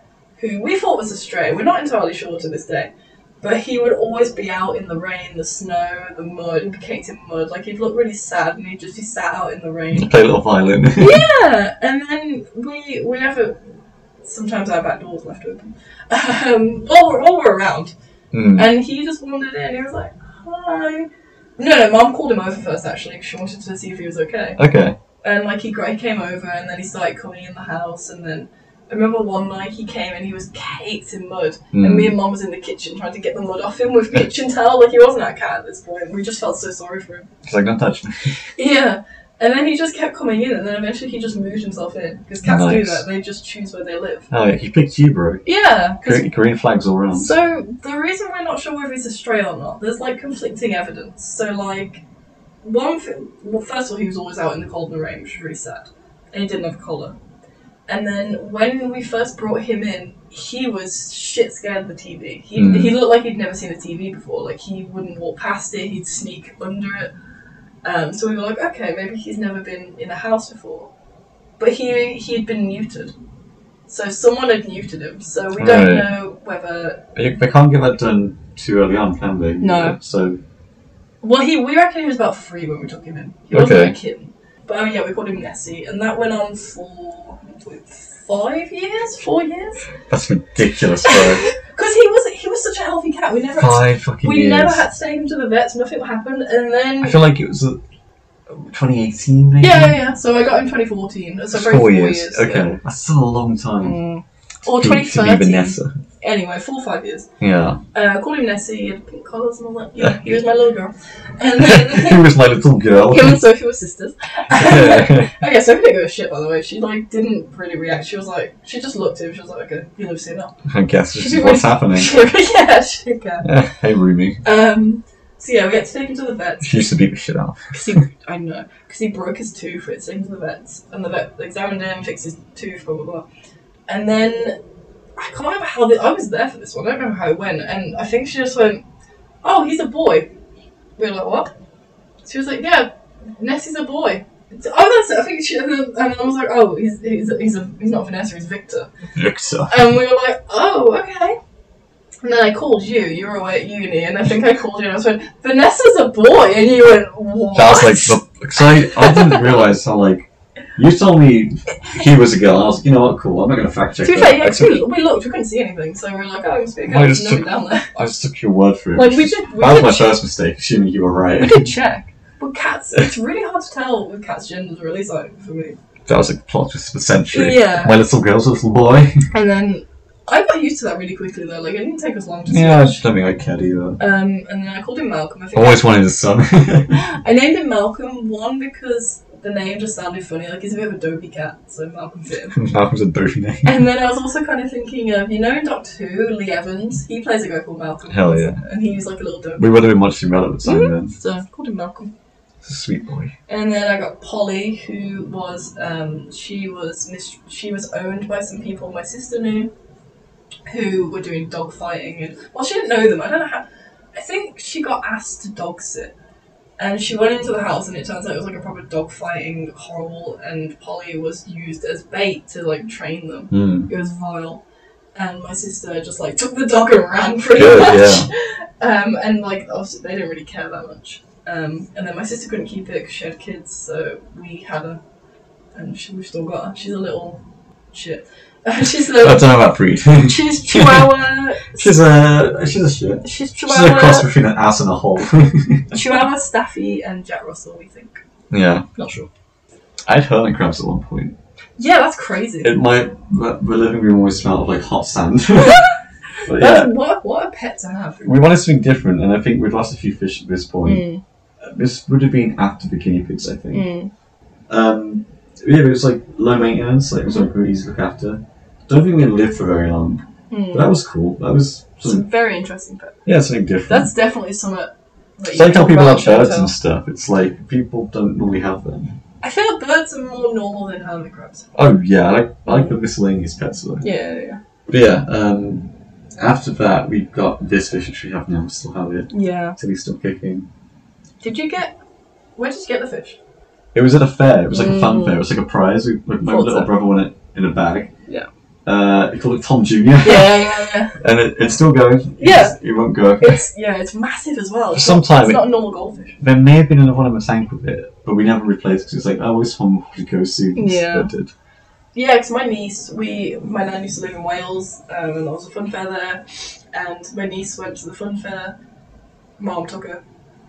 who we thought was a stray. We're not entirely sure to this day, but he would always be out in the rain, the snow, the mud. He'd be caked in mud. Like he'd look really sad, and he'd just be sat out in the rain. Play a little violin. Yeah, and then we we have a sometimes our back door's left open. Um, while we're while we're around, Mm. and he just wandered in. He was like, "Hi," No, no, Mum called him over first, actually, because she wanted to see if he was okay. Okay. And, like, he, he came over, and then he started coming in the house, and then... I remember one night he came and he was caked in mud, Mm. and me and Mum was in the kitchen trying to get the mud off him with kitchen towel. Like, he wasn't a cat at this point. We just felt so sorry for him. He's like, don't touch me. Yeah. And then he just kept coming in, and then eventually he just moved himself in. Because cats do Nice. that. They just choose where they live. Oh, yeah, he picked you, bro. Yeah. 'cause- Green, green flags all around. So, the reason we're not sure whether he's a stray or not, there's, like, conflicting evidence. So, like, one thing... Well, first of all, he was always out in the cold and the rain, which was really sad. And he didn't have a collar. And then when we first brought him in, he was shit scared of the T V. He, Mm. he looked like he'd never seen a T V before. Like, he wouldn't walk past it, he'd sneak under it. Um, so we were like, okay, maybe he's never been in a house before. But he he had been neutered. So someone had neutered him. So we don't Right. know whether... They they can't get that done too early on, can they? No. So, Well, he we reckon he was about three when we took him in. He wasn't Okay. a kitten. But oh yeah, we called him Nessie. And that went on for five years? Four years? that's ridiculous, bro. Because he was he was such a healthy cat. We never had to, Five fucking we years. never had to take him to the vets. Nothing happened, and then I feel like it was uh, twenty eighteen, maybe? yeah, yeah, yeah. So I got him twenty fourteen. So Four, probably four years. years. Okay. That's still a long time. Mm. Or To be- twenty To be thirteen. Vanessa. Anyway, four or five years. Yeah. Uh, I called him Nessie. He had pink collars and all that. Yeah, he was my little girl. And then Who was my little girl? him and Sophie were sisters. Yeah. Okay, Sophie didn't give a shit, by the way. She like didn't really react. She was like, she just looked at him. She was like, okay, he lives here now. I guess this She's is really- what's happening. yeah, she didn't care. Yeah. Hey, Rumi. Um, so yeah, we had to take him to the vets. She used to beat the shit out. Cause he, I know, because he broke his tooth. We had to take him to the vets, and the vet examined him, fixed his tooth, blah blah blah. And then I can't remember how the, I was there for this one. I don't remember how it went, and I think she just went, "Oh, he's a boy." We were like, "What?" She was like, "Yeah, Nessie's a boy." It's, oh, that's it. I think she, and then and I was like, "Oh, he's he's a, he's, a, he's not Vanessa, he's Victor." Victor. And we were like, "Oh, okay." And then I called you. You were away at uni, and I think I called you, and I was like, "Vanessa's a boy," and you went, "What?" That was like, the, cause I, I didn't realise how, like, you told me he was a girl, and I was like, you know what, cool, I'm not going to fact check To be that. fair, yeah, I, 'cause took, we, we looked, we couldn't see anything, so we were like, oh, it must be a I girl, just there's took- nothing down there. I just took your word for it. Like, we did, we that was did my check, first mistake, assuming you were right. we did check. But cats, it's really hard to tell with cats' genders, or at least like, for me. That was like plot twist of the century. Yeah. My little girl's a little boy. And then, I got used to that really quickly though, like, it didn't take us long to Yeah, I switch. don't think I cared either. Um, and then I called him Malcolm, I I think. always wanted a son. I named him Malcolm, one, because the name just sounded funny, like, he's a bit of a dopey cat, so Malcolm fit him. Malcolm's a dopey name. And then I was also kind of thinking of, you know, in Doctor Who, Lee Evans, he plays a guy called Malcolm. Hell yeah. And he was like a little dopey. We would have been much too relevant at the time then. So I called him Malcolm. It's a sweet boy. And then I got Polly, who was um, she was mis- she was owned by some people my sister knew, who were doing dog fighting, and well, she didn't know them. I don't know how. I think she got asked to dog sit, and she went into the house, and it turns out it was like a proper dog fighting horrible, and Polly was used as bait to like train them. Mm. It was vile. And my sister just like took the dog and ran pretty Good, much. Um, and like obviously they didn't really care that much. Um, and then my sister couldn't keep it because she had kids, so we had her, and she, we've still got her. She's a little shit. she's a I don't little. know about breed. She's Chihuahua. she's a she's a shit. She's She's a cross Chihuahua. between an ass and a hole. Chihuahua, Staffy, and Jack Russell. We think. Yeah. Not sure. I had hermit crabs at one point. Yeah, that's crazy. It, my, my my living room always smelled of like hot sand. But That's, yeah, what what a pet to have. we wanted something different, and I think we'd lost a few fish at this point. Mm, This would have been after the guinea pigs, I think. mm. Um, yeah, but it was like low maintenance, like it was like really easy to look after. Don't think we lived for very long, Mm. but that was cool. That was It's a something, very interesting pet. yeah, something different. That's definitely something. That it's you like how talk people about have birds Chantel. and stuff. It's like people don't normally have them. I feel like birds are more normal than hermit crabs. Oh yeah, I like I like the miscellaneous pets though. Yeah, yeah, But yeah, um, after that we got this fish which we have now. We still have it yeah. until he's still kicking. Did you get? Where did you get the fish? It was at a fair. It was like a fun Mm. fair. It was like a prize. We, my my Thought little so. brother won it in a bag. Yeah. Uh, he called it Tom Junior Yeah, yeah, yeah. and it, it's still going. It Yeah. just- it won't go. It's yeah, it's massive as well. It's For some not, time it's it- not a normal goldfish. There may have been another one in the tank with it, but we never replaced it because it's like, oh, this one would go soon. Yeah. So it did. Yeah, because my niece, we my nan used to live in Wales, um, and there was a fun fair there, and my niece went to the fun fair. Mom took her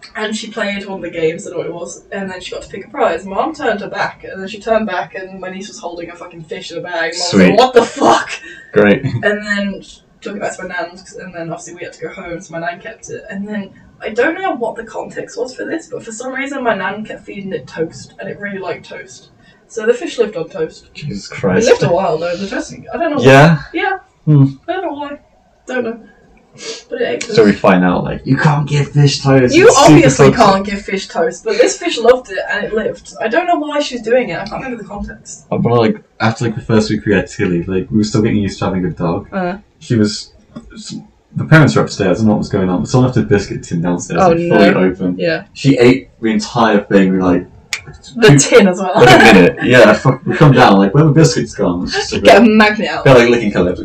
and she played one of the games, I don't know what it was, and then she got to pick a prize. Mom turned her back, and then she turned back, and my niece was holding a fucking fish in a bag. Mom was Sweet. like, what the fuck? Great. And then she took it back to my nan's, and then obviously we had to go home, so my nan kept it. And then, I don't know what the context was for this, but for some reason my nan kept feeding it toast, and it really liked toast. So the fish lived on toast. Jesus It Christ. lived a while though, the dressing. I don't know Yeah? why. Yeah. Hmm. I don't know why. Don't know. But it ate So we find out, like, you can't give fish toast. You it's super obviously toxic. can't give fish toast, but this fish loved it and it lived. I don't know why she's doing it. I can't remember the context. But like, after like the first week we had Tilly, like, we were still getting used to having a dog. Uh, She was... The parents were upstairs, I don't know what was going on, but someone left a biscuit tin downstairs, Oh, like, no. fully open. yeah. She ate the entire thing, we like... The two- tin as well. Like a minute. Yeah, fuck, we come down, like, where have the biscuits gone? It's just a Get a bit... magnet out. They're like licking colours.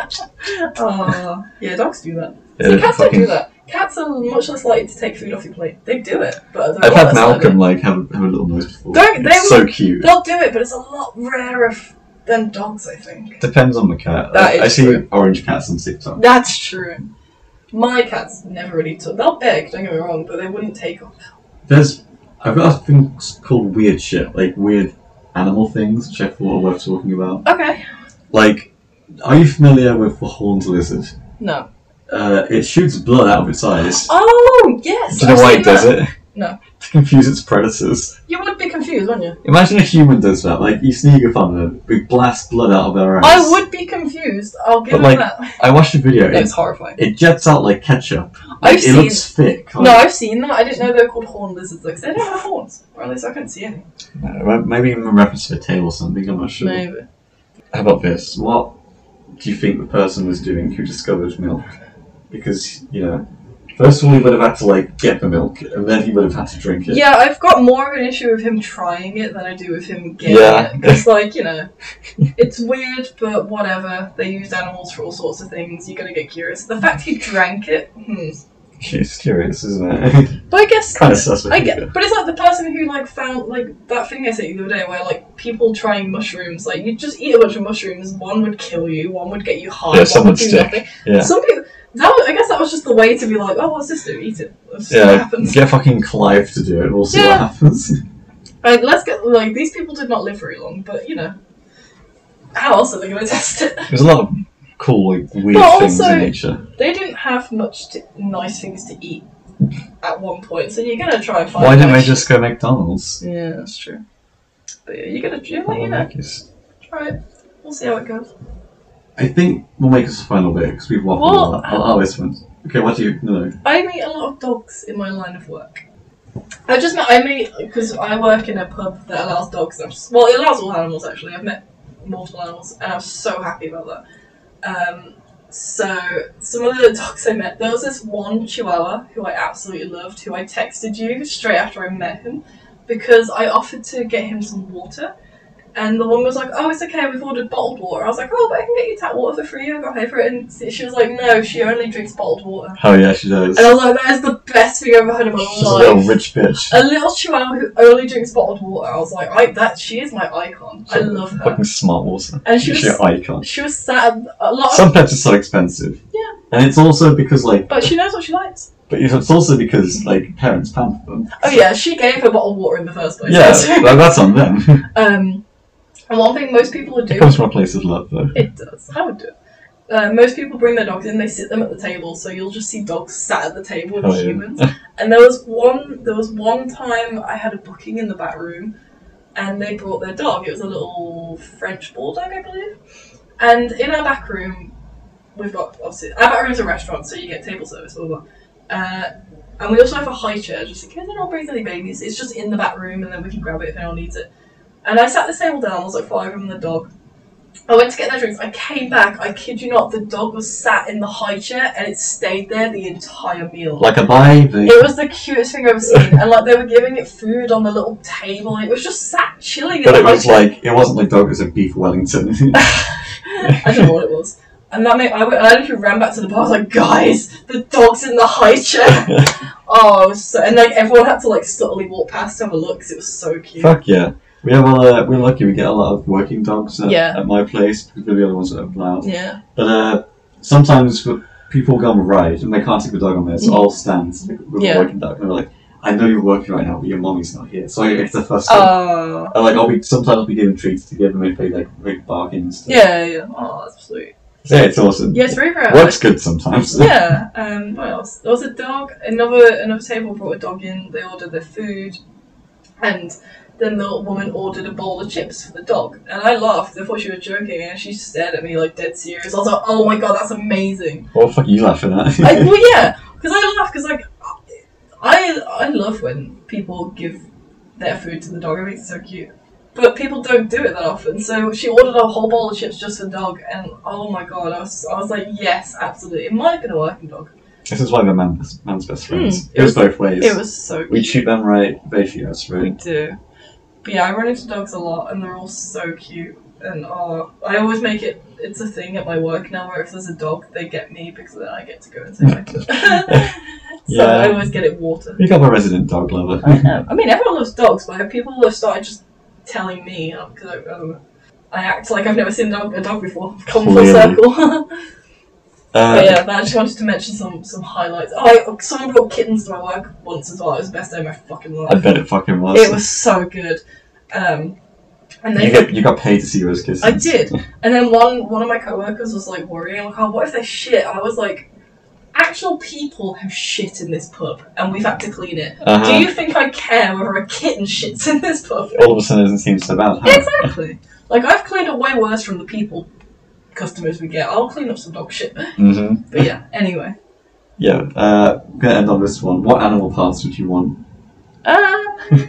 Oh, yeah, dogs do that. Yeah, See, cats fucking- don't do that. Cats are much less likely to take food off your plate. They do it, but I don't know I've what had that's Malcolm like. like have a, have a little noise before. Don't- It's they so will- cute. They'll do it, but it's a lot rarer f- than dogs, I think. Depends on the cat. That I, I is see true. orange cats on TikTok. That's true. My cats never really took. They'll beg, don't get me wrong, but they wouldn't take off. There's I've got a thing called weird shit, like weird animal things, which I thought were worth talking about. Okay. Like, are you familiar with the horned lizard? No. Uh, it shoots blood out of its eyes. Oh, yes! Do you know I've why seen it does that. it? No. To confuse its predators. You would be confused, wouldn't you? Imagine a human does that. Like, you sneak up on them, we blast blood out of their eyes. I would be confused. I'll give But, them like, that. I watched a video. It, It's horrifying. it jets out like ketchup. Like, I've it seen- looks thick. Like, No, I've seen that. I didn't know they were called horned lizards. Like, they don't have horns. Or at least I couldn't see any. No, maybe in reference to a tail or something, I'm not sure. Maybe. How about this? What do you think the person was doing who discovered milk? Because, you know, first of all he would have had to, like, get the milk, and then he would have had to drink it. Yeah, I've got more of an issue with him trying it than I do with him getting Yeah. it. It's like, you know, it's weird, but whatever. They used animals for all sorts of things. You're gonna get curious. The fact he drank it, hmm. She's curious, isn't it? But I guess kind of suspect. I get, but it's like the person who like found like that thing I sent you the other day, where like people trying mushrooms, like you just eat a bunch of mushrooms, one would kill you, one would get you high, Yeah, some one would would do stick. nothing. Yeah. Some people, that was, I guess that was just the way to be like, oh, what's this do? Eat it. Let's see what Yeah, happens. get fucking Clive to do it, we'll see Yeah. what happens. Like, let's get like these people did not live very long, but you know, how else are they going to test it? There's a lot of cool, like, weird But things also- in nature. They didn't have much to, nice things to eat at one point, so you're gonna try and find. Why didn't they nice- just go McDonald's? Yeah, that's true. But yeah, you're gonna, you're Or like, you know, Macca's? try it. We'll see how it goes. I think we'll make this a final bit, because we've waffled Well- a lot. I'll, I'll this one. Okay, what do you know? I meet a lot of dogs in my line of work. I just met, I meet, because I work in a pub that allows dogs, and I'm just, well, it allows all animals actually. I've met multiple animals, and I'm so happy about that. Um, so, some of the dogs I met, there was this one Chihuahua who I absolutely loved, who I texted you straight after I met him, because I offered to get him some water. And the woman was like, oh, it's okay, we've ordered bottled water. I was like, oh, but I can get you tap water for free, I got paid for it. And she was like, no, she only drinks bottled water. Oh yeah, she does. And I was like, that is the best thing I've ever heard in my She's a life. little rich bitch. A little chihuahua who only drinks bottled water. I was like, I that she is my icon. I She's love her. Fucking smart water. And she She's was your icon. she was sad a lot, Some pets are so expensive. Yeah. And it's also because, like, but she knows what she likes. but it's also because, like, parents pamper them. Oh yeah, she gave her bottled water in the first place. Yeah, that- that's on them. um, and one thing most people would do. It comes from a place of love, though. It does. I would do it. Uh, most people bring their dogs in, they sit them at the table, so you'll just see dogs sat at the table with Oh, yeah. humans. And there was one there was one time I had a booking in the back room and they brought their dog. It was a little French bulldog, I believe. And in our back room we've got obviously our back room's a restaurant, so you get table service, blah blah blah. Uh, and we also have a high chair just in case anyone brings any babies. It's just in the back room and then we can grab it if anyone needs it. And I sat this table down, there was like five of them and the dog. I went to get their drinks, I came back, I kid you not, the dog was sat in the high chair and it stayed there the entire meal. Like a baby. It was the cutest thing I've ever seen, and like they were giving it food on the little table, and it was just sat chilling in But the it high was chair. like, it wasn't like dog, it was a beef Wellington. I don't know what it was. And that made, I, went, I literally ran back to the bar, I was like, guys, the dog's in the high chair! Oh, it was so, and like everyone had to like subtly walk past to have a look, because it was so cute. Fuck yeah. We have uh, we're lucky we get a lot of working dogs at, Yeah. at my place, because we're the other ones that are allowed. Yeah. But uh, sometimes people go on a ride and they can't take the dog on there, so Mm. I'll stand with Yeah. a working dog and they're like, I know you're working right now, but your mommy's not here. So like, it's the first. Oh. And, like I'll be sometimes I'll be giving treats to give them if they like make bargains. Yeah, yeah. Oh, that's sweet. Yeah, it's awesome. Yeah, it's very rare. Works good sometimes. Yeah. Um. What else? There was a dog. Another another table brought a dog in. They ordered their food, and then the woman ordered a bowl of chips for the dog. And I laughed. I thought she was joking, and she stared at me like dead serious. I was like, "Oh my god, that's amazing." What the fuck are you laughing at? I, well, yeah, because I laugh because like I I love when people give their food to the dog. I think it's so cute. But people don't do it that often, so she ordered a whole bowl of chips just for the dog, and oh my god, I was I was like, yes, absolutely. It might have been a working dog. This is why we're man, man's best friends. Mm, it, it was both ways. It was so cute. We treat them right, they treat us We right. do. But yeah, I run into dogs a lot, and they're all so cute. And oh, I always make it, it's a thing at my work now where if there's a dog, they get me because then I get to go and say hi to it. So Yeah. I always get it water. We got a resident dog lover. I know. I mean, everyone loves dogs, but people have started just telling me, because I, I don't know, I act like I've never seen a dog, a dog before. Come full Clearly. circle. Uh, But yeah, but I just wanted to mention some, some highlights. Oh, I, someone brought kittens to my work once as well. It was the best day of my fucking life. I bet it fucking was. It was so good. Um, and then You get you got paid to see those kittens. I did. And then one one of my coworkers was like worrying, like, oh, what if they shit? I was like, actual people have shit in this pub, and we've had to clean it. Uh-huh. Do you think I care whether a kitten shits in this pub? All of a sudden, it doesn't seem so bad. Huh? Exactly. Like, I've cleaned it way worse from the people customers we get. I'll clean up some dog shit. Mm-hmm. But yeah, anyway. Yeah. Uh, I'm gonna end on this one. What animal parts would you want? Um,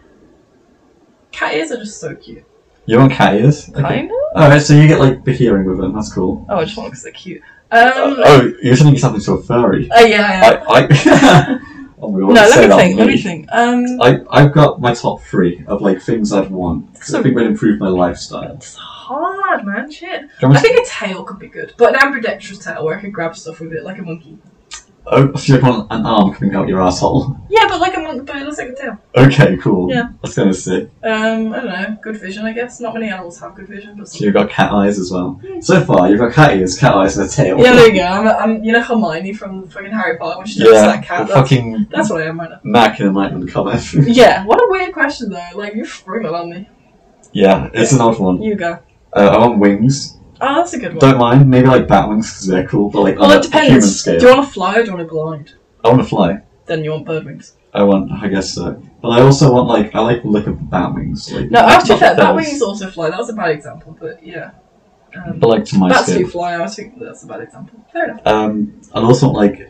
cat ears are just so cute. You want cat ears? Okay. Kind of? Alright, so you get like the hearing with them. That's cool. Oh, I just want because they're cute. Um, oh, you're sending something to a furry. uh, yeah, I, yeah. I, oh, we No, always let say me that think, on let me. me think. Um, I, I've got my top three of like things I'd want. 'Cause So- I think would improve my lifestyle. it's hard, man, shit. Do you want I me to- think a tail could be good, but an ambidextrous tail where I could grab stuff with it, like a monkey. Oh, so you want an arm coming out your asshole? Yeah, but like a monkey, but it looks like a tail. Okay, cool. Yeah. That's kind of sick. Um, I don't know, good vision, I guess. Not many animals have good vision, but So you've got cat eyes as well. So far, you've got cat ears, cat eyes, and a tail. yeah, there you go. I'm, I'm, you know Hermione from fucking Harry Potter when she does Yeah, that cat. the That's, fucking that's what I am right now. Mac and Enlightenment comment. Yeah, what a weird question though. Like you spring it on me. Yeah, it's an odd one. You go. Uh, I want wings. Oh, that's a good one. Don't mind, maybe like bat wings because they're cool, but like well, on it a human depends. scale. Do you want to fly or do you want to blind? I want to fly. Then you want bird wings. I want, I guess so. But I also want like, I like the look of bat wings. Like, No, like, to be not fair, bat feathers, wings also fly. That was a bad example, but yeah. Um, But like to my bats scale. do fly. I think that's a bad example. Fair enough. Um, I'd also want like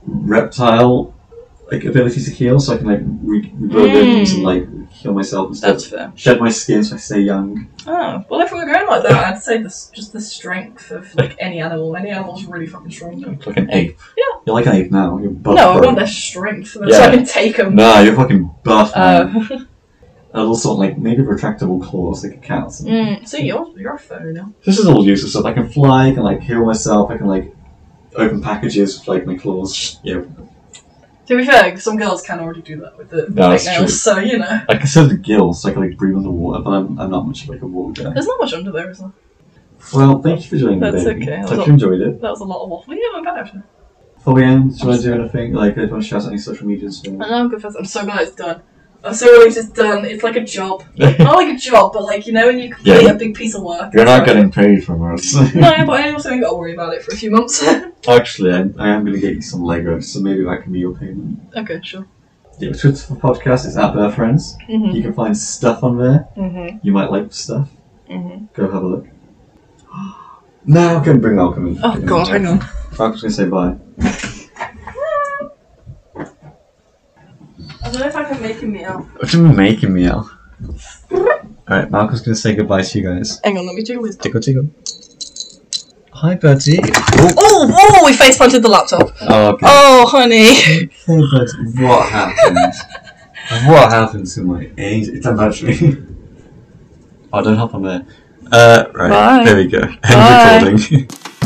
reptile like ability to heal, so I can like re- regrow Mm. limbs and like heal myself and stuff. That's fair. Shed my skin so I stay young. Oh, well, if we were going like that, I'd say this, just the strength of like any animal. Any animal's really fucking strong. Though. Like an ape. Yeah. You're like an ape now. You're buff. No, I bro. want their strength so Yeah. I can take them. Nah, you're fucking buff, man. Uh, I'd also want like maybe retractable claws like a cat. Or something. mm, so you're you're a furry now. This is all useless stuff. I can fly. I can like heal myself. I can like open packages with like my claws. Yeah. To be fair, some girls can already do that with the, the No, fake that's nails, true. so you know. I consider the gills so I can like breathe underwater, but I'm, I'm not much like a water guy. There's not much under there, is there? Well, thank you for joining me, That's baby. okay. That Hope was you enjoyed it. That was a lot of waffle. Yeah, not bad actually. Before we end, do you want to do anything? Like, do you want to shout out any social medias? I know, I'm good for I'm so glad it's done. I'm so relieved it's done. It's like a job. Not like a job, but like, you know, when you complete Yeah. a big piece of work. You're not it's like- getting paid from us. No, but I also ain't got to worry about it for a few months. Actually, I, I am going to get you some Legos, so maybe that can be your payment. Okay, sure. Yeah, Twitter for podcast is at Bear Friends. Mhm. You can find stuff on there. Mhm. You might like the stuff. Mhm. Go have a look. Now, go and bring Malcolm in. Oh Get him god, in. hang on. Malcolm's going to say bye. I don't know if I can make a meal. What are you making me out? Alright, Malcolm's going to say goodbye to you guys. Hang on, let me jiggle his. Tickle, tickle. Hi, Bertie. Oh, oh, we face planted the laptop. Oh, okay. Oh, honey. Hey, but what happened? What happened to my angel? It's actually. Oh, don't hop on there. Uh, right. Bye. There we go. End Bye. recording.